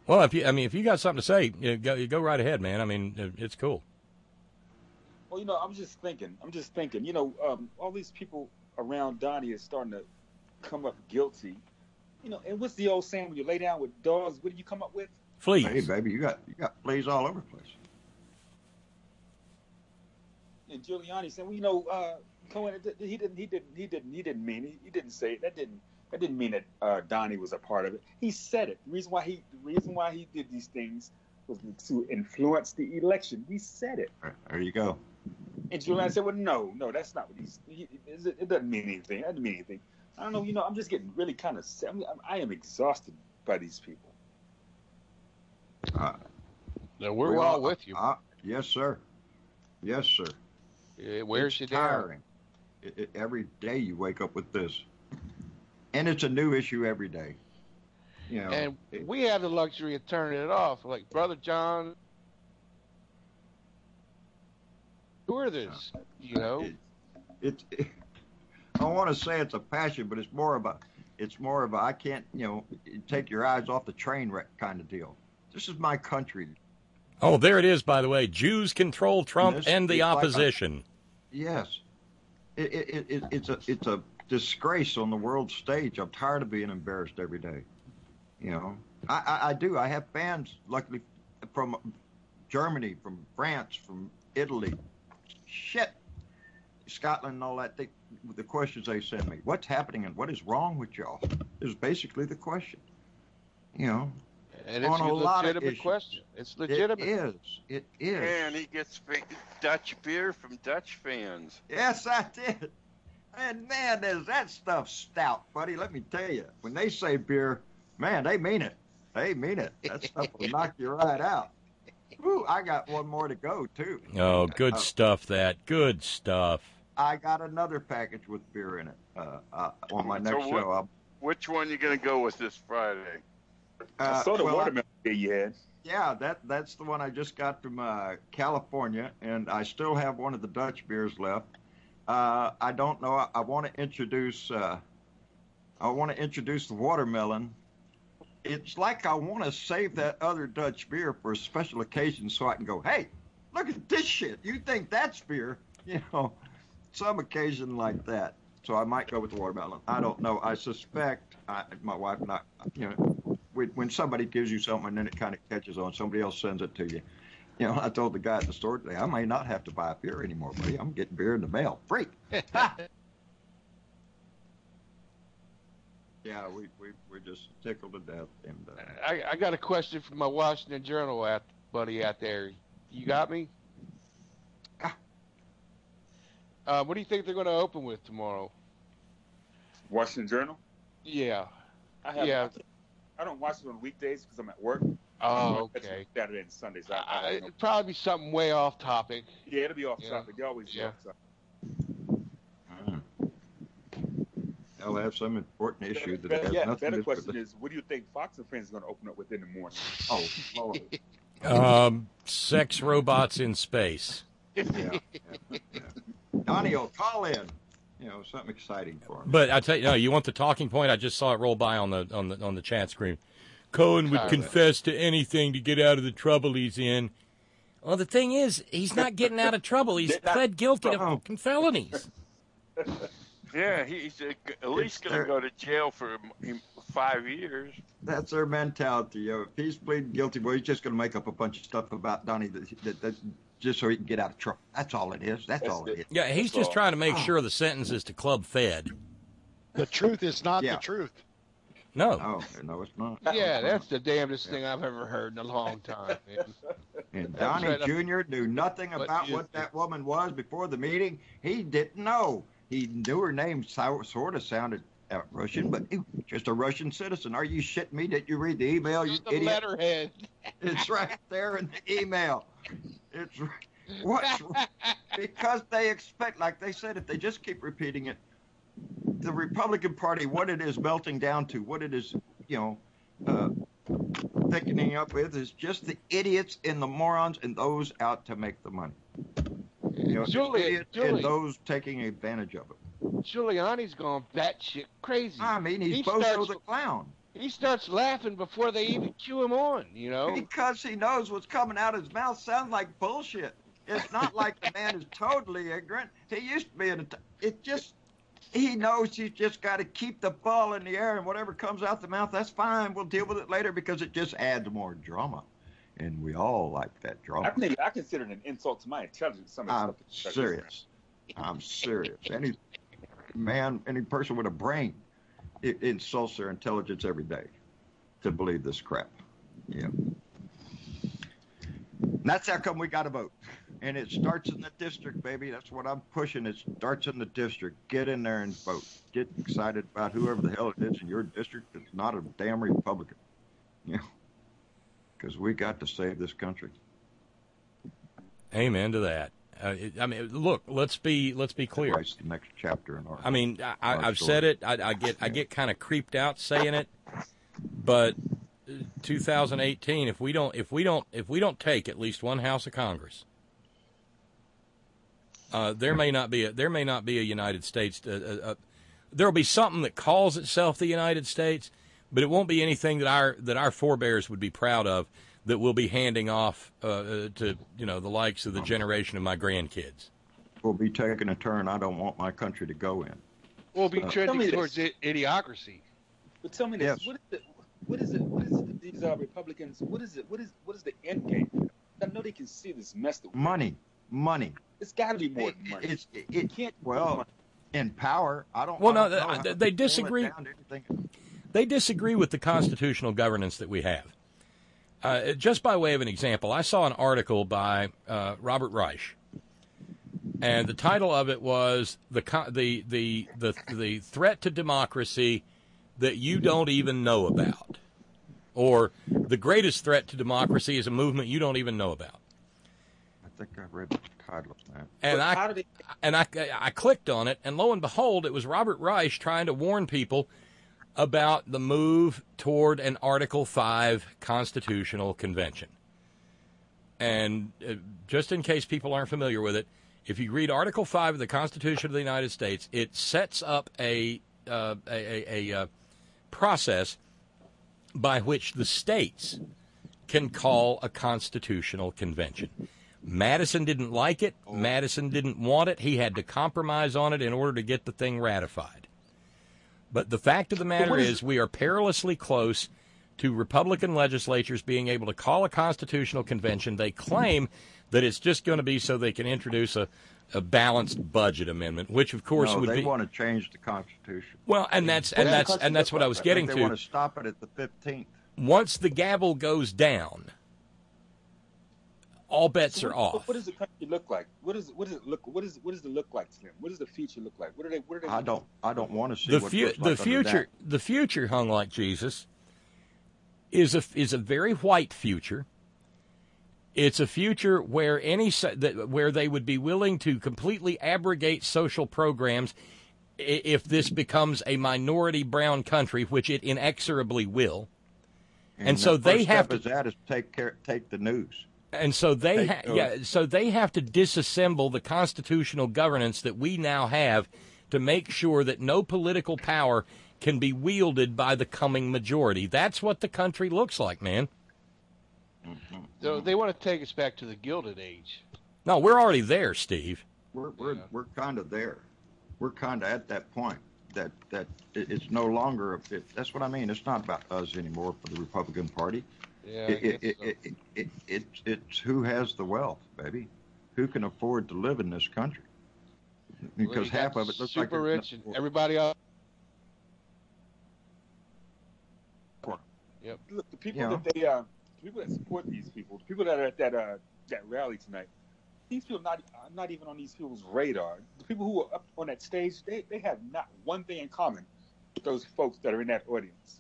Well, if you got something to say, you go right ahead, man. I mean, it's cool. Well, I'm just thinking. All these people around Donnie is starting to come up guilty. And what's the old saying, when you lay down with dogs, what do you come up with? Fleas. Hey, baby, you got fleas all over the place. And Giuliani said, Cohen, he didn't mean it. He didn't say it. That didn't mean that Donnie was a part of it. He said it. The reason why he did these things was to influence the election. He said it. There you go. And Giuliani said, well, no, that's not what it doesn't mean anything. That doesn't mean anything. I don't know. I'm just getting really kind of I am exhausted by these people. We're all with you. Yes, sir. Yes, sir. It wears you tiring. down. Every day you wake up with this. And it's a new issue every day. And we have the luxury of turning it off. Like Brother John, who this? I want to say it's a passion, but it's more of a I can't, take your eyes off the train wreck kind of deal. This is my country. Oh, there it is, by the way. Jews control Trump and the opposition. Yes. It's a disgrace on the world stage. I'm tired of being embarrassed every day. I do. I have fans, luckily, from Germany, from France, from Italy. Shit. Scotland and all that. The questions they send me. What's happening and what is wrong with y'all is basically the question. And it's a legitimate question. It's legitimate. It is. And he gets Dutch beer from Dutch fans. Yes, I did. And man, there's that stuff stout, buddy. Let me tell you, when they say beer, man, they mean it. They mean it. That stuff will knock you right out. Woo, I got one more to go too. Oh, good stuff. Good stuff. I got another package with beer in it on my next show. Which one you gonna go with this Friday? I saw the watermelon beer you had. Yeah, that's the one I just got from California, and I still have one of the Dutch beers left. I don't know. I want to introduce the watermelon. It's like I want to save that other Dutch beer for a special occasion so I can go, hey, look at this shit. You think that's beer? Some occasion like that. So I might go with the watermelon. I don't know. I suspect my wife and I, when somebody gives you something and then it kind of catches on, somebody else sends it to you. I told the guy at the store today, I may not have to buy a beer anymore, buddy. I'm getting beer in the mail. Free. Yeah, we're just tickled to death. And I got a question from my Washington Journal buddy out there. You got me? What do you think they're going to open with tomorrow? Washington Journal? Yeah. I don't watch it on weekdays because I'm at work. Oh, okay. Saturday and Sundays. It'd probably be something way off topic. Yeah, it'll be off topic. They always do off topic. They'll have some important issue that has nothing the better to do question with it. is, what do you think Fox and Friends is going to open up with in the morning? Oh, Lord. Sex robots in space. Yeah. Donnie will call in. Something exciting for him. But I tell you, no, you want the talking point? I just saw it roll by on the chat screen. Cohen would confess to anything to get out of the trouble he's in. Well, the thing is, he's not getting out of trouble. He's pled guilty to fucking felonies. Yeah, he's at least going to go to jail for 5 years. That's their mentality. If he's pleading guilty, well, he's just going to make up a bunch of stuff about Donnie that just so he can get out of trouble. That's all it is. That's all it is. Yeah, he's just trying to make sure the sentence is to club fed. The truth is not the truth. No. Oh, no, it's not. Yeah, that's the damnedest thing I've ever heard in a long time, man. And Donnie Jr. knew nothing about what that woman was before the meeting. He didn't know. He knew her name sort of sounded Russian, but just a Russian citizen. Are you shitting me? Did you read the email, you the idiot? Letterhead. It's right there in the email. It's what's because they expect, like they said, if they just keep repeating it, the Republican Party, what it is melting down to, what it is, thickening up with, is just the idiots and the morons and those out to make the money. Julie, and those taking advantage of it. Giuliani's gone batshit crazy. I mean, he's Bozo the clown. He starts laughing before they even cue him on, you know? Because he knows what's coming out of his mouth sounds like bullshit. It's not like the man is totally ignorant. He used to be he knows he's just got to keep the ball in the air, and whatever comes out the mouth, that's fine. We'll deal with it later because it just adds more drama. And we all like that drama. I consider it an insult to my intelligence. I'm serious. Any person with a brain, it insults their intelligence every day to believe this crap. Yeah. And that's how come we got to vote. And it starts in the district, baby. That's what I'm pushing. It starts in the district. Get in there and vote. Get excited about whoever the hell it is in your district that's not a damn Republican. Yeah. Because we got to save this country. Amen to that. Look, let's be clear. That's the next chapter in our. I've said it. I get kind of creeped out saying it, but 2018. If we don't take at least one house of Congress, there may not be a United States. There'll be something that calls itself the United States, but it won't be anything that our forebears would be proud of, that we'll be handing off to the likes of the generation of my grandkids. We'll be taking a turn I don't want my country to go in. We'll be trending towards idiocracy. But tell me this: yes. What is it? These Republicans. What is the end game? I know they can see this mess. Money. It's got to be more than money. It can't. Well, in power, I don't. Well, no, they disagree. They disagree with the constitutional governance that we have. Just by way of an example, I saw an article by Robert Reich, and the title of it was the threat to democracy that you don't even know about, or the greatest threat to democracy is a movement you don't even know about. I think I read the title of that. And I clicked on it, and lo and behold, it was Robert Reich trying to warn people about the move toward an Article 5 constitutional convention. And just in case people aren't familiar with it, if you read Article 5 of the Constitution of the United States, it sets up a process by which the states can call a constitutional convention. Madison didn't like it. Madison didn't want it. He had to compromise on it in order to get the thing ratified. But the fact of the matter is we are perilously close to Republican legislatures being able to call a constitutional convention. They claim that it's just going to be so they can introduce a balanced budget amendment, which of course would be. They want to change the Constitution. Well, and that's what I was getting to. They want to stop it at the 15th. Once the gavel goes down, all bets are off. What does the country look like? What does it look like, Slim? What does the future look like? What are they? I don't want to see the future. The future, hung like Jesus, is a very white future. It's a future where where they would be willing to completely abrogate social programs if this becomes a minority brown country, which it inexorably will. And so they have to. That is take the news. And so they have to disassemble the constitutional governance that we now have to make sure that no political power can be wielded by the coming majority. That's what the country looks like, man. Mm-hmm. So they want to take us back to the Gilded Age. No, we're already there, Steve. We're kind of there. We're kind of at that point that it's no longer. That's what I mean. It's not about us anymore for the Republican Party. Yeah, it's who has the wealth, baby. Who can afford to live in this country? Because half of it looks like super rich, and everybody else. Yep. Look, the people that people that support these people, the people that are at that rally tonight, these people are not even on these people's radar. The people who are up on that stage, they have not one thing in common with those folks that are in that audience.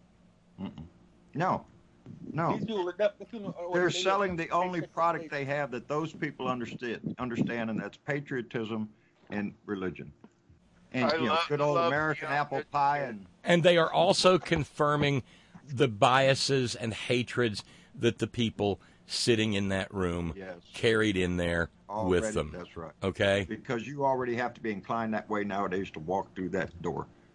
No. They're selling the only product they have that those people understand, and that's patriotism and religion. And good old American apple pie. And they are also confirming the biases and hatreds that the people sitting in that room carried in there with them. That's right. Okay? Because you already have to be inclined that way nowadays to walk through that door.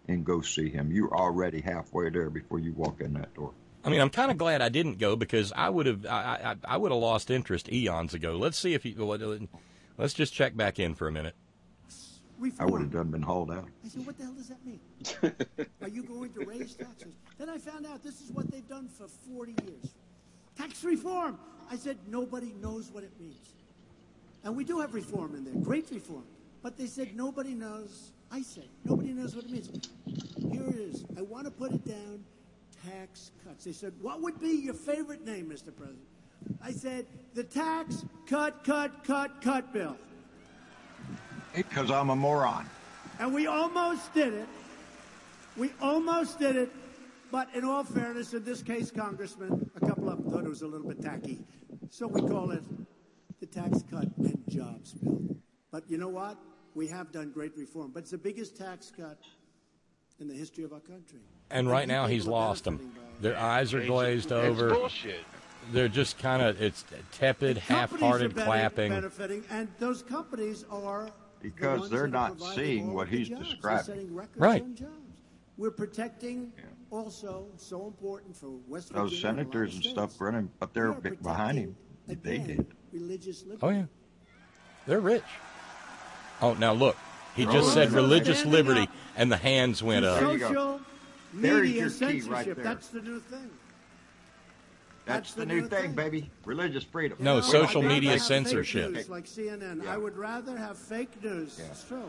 and go see him. You're already halfway there before you walk in that door. I mean, I'm kind of glad I didn't go because I would have lost interest eons ago. Let's see if let's just check back in for a minute. I would have done been hauled out. I said, what the hell does that mean? Are you going to raise taxes? Then I found out this is what they've done for 40 years. Tax reform. I said, nobody knows what it means. And we do have reform in there, great reform. But they said nobody knows. I say, nobody knows what it means. Here it is. I want to put it down, tax cuts. They said, what would be your favorite name, Mr. President? I said, the tax cut bill. Because I'm a moron. And we almost did it. We almost did it. But in all fairness, in this case, Congressman, a couple of them thought it was a little bit tacky. So we call it the Tax Cut and Jobs Bill. But you know what? We have done great reform. But it's the biggest tax cut in the history of our country. And right now he's lost them. Their eyes are glazed over. It's bullshit. They're just kind of, it's tepid, half-hearted clapping. Benefiting, and those companies are because they're not seeing what he's describing. Right. We're protecting also, so important for West Virginia. Those senators and stuff running up there behind him, they did. Religious liberty. Oh, yeah. They're rich. Oh, now look. He just said religious liberty, and the hands went up. Social media censorship. That's the new thing. That's the new thing, baby. Religious freedom. No, social media censorship. Fake news like CNN. Yeah. I would rather have fake news. Yeah. It's true.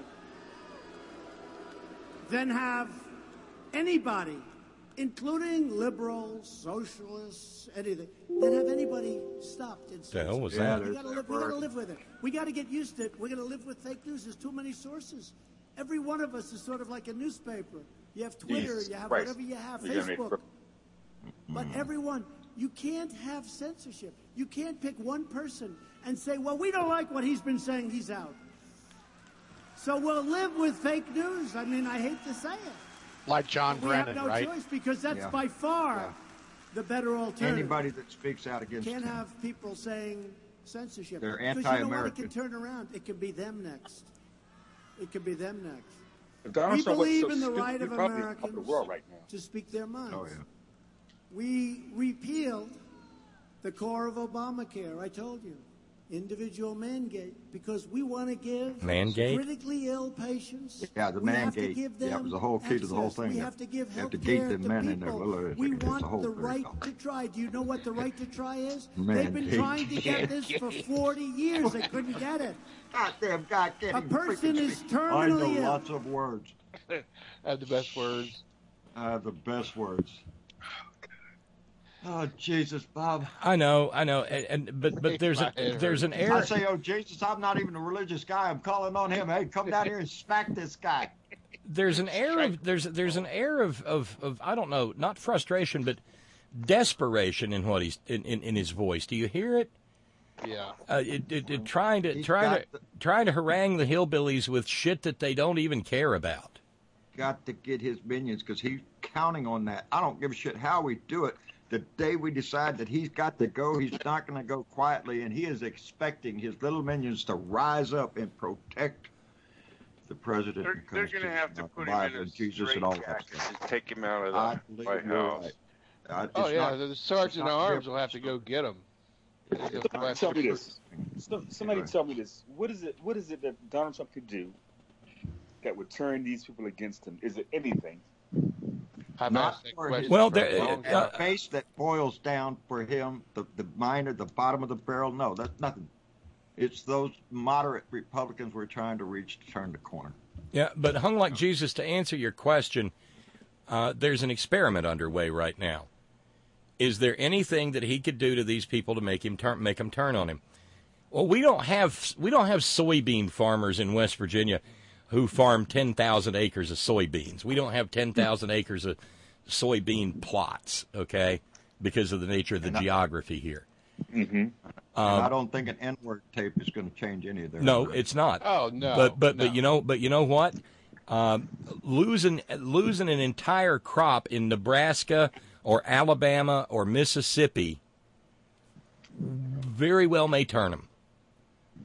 Than have anybody, including liberals, socialists, anything, than have anybody stopped. The hell was that? We gotta live with it. We gotta get used to it. We're gonna live with fake news. There's too many sources. Every one of us is sort of like a newspaper. You have Twitter, you have whatever you have, Facebook. But everyone, you can't have censorship. You can't pick one person and say, well, we don't like what he's been saying, he's out. So we'll live with fake news. I mean, I hate to say it. Like John Brennan, right? We have no choice because that's by far the better alternative. Anybody that speaks out against can't have people saying censorship. They're anti-American. Because you know what? It can turn around. It could be them next. It could be them next. We believe in the right of Americans to speak their minds. Oh, yeah. We repealed the core of Obamacare. I told you. Individual mandate, because we want to give critically ill patients. Yeah, the mandate. Yeah, it was the whole key to the whole thing. We have to give health to care the to men people. We want the right to try. Do you know what the right to try is? Mandate. They've been trying to get this for 40 years. They couldn't get it. Goddamn, God, a person is terminally I know ill. lots of words. I have the best words. The best words. Oh Jesus, Bob! I know, but there's an error. I say, oh Jesus, I'm not even a religious guy. I'm calling on him. Hey, come down here and smack this guy. There's an air of there's an air of I don't know, not frustration, but desperation in what he's in his voice. Do you hear it? Yeah. Trying to harangue the hillbillies with shit that they don't even care about. Got to get his minions because he's counting on that. I don't give a shit how we do it. The day we decide that he's got to go, he's not going to go quietly, and he is expecting his little minions to rise up and protect the president. They're going to have to put him in a straitjacket and take him out of the White House. The sergeant at arms will have to go get him. Tell me this. Somebody tell me this. What is it that Donald Trump could do that would turn these people against him? Is it anything? Not for his a base that boils down for him, the minor, the bottom of the barrel. No, that's nothing. It's those moderate Republicans we're trying to reach to turn the corner. Yeah, but hung like Jesus, to answer your question, there's an experiment underway right now. Is there anything that he could do to these people to make them turn on him? Well, we don't have soybean farmers in West Virginia who farm 10,000 acres of soybeans. We don't have 10,000 acres of soybean plots, okay, because of the nature of the geography here. Mm-hmm. I don't think an N-word tape is going to change any of their. No, it's not. Oh no. But you know what? Losing an entire crop in Nebraska or Alabama or Mississippi very well may turn them.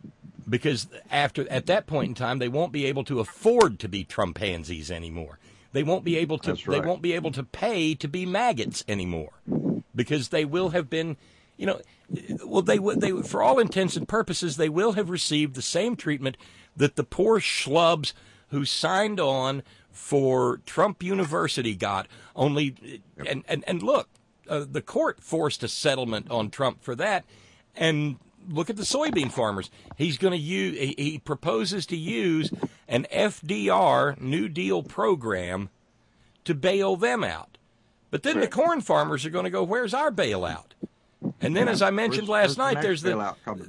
Because at that point in time, they won't be able to afford to be Trumpansies anymore. They won't be able to. That's right. They won't be able to pay to be maggots anymore, because they will have been, well, they for all intents and purposes, they will have received the same treatment that the poor schlubs who signed on for Trump University got. Only, and look, the court forced a settlement on Trump for that, and look at the soybean farmers. He's going to use. He proposes to use an FDR New Deal program to bail them out. But then the corn farmers are going to go, "Where's our bailout?" And then, as I mentioned last night, there's the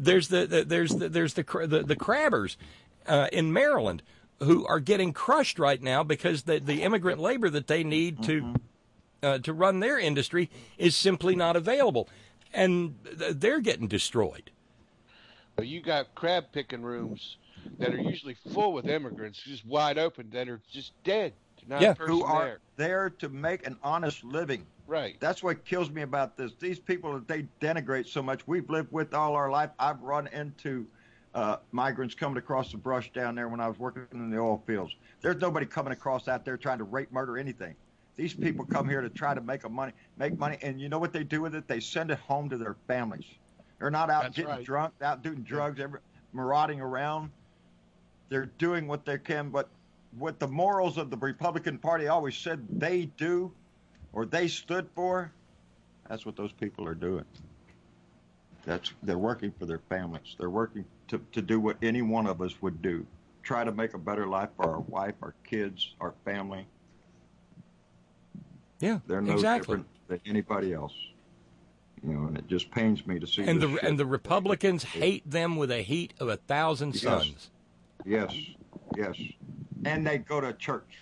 crabbers in Maryland who are getting crushed right now because the immigrant labor that they need to run their industry is simply not available, and they're getting destroyed. You got crab picking rooms that are usually full with immigrants, just wide open, that are just dead. Not a person who are there to make an honest living. Right. That's what kills me about this. These people that they denigrate so much, we've lived with all our life. I've run into migrants coming across the brush down there when I was working in the oil fields. There's nobody coming across out there trying to rape, murder, anything. These people come here to try to make money, and you know what they do with it? They send it home to their families. They're not out getting drunk, out doing drugs, marauding around. They're doing what they can, but what the morals of the Republican Party always said they do or they stood for, that's what those people are doing. They're working for their families. They're working to do what any one of us would do. Try to make a better life for our wife, our kids, our family. Yeah, they're no different than anybody else. And it just pains me to see. And the Republicans hate them with a heat of 1,000 suns. Yes. And they go to church.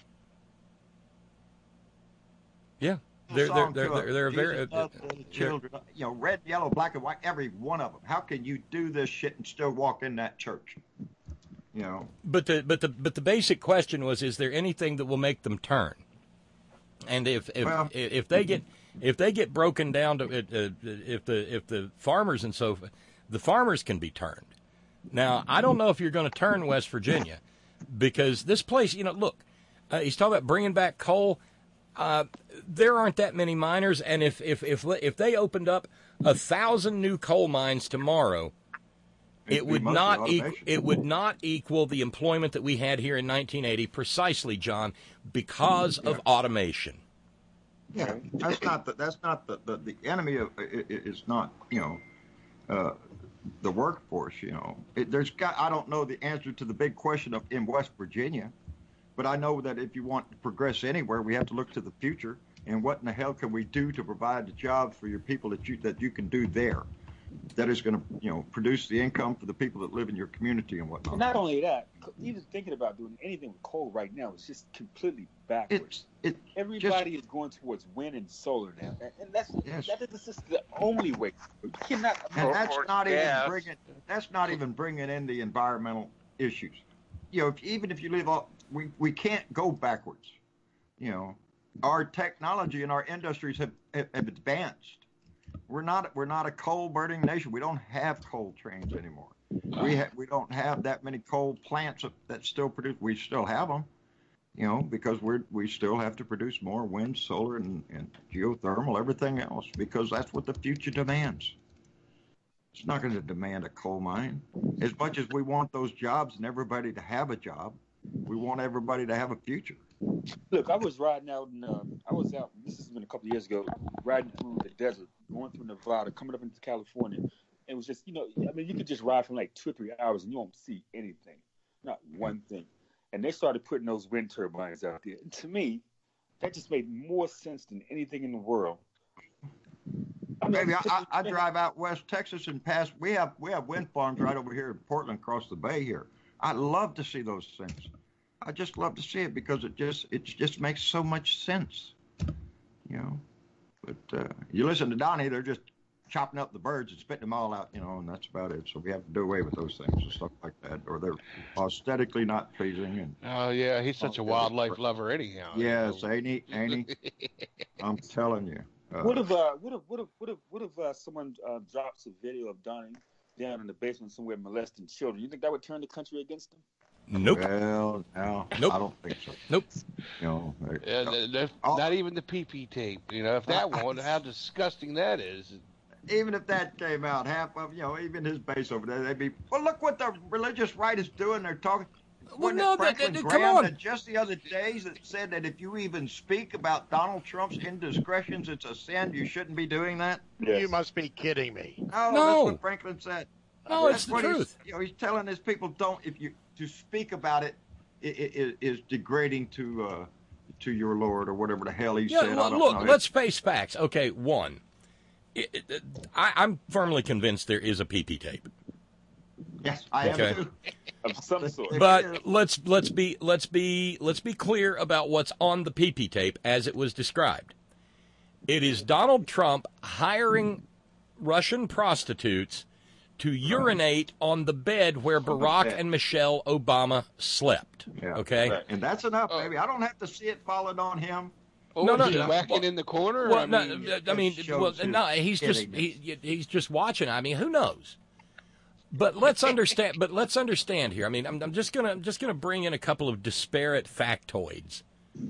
Yeah, they're very children. Red, yellow, black, and white. Every one of them. How can you do this shit and still walk in that church? But the basic question was: is there anything that will make them turn? And if they get broken down to if the farmers and so forth, the farmers can be turned. Now I don't know if you're going to turn West Virginia, because this place, look, he's talking about bringing back coal. There aren't that many miners, and if they opened up 1,000 new coal mines tomorrow, it would not equal the employment that we had here in 1980, precisely, John, because of automation. Yeah, that's not the enemy of is not the workforce. I don't know the answer to the big question in West Virginia, but I know that if you want to progress anywhere, we have to look to the future and what in the hell can we do to provide the jobs for your people that you can do there. That is going to, produce the income for the people that live in your community and whatnot. And not only that, even thinking about doing anything with coal right now is just completely backwards. Everybody is going towards wind and solar now, and that is just the only way. You cannot. And that's not even bringing in the environmental issues. Even if you live off, we can't go backwards. Our technology and our industries have advanced. We're not a coal burning nation. We don't have coal trains anymore. We don't have that many coal plants that still produce. We still have them, because we still have to produce more wind, solar, and geothermal, everything else, because that's what the future demands. It's not going to demand a coal mine. As much as we want those jobs and everybody to have a job, we want everybody to have a future. Look, I was riding out, this has been a couple of years ago, riding through the desert, going through Nevada, coming up into California. It was just, you could just ride for like 2 or 3 hours and you won't see anything, not one thing. And they started putting those wind turbines out there. And to me, that just made more sense than anything in the world. I drive out West Texas and pass. We have wind farms right over here in Portland, across the bay here. I love to see those things. I just love to see it because it just makes so much sense, But you listen to Donnie, they're just chopping up the birds and spitting them all out, and that's about it. So we have to do away with those things and stuff like that, or they're aesthetically not pleasing. Oh yeah, he's such a wildlife lover anyhow. Yes, ain't he? I'm telling you. What if someone drops a video of Donnie down in the basement somewhere molesting children? You think that would turn the country against him? Nope. Well, no, Nope. I don't think so. Nope. You know, Not even the PP tape. You know, if that one, how disgusting that is. even if that came out, half of, even his base over there, they'd be, well, look what the religious right is doing. They're talking. Well, no, Franklin come Graham on. that just the other day that said that if you even speak about Donald Trump's indiscretions, it's a sin. You shouldn't be doing that. You must be kidding me. No, No. that's what Franklin said. No, That's it's the what truth. He's telling his people, to speak about it is degrading to your Lord or whatever the hell he said. Well, I don't look, know. let's face facts. Okay, one, I'm firmly convinced there is a PP tape. Yes, I am Okay. too. Of some sort. But let's be clear about what's on the PP tape as it was described. It is Donald Trump hiring Russian prostitutes to urinate on the bed where Barack and Michelle Obama slept. Yeah. Okay? And that's enough, baby. I don't have to see it falling on him. No, whacking in the corner. Well, he's just watching. I mean, who knows? But let's understand. But let's understand here. I mean, I'm just gonna bring in a couple of disparate factoids.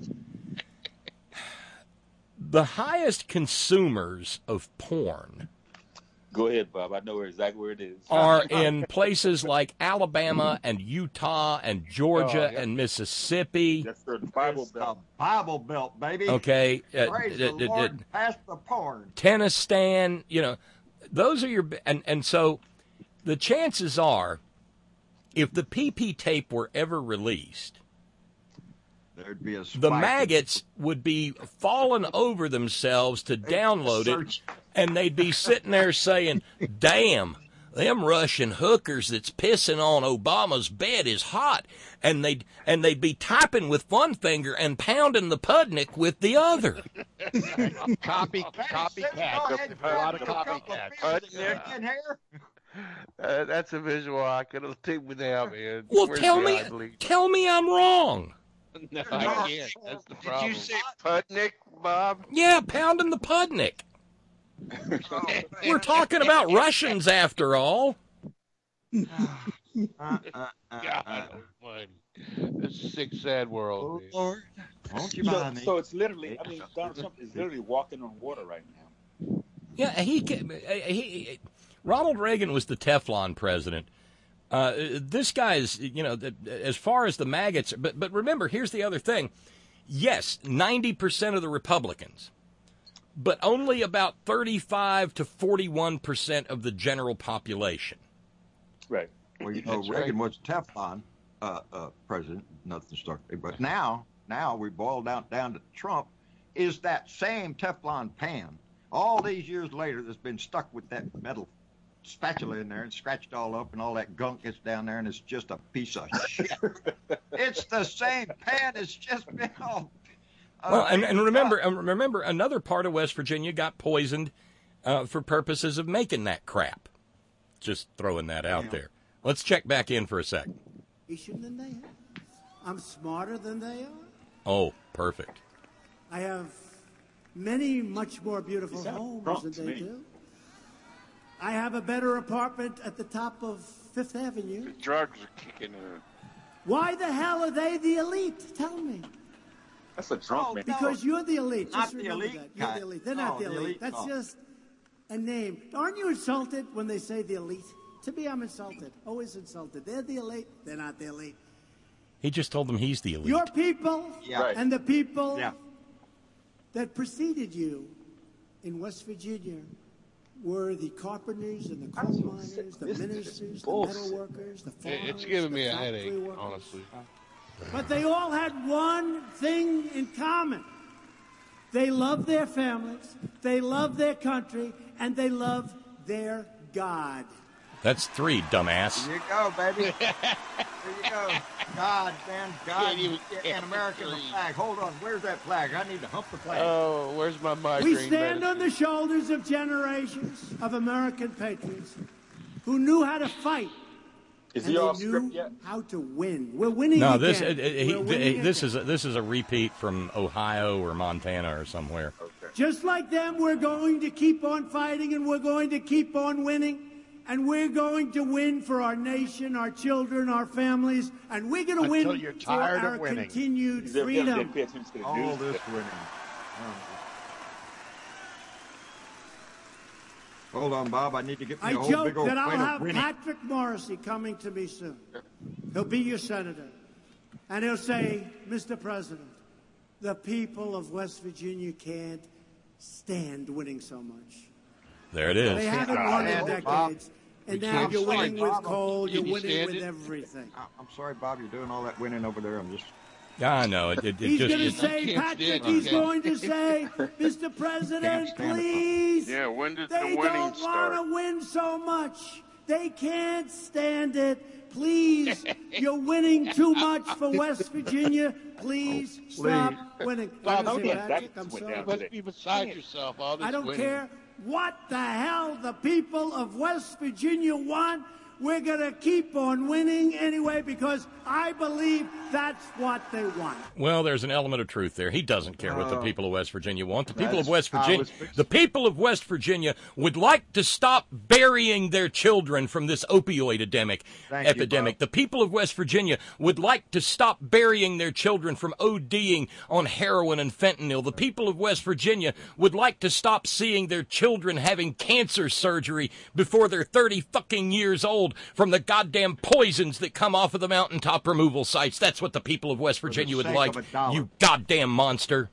The highest consumers of porn Go ahead, Bob. I know exactly where it is. are in places like Alabama and Utah and Georgia and Mississippi. That's the Bible Belt. Bible Belt, baby. Okay, Praise the Lord, past the porn. Tennistan, those are your and so the chances are, if the PP tape were ever released, there'd be a the spike. maggots would be falling over themselves to download it, and they'd be sitting there saying, "Damn, them Russian hookers that's pissing on Obama's bed is hot," and they'd be typing with one finger and pounding the Pudnik with the other. Copycat. A lot of copycats. That's a visual I could have taken me down, man. Well, Where's tell the eye me I'm wrong. No, I can't. That's the problem. Did you say Pudnik, Bob? Yeah, pounding the Pudnik. We're talking about Russians after all. God almighty. It's a sick, sad world. man. Lord, won't you You buy know, me? so it's literally, Donald Trump is literally walking on water right now. Yeah, Ronald Reagan was the Teflon president. This guy is, as far as the maggots, but remember, here's the other thing. Yes, 90% of the Republicans, but only about 35 to 41% of the general population. Right. Well, Reagan was Teflon president, nothing struck me. But now we boil down to Trump is that same Teflon pan. All these years later, that's been stuck with that metal spatula in there and scratched all up, and all that gunk gets down there, and it's just a piece of shit. It's the same pan. It's just been all. Well, and remember, another part of West Virginia got poisoned for purposes of making that crap. Just throwing that out there. Let's check back in for a sec. Than they have. I'm smarter than they are. Oh, perfect. I have many much more beautiful homes than they do. I have a better apartment at the top of Fifth Avenue. The drugs are kicking in. Why the hell are they the elite? Tell me. That's a drunk man. Because you're the elite. Not Just the remember elite that. You're kind. the elite. They're not the elite. That's just a name. Aren't you insulted when they say the elite? To me, I'm insulted. Always insulted. They're the elite. They're not the elite. He just told them he's the elite. Your people Yeah. and the people that preceded you in West Virginia were the carpenters and the coal miners, the ministers, the metal workers, the farmers. It's giving me the a factory headache, workers. honestly. But they all had one thing in common. They loved their families, they loved their country, and they loved their God. That's 3, dumbass. There you go, baby. There you go. God, man, God, and American flag. Hold on, where's that flag? I need to hump the flag. Oh, where's my migraine We stand medicine? on the shoulders of generations of American patriots who knew how to fight. Is and he all they knew stripped yet? how to win. We're winning No, again. this is a repeat from Ohio or Montana or somewhere. Just like them, we're going to keep on fighting and we're going to keep on winning. And we're going to win for our nation, our children, our families, and we're going to win you're for tired our of winning. continued freedom. All this winning. Hold on, Bob. I need to get me I a whole joke big old that I'll plate have of winning. Patrick Morrissey coming to me soon. He'll be your senator. And he'll say, Mr. President, the people of West Virginia can't stand winning so much. There it is. They haven't won in decades. And now you're winning with coal, you're you winning stand with it? everything. I'm sorry, Bob. You're doing all that winning over there. I'm just. Yeah, I know. He's going to say, Patrick, he's going to say, Mr. President, please. Yeah, when did They the winning don't start? want to win so much. They can't stand it. Please, you're winning too much for West Virginia. Please stop winning. Bob, Like I say, don't Patrick, I'm sorry. You must be beside yourself. All this I don't winning. care what the hell the people of West Virginia want. We're going to keep on winning anyway because I believe that's what they want. Well, there's an element of truth there. He doesn't care what the people of West Virginia want. The people of West I Virginia, was fixing- the people of West Virginia would like to stop burying their children from this opioid epidemic. Bob. The people of West Virginia would like to stop burying their children from ODing on heroin and fentanyl. The people of West Virginia would like to stop seeing their children having cancer surgery before they're 30 fucking years old from the goddamn poisons that come off of the mountaintop removal sites. That's what the people of West Virginia would sake like. of $1. You goddamn monster.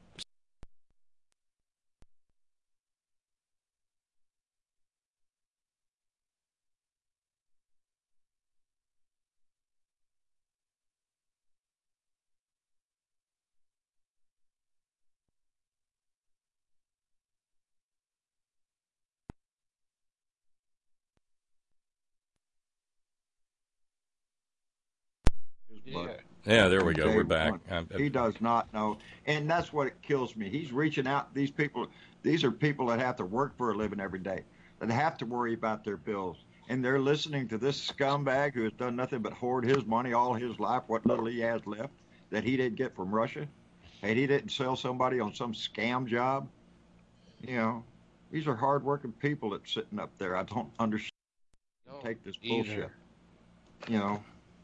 Yeah, there we go. We're back. He does not know, and that's what it kills me. He's reaching out. These people, these are people that have to work for a living every day, that have to worry about their bills, and they're listening to this scumbag who has done nothing but hoard his money all his life, what little he has left, that he didn't get from Russia, and he didn't sell somebody on some scam job. You know, these are hardworking people that's sitting up there. I don't understand. Take this bullshit. You know.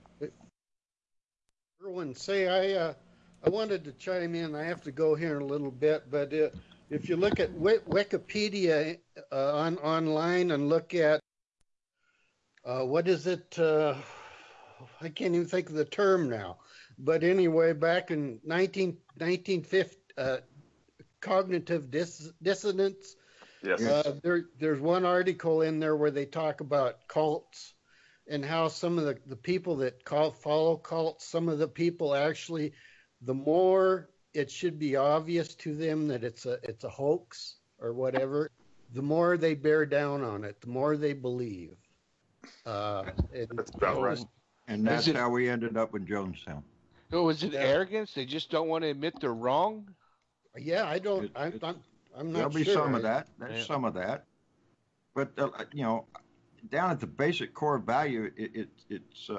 Erwin, say I wanted to chime in. I have to go here in a little bit, but if you look at Wikipedia online and look at what is it? I can't even think of the term now. But anyway, back in 1950, cognitive dissonance. Yes. There's one article in there where they talk about cults. And how some of the people that follow cults, some of the people actually, the more it should be obvious to them that it's a hoax or whatever, the more they bear down on it, the more they believe. That's about right. And that's how we ended up in Jonestown. So is it arrogance? They just don't want to admit they're wrong? Yeah, I'm not There'll be sure. some of that. There's some of that. But, you know, down at the basic core value, it's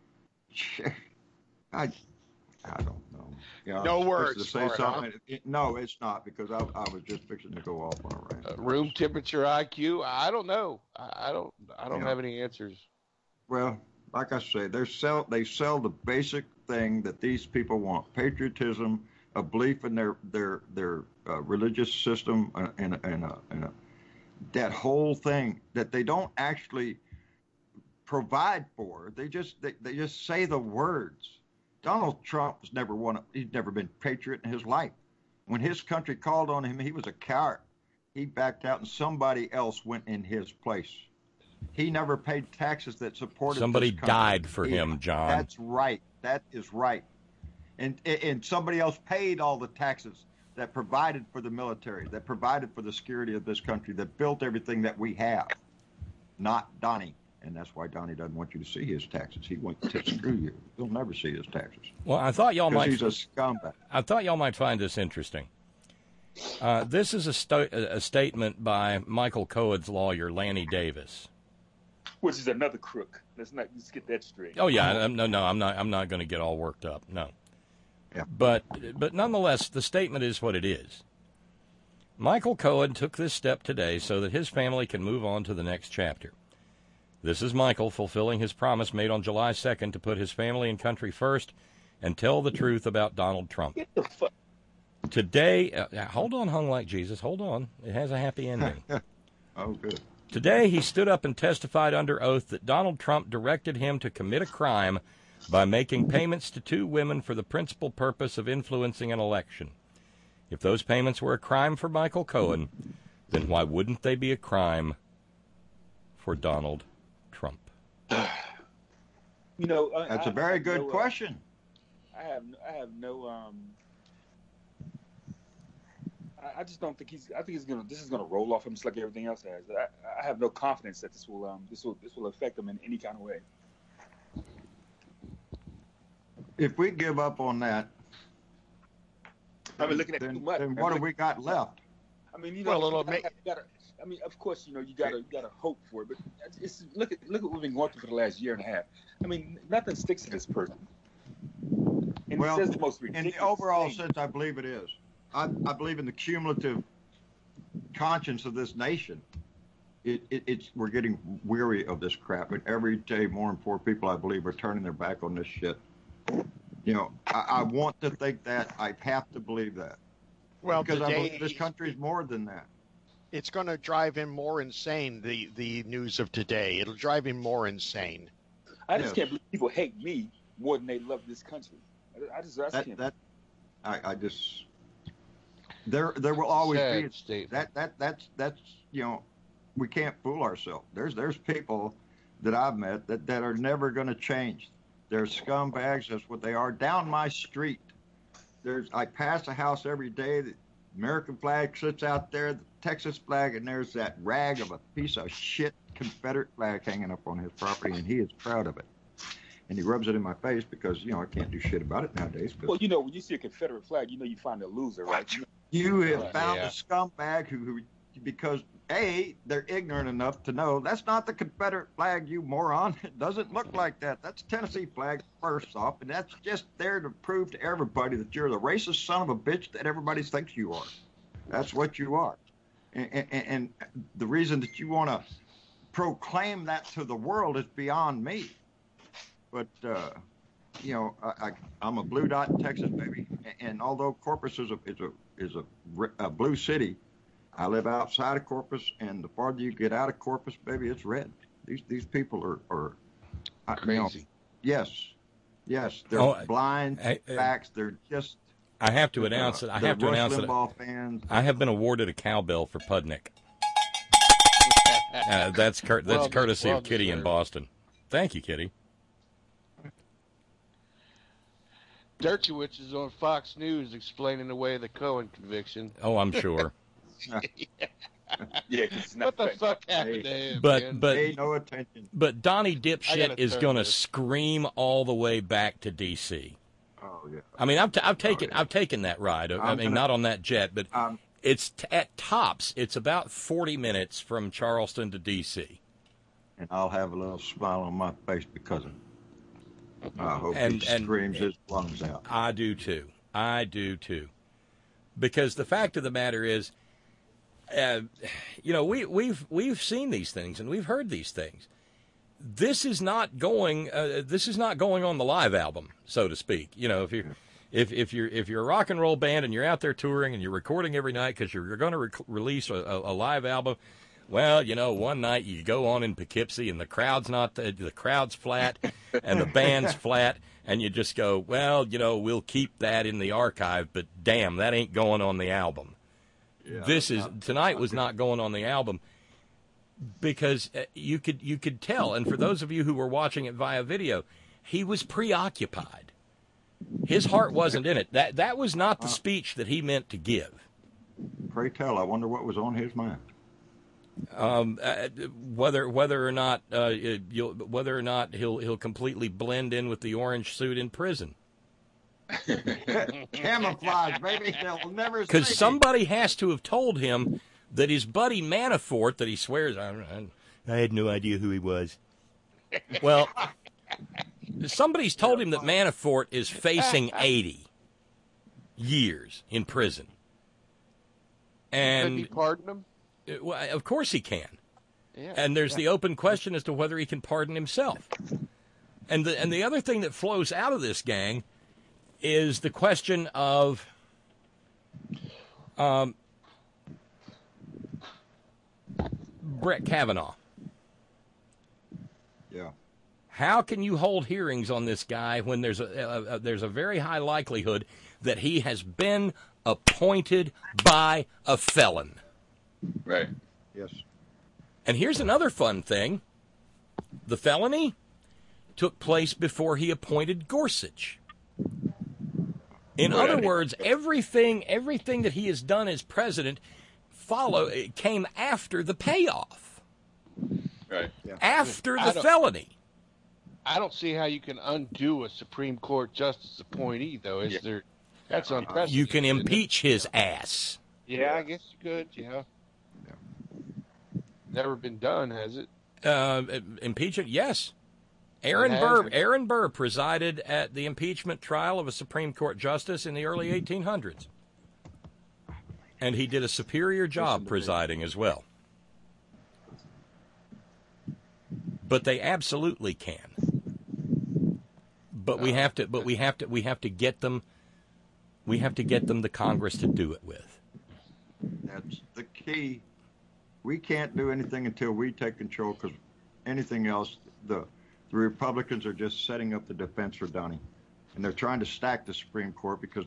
I don't know. You know, No I was words to say for it, something. No, it's not, because I was just fixing to go off on a rant. Room temperature IQ? I don't know. I don't have any answers. Well, like I say, they sell the basic thing that these people want: patriotism, a belief in their religious system, and that whole thing that they don't actually provide for. They just say the words. Donald Trump has he's never been patriot in his life. When his country called on him, he was a coward. He backed out and somebody else went in his place. He never paid taxes that supported somebody this country. died for him, John. That's right. That is right. And somebody else paid all the taxes that provided for the military, that provided for the security of this country, that built everything that we have, not Donnie. And that's why Donnie doesn't want you to see his taxes. He wants to screw you. You'll never see his taxes. Well, I thought y'all might. He's a scumbag. I thought y'all might find this interesting. This is a statement by Michael Cohen's lawyer, Lanny Davis, which is another crook. Let's get that straight. Oh yeah, I'm not going to get all worked up. No. Yeah. But nonetheless, the statement is what it is. Michael Cohen took this step today so that his family can move on to the next chapter. This is Michael fulfilling his promise made on July 2nd to put his family and country first and tell the truth about Donald Trump. Get the fuck. Today, hold on, hung like Jesus. Hold on. It has a happy ending. Oh, good. Today, he stood up and testified under oath that Donald Trump directed him to commit a crime by making payments to 2 women for the principal purpose of influencing an election. If those payments were a crime for Michael Cohen, then why wouldn't they be a crime for Donald Trump? You know, That's a very good question. I have no. I just don't think I think this is gonna roll off him just like everything else has. I have no confidence that this will affect him in any kind of way. If we give up on that, I mean, looking at then, too much. then what have we got left? I mean, you know, I mean, of course, you know, you gotta hope for it, but look at what we've been going through for the last year and a half. I mean, nothing sticks to this person. And Well, he says the most in ridiculous the overall thing. sense, I believe it is. I believe in the cumulative conscience of this nation. We're getting weary of this crap, and every day more and more people, I believe, are turning their back on this shit. You know, I want to think that. I have to believe that. Well, because I today, believe this country is more than that. it's going to drive him more insane, the news of today. It'll drive him more insane. I just can't believe people hate me more than they love this country. I just can't. There will always Sad be statement. that's you know, we can't fool ourselves. There's people that I've met that are never going to change. They're scumbags. That's what they are. Down my street, I pass a house every day. The American flag sits out there, the Texas flag, and there's that rag of a piece of shit Confederate flag hanging up on his property, and he is proud of it. And he rubs it in my face because, you know, I can't do shit about it nowadays. Well, you know, when you see a Confederate flag, you know you find a loser, right? You have found a scumbag who, because A, they're ignorant enough to know that's not the Confederate flag, you moron. It doesn't look like that. That's a Tennessee flag, first off, and that's just there to prove to everybody that you're the racist son of a bitch that everybody thinks you are. That's what you are. And the reason that you want to proclaim that to the world is beyond me. But, you know, I'm a blue dot in Texas, baby. And although Corpus is a blue city, I live outside of Corpus, and the farther you get out of Corpus, baby, it's red. These people are crazy. You know, yes, they're blind facts. They're just. I have to announce it. I have to announce it. Fans. I have been awarded a cowbell for Pudnick. That's courtesy of Kitty in Boston. Thank you, Kitty. Dershowitz is on Fox News explaining away the Cohen conviction. Oh, I'm sure. Yeah, what the fuck happened to him? But pay no attention. But Donnie Dipshit is going to scream all the way back to D.C. Oh yeah. I mean, I've taken that ride. I mean, not on that jet, but it's at tops. It's about 40 minutes from Charleston to D.C. And I'll have a little smile on my face because of it. I hope he screams his lungs out. I do too. Because the fact of the matter is, you know, we've seen these things and we've heard these things. This is not going on the live album, so to speak. You know, if you're a rock and roll band and you're out there touring and you're recording every night because you're going to release a live album. Well, you know, one night you go on in Poughkeepsie and the crowd's flat and the band's flat, and you just go, well, you know, we'll keep that in the archive, but damn, that ain't going on the album. Yeah, tonight was not going on the album because you could tell, and for those of you who were watching it via video, he was preoccupied. His heart wasn't in it. That was not the speech that he meant to give. Pray tell, I wonder what was on his mind. Whether or not he'll completely blend in with the orange suit in prison. Camouflage, baby. They'll never. Because somebody has to have told him that his buddy Manafort, that he swears I had no idea who he was. Well, somebody's told him that Manafort is facing 80 years in prison. And can he pardon him? Well, of course he can. Yeah. And there's the open question as to whether he can pardon himself. And the other thing that flows out of this, gang, is the question of Brett Kavanaugh. Yeah. How can you hold hearings on this guy when there's a very high likelihood that he has been appointed by a felon? Right. Yes. And here's another fun thing. The felony took place before he appointed Gorsuch. In other words, everything that he has done as president came after the payoff. Right. Yeah. After the felony. I don't see how you can undo a Supreme Court justice appointee, though. Is there? That's unprecedented. You can impeach his ass. Yeah, I guess you could. Yeah. Never been done, has it? Impeach it? Yes. Aaron Burr presided at the impeachment trial of a Supreme Court justice in the early 1800s. And he did a superior job presiding as well. But they absolutely can. But we have to get them the Congress to do it with. That's the key. We can't do anything until we take control, because anything else, the Republicans are just setting up the defense for Donnie. And they're trying to stack the Supreme Court because...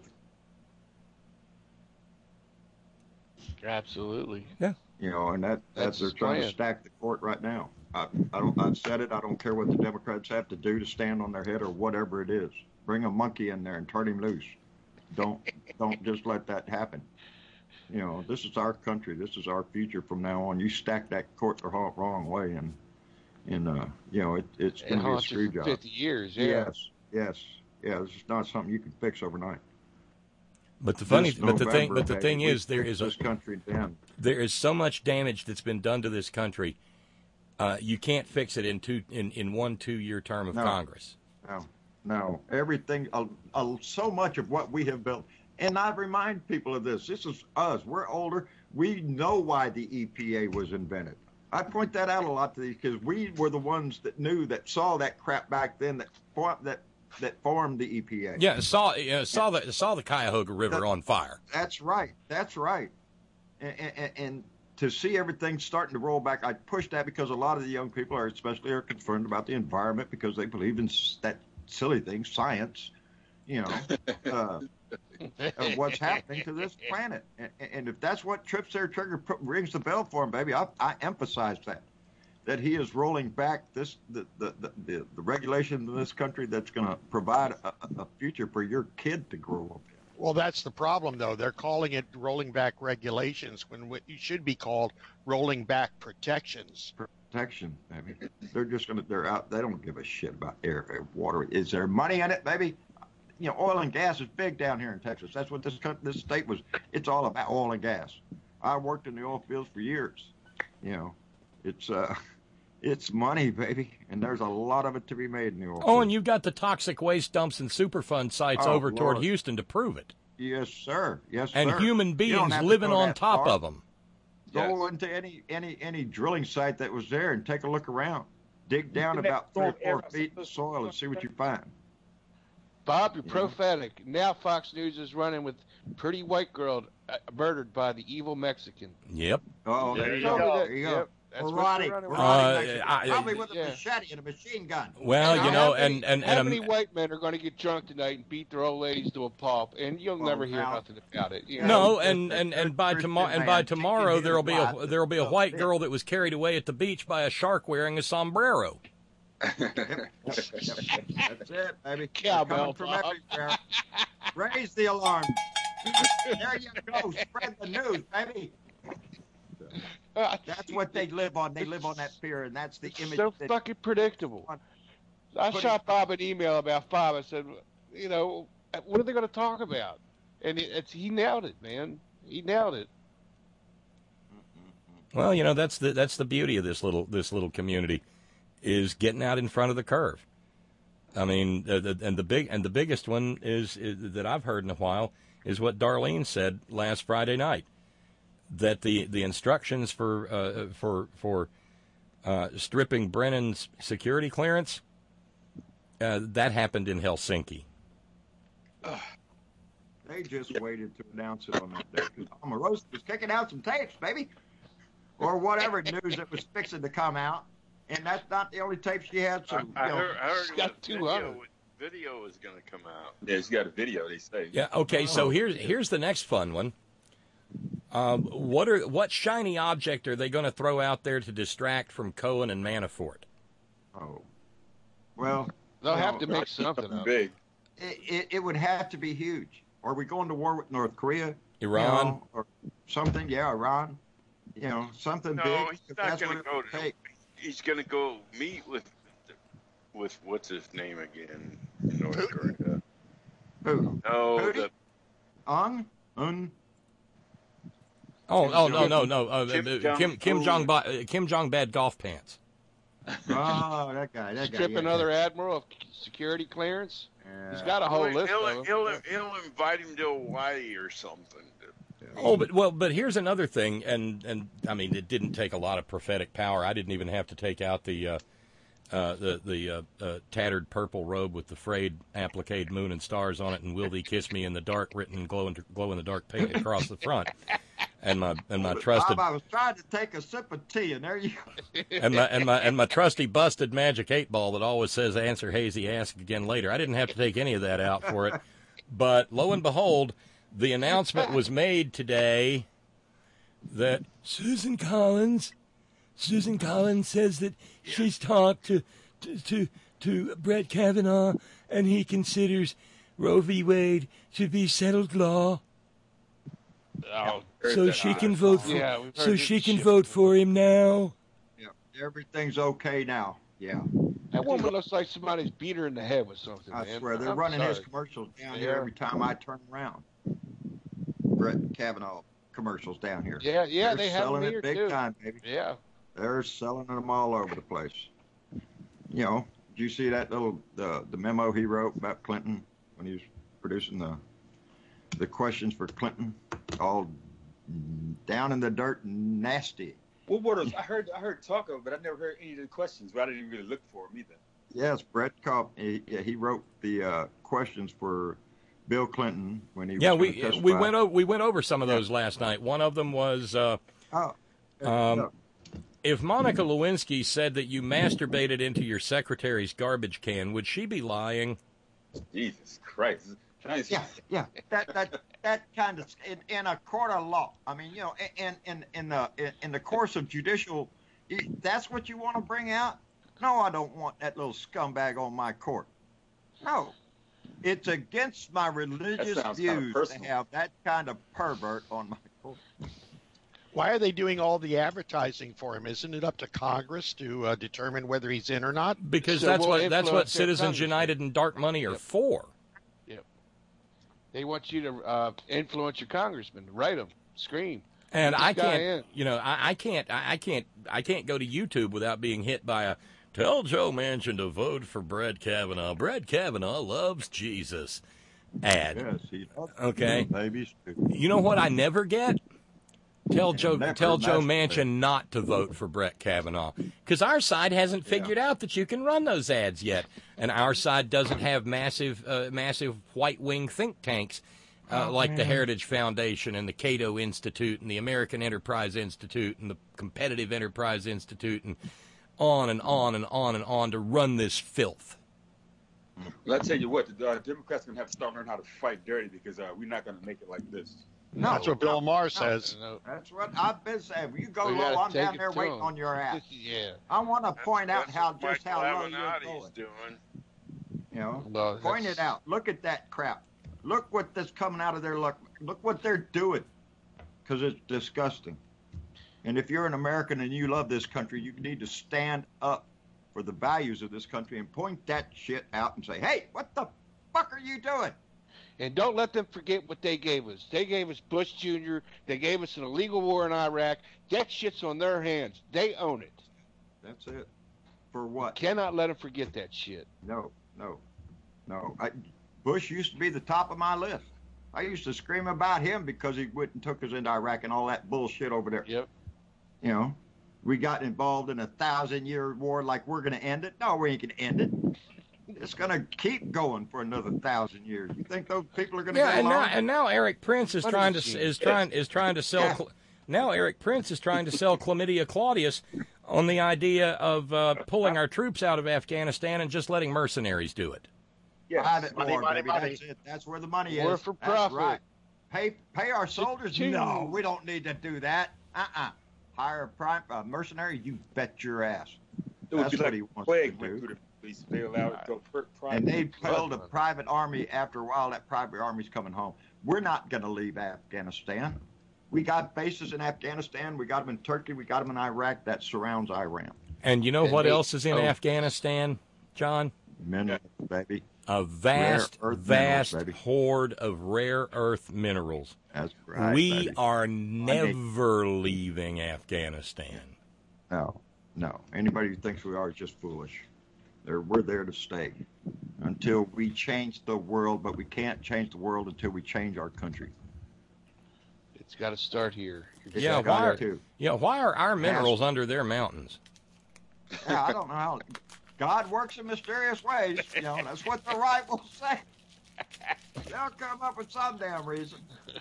Absolutely. Yeah. You know, and that's they're trying to stack the court right now. I've said it. I don't care what the Democrats have to do to stand on their head or whatever it is. Bring a monkey in there and turn him loose. Don't just let that happen. You know, this is our country. This is our future from now on. You stack that court the wrong way, and you know, it's going to be a screw job. 50 years, yeah. Yes. This is not something you can fix overnight. But the thing is, there is this country down. There is so much damage that's been done to this country. You can't fix it in 1-2 year term of Congress. No. Everything, so much of what we have built. And I remind people of this. This is us. We're older. We know why the EPA was invented. I point that out a lot to these because we were the ones that saw that crap back then that formed the EPA. Yeah, saw the Cuyahoga River on fire. That's right. And to see everything starting to roll back, I push that because a lot of the young people are concerned about the environment because they believe in that silly thing, science. You know. Of what's happening to this planet, and if that's what trips their trigger, rings the bell for him, baby. I emphasize that he is rolling back the regulation in this country that's going to provide a future for your kid to grow up in. Well, that's the problem, though. They're calling it rolling back regulations when it should be called rolling back protections. Protection, baby. They're out. They don't give a shit about air, water. Is there money in it, baby? You know, oil and gas is big down here in Texas. That's what this state was. It's all about oil and gas. I worked in the oil fields for years. You know, it's money, baby, and there's a lot of it to be made in the oil fields. And you've got the toxic waste dumps and Superfund sites over toward Houston to prove it. Yes, sir. And human beings living on top of them. Go into any drilling site that was there and take a look around. Dig down about 3 or 4 feet in the soil and see what you find. Bob, you're prophetic. Now Fox News is running with pretty white girl murdered by the evil Mexican. Yep. Oh, there you go. There you go. Yep. That's Probably with a machete and a machine gun. Well, you know, how many white men are going to get drunk tonight and beat their old ladies to a pulp, and you'll never hear nothing about it. You know? No, and by tomorrow there'll be a white girl that was carried away at the beach by a shark wearing a sombrero. That's it, baby. Cowbell from everywhere. Raise the alarm. There you go. Spread the news, baby. That's what they live on. They live on that fear, and that's the image. So fucking predictable. I shot Bob an email about 5. I said, you know, what are they going to talk about? And he nailed it, man. He nailed it. Well, you know, that's the beauty of this little community, is getting out in front of the curve. I mean, the biggest one is that I've heard in a while is what Darlene said last Friday night, that the instructions for stripping Brennan's security clearance, that happened in Helsinki. They just waited to announce it on that day because Omarosa was kicking out some tapes, baby, or whatever news that was fixing to come out, and that's not the only tape she had. So I heard she's got 200. Video is going to come out. Yeah, she's got a video, they say. Yeah. Okay. So here's the next fun one. What shiny object are they going to throw out there to distract from Cohen and Manafort? Oh, well, they'll have to make something up. Big. It would have to be huge. Are we going to war with North Korea, Iran, or something? Yeah, Iran. Something big. No, he's not going to go. He's going to go meet with what's his name again in North Korea. Who? No, Hootie? Un. No. Kim Jong Bad golf pants. Oh, that guy. Strip another admiral of security clearance. He's got a whole list. He'll invite him to Hawaii or something. Oh, but here's another thing, and I mean, it didn't take a lot of prophetic power. I didn't even have to take out the tattered purple robe with the frayed applique moon and stars on it, and "Will thee kiss me" in the dark written glow in the dark paint across the front. And my trusted. Bob, I was trying to take a sip of tea, and there you go. and my trusty busted magic 8-ball that always says "Answer hazy, ask again later." I didn't have to take any of that out for it, but lo and behold, the announcement was made today that Susan Collins says that she's talked to Brett Kavanaugh, and he considers Roe v. Wade to be settled law. Oh, so she can vote for. So she can vote for him now. Yeah, everything's okay now. Yeah. That woman looks like somebody's beat her in the head with something. I man. swear they're running his commercials down here every time I turn around. Brett Kavanaugh commercials down here. Yeah, they're they have selling them it here big too. time, baby. Yeah, they're selling them all over the place. Did you see that little the memo he wrote about Clinton when he was producing the questions for Clinton? All down in the dirt, nasty. What were those? I heard talk of it, but I never heard any of the questions. But I didn't really look for them either. Yes, Brett Kopp. He wrote the questions for Bill Clinton when he was we went over some of those last night. One of them was if Monica Lewinsky said that you masturbated into your secretary's garbage can, would she be lying? Jesus Christ. Yeah. That kind of in a court of law. I mean, in the course of judicial, that's what you want to bring out. No, I don't want that little scumbag on my court. No, it's against my religious views to have that kind of pervert on my court. Why are they doing all the advertising for him? Isn't it up to Congress to determine whether he's in or not? Because that's what Citizens United and Dark Money are for. Yep. They want you to influence your congressman, write them, scream. And I can't, I can't go to YouTube without being hit by a "Tell Joe Manchin to vote for Brett Kavanaugh. Brett Kavanaugh loves Jesus" ad. Yes, he does. Okay. Babies too. You know what I never get? Tell Joe Manchin not to vote for Brett Kavanaugh, because our side hasn't figured out that you can run those ads yet, and our side doesn't have massive white wing think tanks like the Heritage Foundation and the Cato Institute and the American Enterprise Institute and the Competitive Enterprise Institute and on and on and on and on to run this filth. Well, I tell you what, the Democrats are going to have to start learning how to fight dirty because we're not going to make it like this. No, that's what Bill Maher says. That's what I've been saying. You go low, I'm down there waiting on your ass. Yeah. I want to point out how Michael low you're Avenatti's going. doing. Point it out. Look at that crap. Look what that's coming out of their look what they're doing, because it's disgusting. And if you're an American and you love this country, you need to stand up for the values of this country and point that shit out and say, "Hey, what the fuck are you doing?" And don't let them forget what they gave us. They gave us Bush Jr. They gave us an illegal war in Iraq. That shit's on their hands. They own it. That's it. For what? Cannot let them forget that shit. No. Bush used to be the top of my list. I used to scream about him because he went and took us into Iraq and all that bullshit over there. Yep. we got involved in a 1,000-year war like we're going to end it. No, we ain't going to end it. It's going to keep going for another 1,000 years. You think those people are going to get along? And now Eric Prince is trying to sell. Now Eric Prince is trying to sell Chlamydia Claudius on the idea of pulling our troops out of Afghanistan and just letting mercenaries do it. Yes. Private Money, war, money, baby. money. That's it. That's where the money is. War for That's profit. right. Pay our soldiers? No, we don't need to do that. Hire a mercenary? You bet your ass. It would That's be what like he wants plague to went do. through the police. They allowed it to go private. And they build a private army. After a while, that private army's coming home. We're not going to leave Afghanistan. We got bases in Afghanistan. We got them in Turkey. We got them in Iraq. That surrounds Iran. And you know what else is in Afghanistan, John? Minerals, baby. A vast minerals, hoard of rare earth minerals. That's right. We baby. are never leaving Afghanistan. No. Anybody who thinks we are is just foolish. We're there to stay until we change the world, but we can't change the world until we change our country. It's got to start here. Why are our minerals under their mountains? Yeah, I don't know how. God works in mysterious ways. That's what the right will say. They'll come up with some damn reason.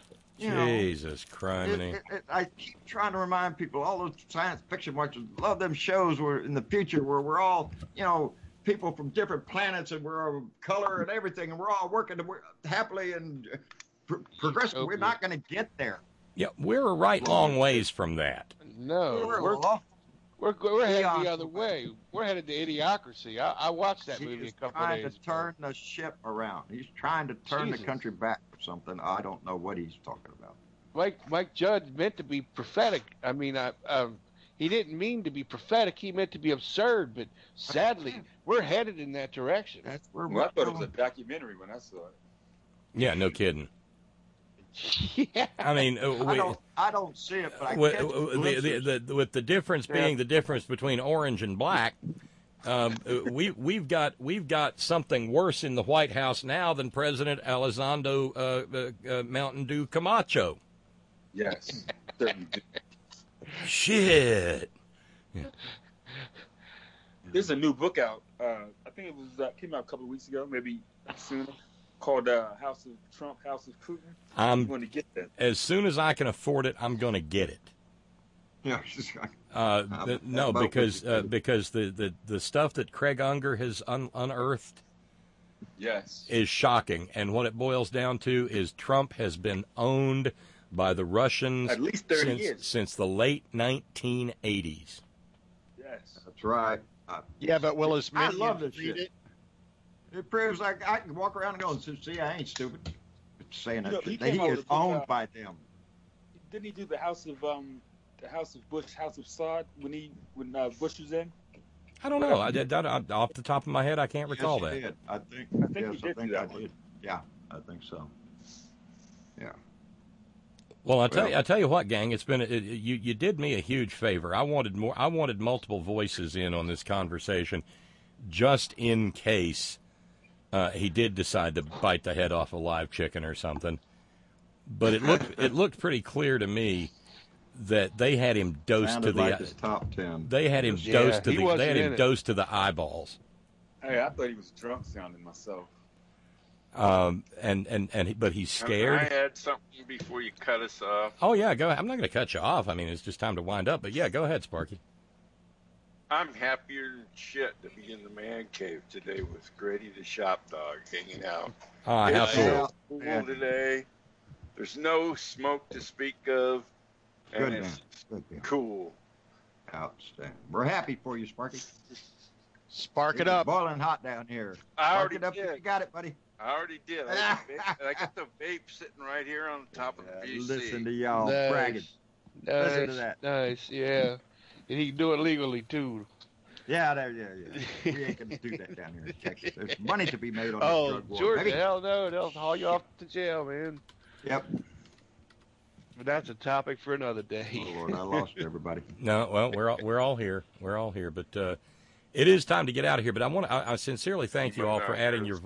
Jesus Christ. I keep trying to remind people, all those science fiction watchers, love them shows where in the future where we're all, people from different planets and we're all color and everything, and we're all working happily and progressively. We're not going to get there. Yeah, we're a right long ways from that. No, we're headed the other way. We're headed to idiocracy. I watched that movie a couple of days ago. He's trying to turn the ship around. He's trying to turn the country back for something. I don't know what he's talking about. Mike Judge meant to be prophetic. I mean, he didn't mean to be prophetic. He meant to be absurd. But sadly, we're headed in that direction. That's where I thought it was a documentary when I saw it. Yeah, no kidding. Yeah. I mean, I don't see it, but with the difference being the difference between orange and black, we've got something worse in the White House now than President Elizondo Mountain Dew Camacho. Yes. Shit. There's a new book out. I think it was came out a couple of weeks ago, maybe sooner, called House of Trump, House of Putin. I'm going to get that. As soon as I can afford it, I'm going to get it. Yeah. Because the stuff that Craig Unger has unearthed is shocking. And what it boils down to is Trump has been owned by the Russians at least 30 years. Since the late 1980s. Yes. That's right. Yeah, but will his I minions love this read shit. it? It proves I can walk around and go, see, I ain't stupid. It's saying that he he is owned by them. Didn't he do the House of Bush, House of Saud when Bush was in? I don't know. I did that off the top of my head. I can't recall Yes, that. he did. I think he did do that I did. Yeah, I think so. Yeah. Well, I tell you what, gang. It's been you did me a huge favor. I wanted multiple voices in on this conversation, just in case he did decide to bite the head off a live chicken or something. But it looked pretty clear to me that they had him dosed to the his top 10. They had him dosed to the eyeballs. Hey, I thought he was drunk sounding myself. But he's scared. I had something before you cut us off. Oh yeah, go ahead. I'm not going to cut you off. I mean, it's just time to wind up. But yeah, go ahead, Sparky. I'm happier than shit to be in the man cave today with Grady the shop dog hanging out. Ah, how cool! Cool today. There's no smoke to speak of, and Good it's man. cool. Outstanding. We're happy for you, Sparky. Spark it It's up. boiling hot down here. I Spark already it up did. if you got it, buddy. I already did. I got the vape sitting right here on the top of the PC. Listen to y'all Nice. bragging. Listen to that. Nice, yeah. And he can do it legally, too. Yeah. We ain't gonna do that down here in Texas. There's money to be made on this Oh, drug war. Georgia, baby. hell no. They'll haul you off to jail, man. Yep. But that's a topic for another day. Oh, Lord, I lost everybody. No, well, we're all here. We're all here, but it is time to get out of here. But I sincerely thank you all for adding your.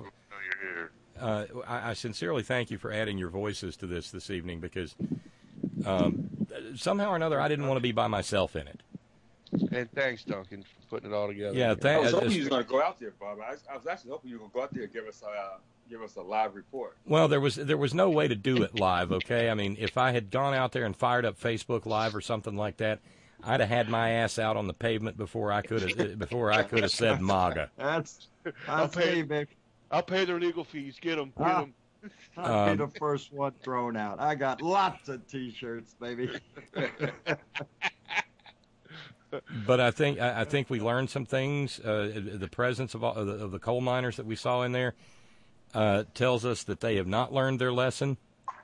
I sincerely thank you for adding your voices to this evening because somehow or another I didn't want to be by myself in it. And thanks, Duncan, for putting it all together. Yeah, I was hoping you was going to go out there, Bob. I was actually hoping you were going to go out there and give us a live report. Well, there was no way to do it live. Okay, I mean, if I had gone out there and fired up Facebook Live or something like that, I'd have had my ass out on the pavement before I could have said MAGA. I'll pay, baby. I'll pay their legal fees. Get them. I'll be the first one thrown out. I got lots of T-shirts, baby. But I think we learned some things. The presence of the coal miners that we saw in there tells us that they have not learned their lesson.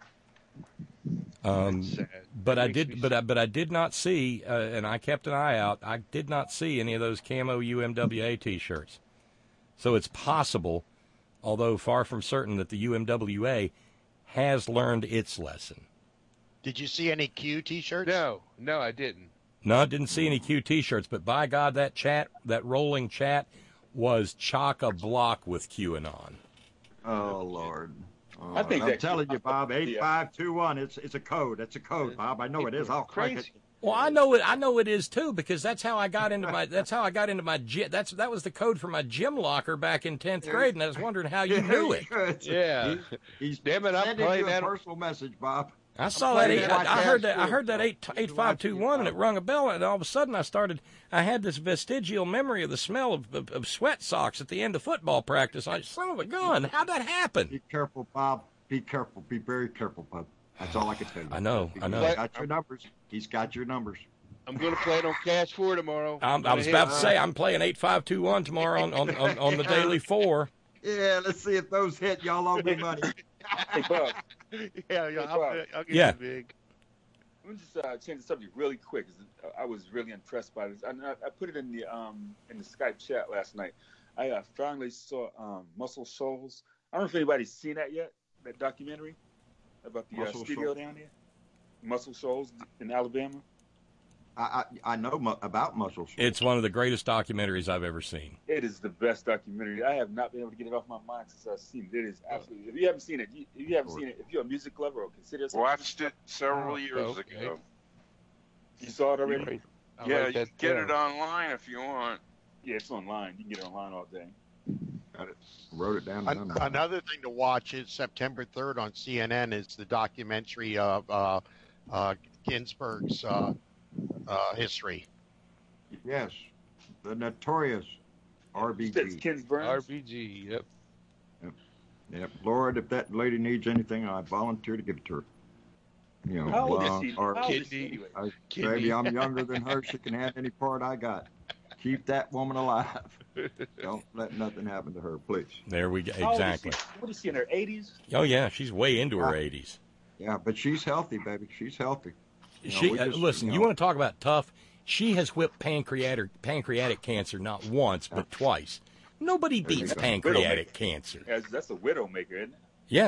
But I did not see, and I kept an eye out. I did not see any of those camo UMWA T-shirts. So it's possible, although far from certain, that the UMWA has learned its lesson. Did you see any Q T-shirts? No, I didn't. No, I didn't see any Q T-shirts, but by God, that rolling chat was chock-a-block with QAnon. Oh, Lord. I think I'm telling you, Bob, 8521. It's a code. It's a code, Bob. I know it is. I'll crack it. Well, I know it is too, because that's how I got into my gym. That was the code for my gym locker back in 10th grade, and I was wondering how you knew it. Yeah. He's damn it, I'm playing that personal message, Bob. I saw that. I heard that 8521, and it rung a bell. And all of a sudden, I had this vestigial memory of the smell of sweat socks at the end of football practice. Son of a gun! How'd that happen? Be careful, Bob. Be careful. Be very careful, Bob. That's all I can tell you. I know. He's got your numbers. He's got your numbers. I'm going to play it on Cash 4 tomorrow. I was about to say I'm playing 8521 tomorrow on the Daily 4. Yeah, let's see if those hit. Y'all owe me money. Hey, Bob. I'll get you big. Let me just change the subject really quick. I was really impressed by this. I put it in the Skype chat last night. I finally saw Muscle Shoals. I don't know if anybody's seen that yet. That documentary about the studio down there, Muscle Shoals in Alabama. I know about Muscle Shoals. It's one of the greatest documentaries I've ever seen. It is the best documentary. I have not been able to get it off my mind since I've seen it. It is absolutely. If you haven't seen it, if you're a music lover or consider yourself, watched it several years ago. You saw it already? Yeah, you can get it online if you want. Yeah, it's online. You can get it online all day. Got it. Wrote it down. Another thing to watch is September 3rd on CNN is the documentary of Ginsburg's history. Yes, the notorious RBG. RBG, Yep. Lord, if that lady needs anything, I volunteer to give it to her. You know, how old is she? Baby, I'm younger than her. She can have any part I got. Keep that woman alive. Don't let nothing happen to her, please. There we go. Exactly. What is she in her 80s? Oh yeah, she's way into her 80s. Yeah, but she's healthy, baby. She's healthy. Listen, you want to talk about tough? She has whipped pancreatic cancer not once but twice. Nobody beats pancreatic cancer. That's a widowmaker, isn't it? Yeah.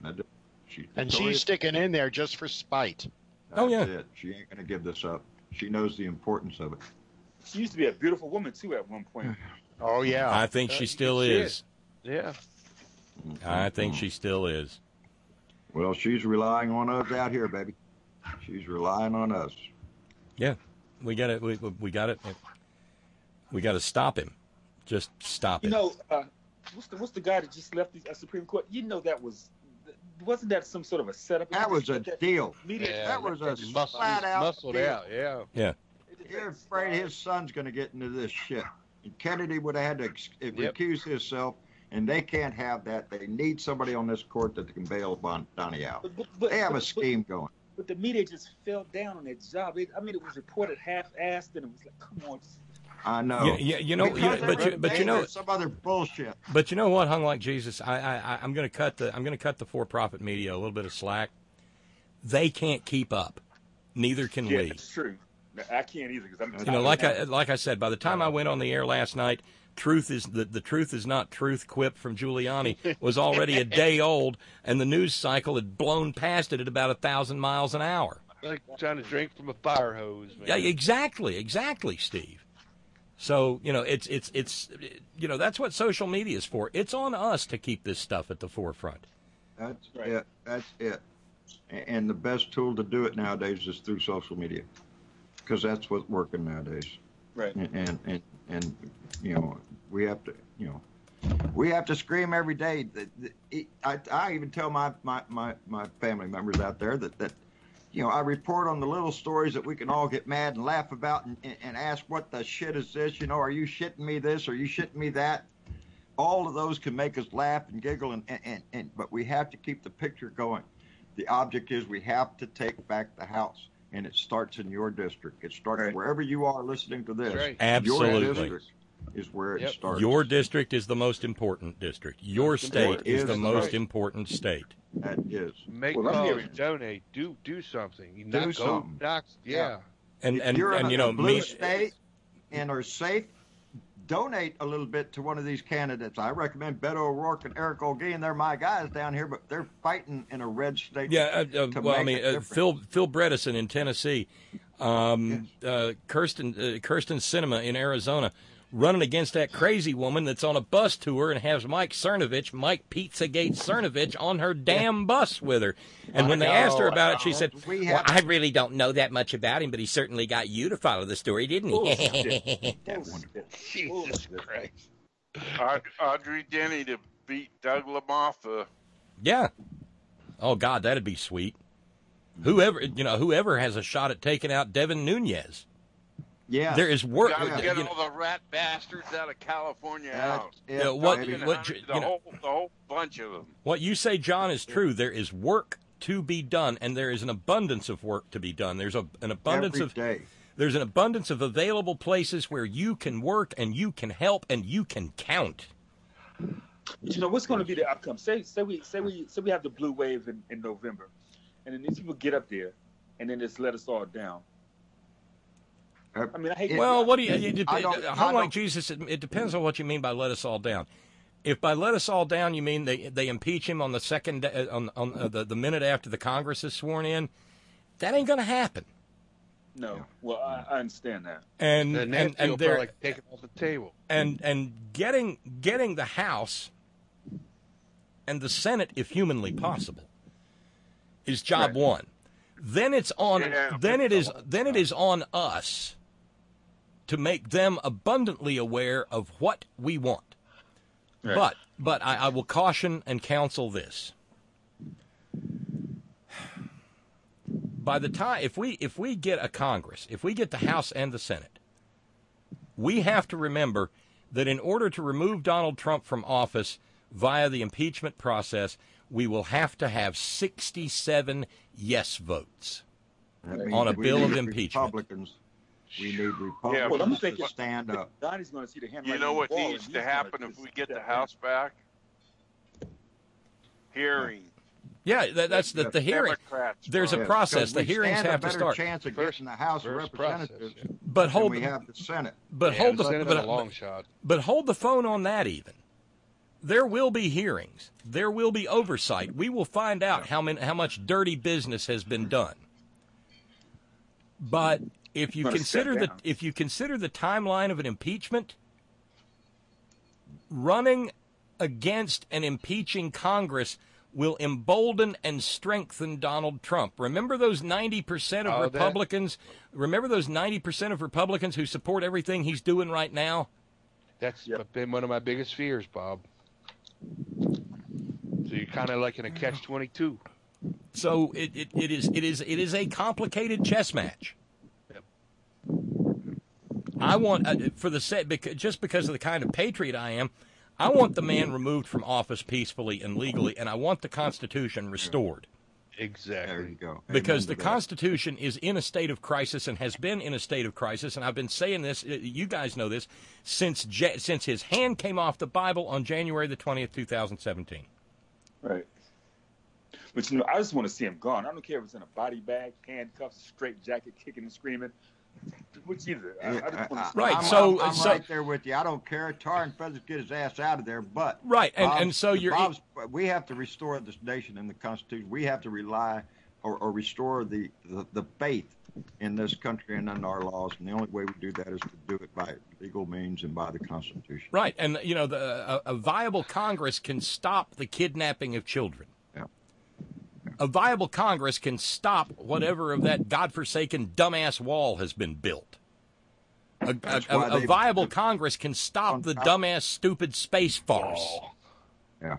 And she's sticking in there just for spite. Oh yeah. It. She ain't gonna give this up. She knows the importance of it. She used to be a beautiful woman too at one point. Oh yeah. I think she still is. Yeah. I think she still is. Well, she's relying on us out here, baby. She's relying on us. Yeah, we got it. We got it. We got to stop him. Just stop him. You know, what's the guy that just left the Supreme Court? You know, wasn't that some sort of a setup? That was a deal. Yeah, that was a flat out muscled deal. out. Yeah. Yeah. You're afraid his son's going to get into this shit. And Kennedy would have had to recuse himself, and they can't have that. They need somebody on this court that can bail Donnie out. They have a scheme going. But the media just fell down on that job. It was reported half-assed, and it was like, come on. I know. But you know some other bullshit. But you know what, hung like Jesus, I'm going to cut the for-profit media a little bit of slack. They can't keep up. Neither can we. That's true. I can't either because I'm. Like I said, by the time I went on the air last night, the truth is not truth quip from Giuliani was already a day old, and the news cycle had blown past it at about 1,000 miles an hour. Like trying to drink from a fire hose. Man. Yeah, exactly, Steve. So it's that's what social media is for. It's on us to keep this stuff at the forefront. That's it. That's it. And the best tool to do it nowadays is through social media, because that's what's working nowadays. Right. And you know, we have to, you know, we have to scream every day. I even tell my family members out there that you know, I report on the little stories that we can all get mad and laugh about and ask, what the shit is this? You know, are you shitting me this? Are you shitting me that? All of those can make us laugh and giggle, but we have to keep the picture going. The object is we have to take back the house, and it starts in your district. It starts wherever you are listening to this. Right. Absolutely. Your district is where it starts. Your district is the most important district. Your state is the most important state. That is. Make Well, I'm calls, hearing- donate, do something. You Do not go, something. not, yeah. And If you're in you know, a blue me, state and are safe, donate a little bit to one of these candidates. I recommend Beto O'Rourke and Eric Olguin. They're my guys down here, but they're fighting in a red state. yeah. to Well, I make mean, a difference. Phil Bredesen in Tennessee, Kirsten Sinema in Arizona, running against that crazy woman that's on a bus tour and has Mike Pizzagate Cernovich on her damn bus with her. And when they asked her about it, she said, "Well, I really don't know that much about him, but he certainly got you to follow the story, didn't he?" Jesus Christ. Audrey Denny to beat Doug LaMoffa. Yeah. Oh God, that'd be sweet. Whoever has a shot at taking out Devin Nunes. Yeah, there is work. Gotta get all the rat bastards out of California out. the whole bunch of them. What you say, John, is true. There is work to be done, and there is an abundance of work to be done. There's an abundance Every of day. There's an abundance of available places where you can work and you can help and you can count. But you know what's going to be the outcome? Say we have the blue wave in November, and then these people get up there, and then just let us all down. I mean, I hate. Well, what do you? How like Jesus? It depends on what you mean by let us all down. If by let us all down you mean they impeach him on the second on the minute after the Congress is sworn in, that ain't going to happen. No, well, I understand that. And they're like taking off the table. And getting the House and the Senate, if humanly possible, is job one. Then it's on. Then it is on us to make them abundantly aware of what we want. Right. But I will caution and counsel this. By the time if we get a Congress, if we get the House and the Senate, we have to remember that in order to remove Donald Trump from office via the impeachment process, we will have to have 67 yes votes on a bill of impeachment. We need Republicans to stand up. Donnie's going to see the hand. You know what needs to happen if we get the House back? Hearing. Yeah, that's the hearing. There's a process. The hearings have to start. Chance of getting the House of Representatives, but hold we have the Senate. But hold the long shot. But hold the phone on that. Even there will be hearings. There will be oversight. We will find out how much dirty business has been done. But if you consider the timeline of an impeachment, running against an impeaching Congress will embolden and strengthen Donald Trump. Remember those 90% of Republicans? Remember those 90% of Republicans who support everything he's doing right now? That's been one of my biggest fears, Bob. So you're kind of like in a catch-22. So it is a complicated chess match. I want just because of the kind of patriot I am, I want the man removed from office peacefully and legally, and I want the Constitution restored. Exactly. There you go. Because the Constitution is in a state of crisis and has been in a state of crisis, and I've been saying this, you guys know this, since his hand came off the Bible on January the 20th, 2017. Right. But, you know, I just want to see him gone. I don't care if it's in a body bag, handcuffs, straight jacket, kicking and screaming. Which either. I just want to right. I'm right there with you. I don't care. Tar and feathers, get his ass out of there. But right, and so we have to restore this nation and the Constitution. We have to rely or restore the faith in this country and in our laws. And the only way we do that is to do it by legal means and by the Constitution. Right, and you know, a viable Congress can stop the kidnapping of children. A viable Congress can stop whatever of that godforsaken dumbass wall has been built. A viable Congress can stop the dumbass, stupid space farce. Yeah.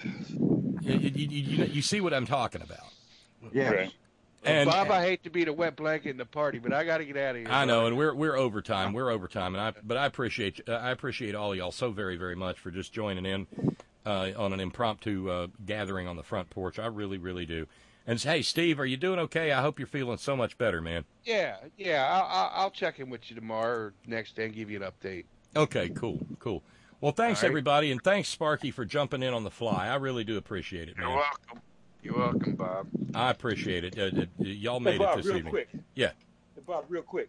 You see what I'm talking about? Yeah. Right. And Bob, I hate to be the wet blanket in the party, but I got to get out of here. I know, and we're overtime. We're overtime, but I appreciate all y'all so very, very much for just joining in on an impromptu gathering on the front porch. I really, really do. And hey, Steve, are you doing okay? I hope you're feeling so much better, man. Yeah. I'll check in with you tomorrow or next day and give you an update. Okay, cool. Well, thanks everybody, and thanks Sparky for jumping in on the fly. I really do appreciate it, man. You're welcome, Bob. I appreciate it. Y'all made Bob, it this real evening. Quick. Yeah. Hey, Bob, real quick.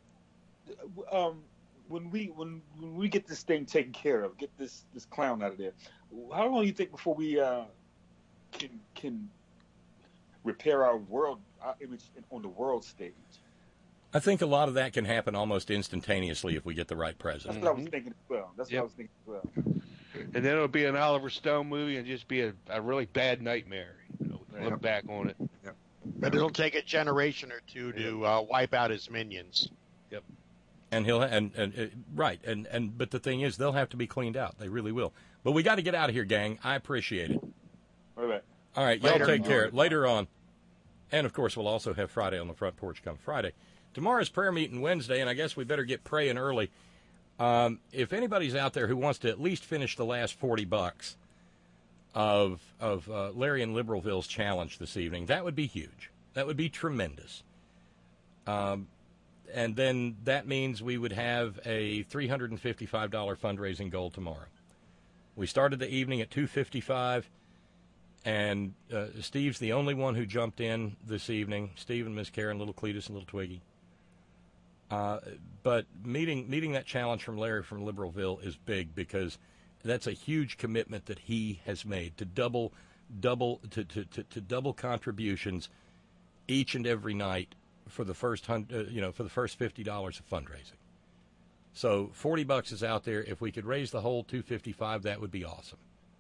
When we get this thing taken care of, get this clown out of there, how long do you think before we can repair our image on the world stage? I think a lot of that can happen almost instantaneously if we get the right president. That's what I was thinking as well. What I was thinking as well. And then it'll be an Oliver Stone movie and just be a really bad nightmare. Look back on it. Yep. But it'll take a generation or two to wipe out his minions. Yep. And he'll right, but the thing is, they'll have to be cleaned out. They really will. But we got to get out of here, gang. I appreciate it. All right, y'all take care. Later on, and of course, we'll also have Friday on the front porch come Friday. Tomorrow's prayer meeting Wednesday, and I guess we better get praying early. If anybody's out there who wants to at least finish the last $40 of Larry and Liberalville's challenge this evening, that would be huge. That would be tremendous. And then that means we would have a $355 fundraising goal tomorrow. We started the evening at $255, and Steve's the only one who jumped in this evening. Steve and Miss Karen, little Cletus and little Twiggy. But meeting that challenge from Larry from Liberalville is big because that's a huge commitment that he has made to double contributions each and every night for the first for the first $50 of fundraising. So $40 is out there. If we could raise the whole $255, that would be awesome.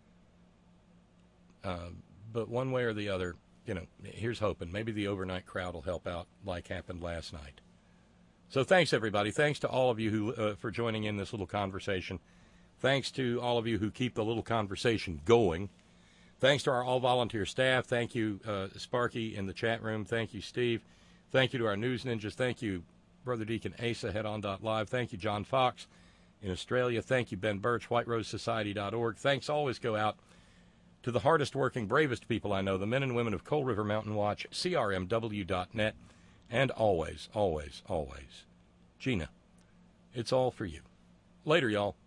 But one way or the other, here's hoping. Maybe the overnight crowd will help out like happened last night. So thanks, everybody. Thanks to all of you who for joining in this little conversation. Thanks to all of you who keep the little conversation going. Thanks to our all-volunteer staff. Thank you, Sparky, in the chat room. Thank you, Steve. Thank you to our news ninjas. Thank you, Brother Deacon Asa, headon.live. Thank you, John Fox in Australia. Thank you, Ben Birch, whiterosesociety.org. Thanks always go out to the hardest working, bravest people I know, the men and women of Coal River Mountain Watch, crmw.net. And always, always, always, Gina, it's all for you. Later, y'all.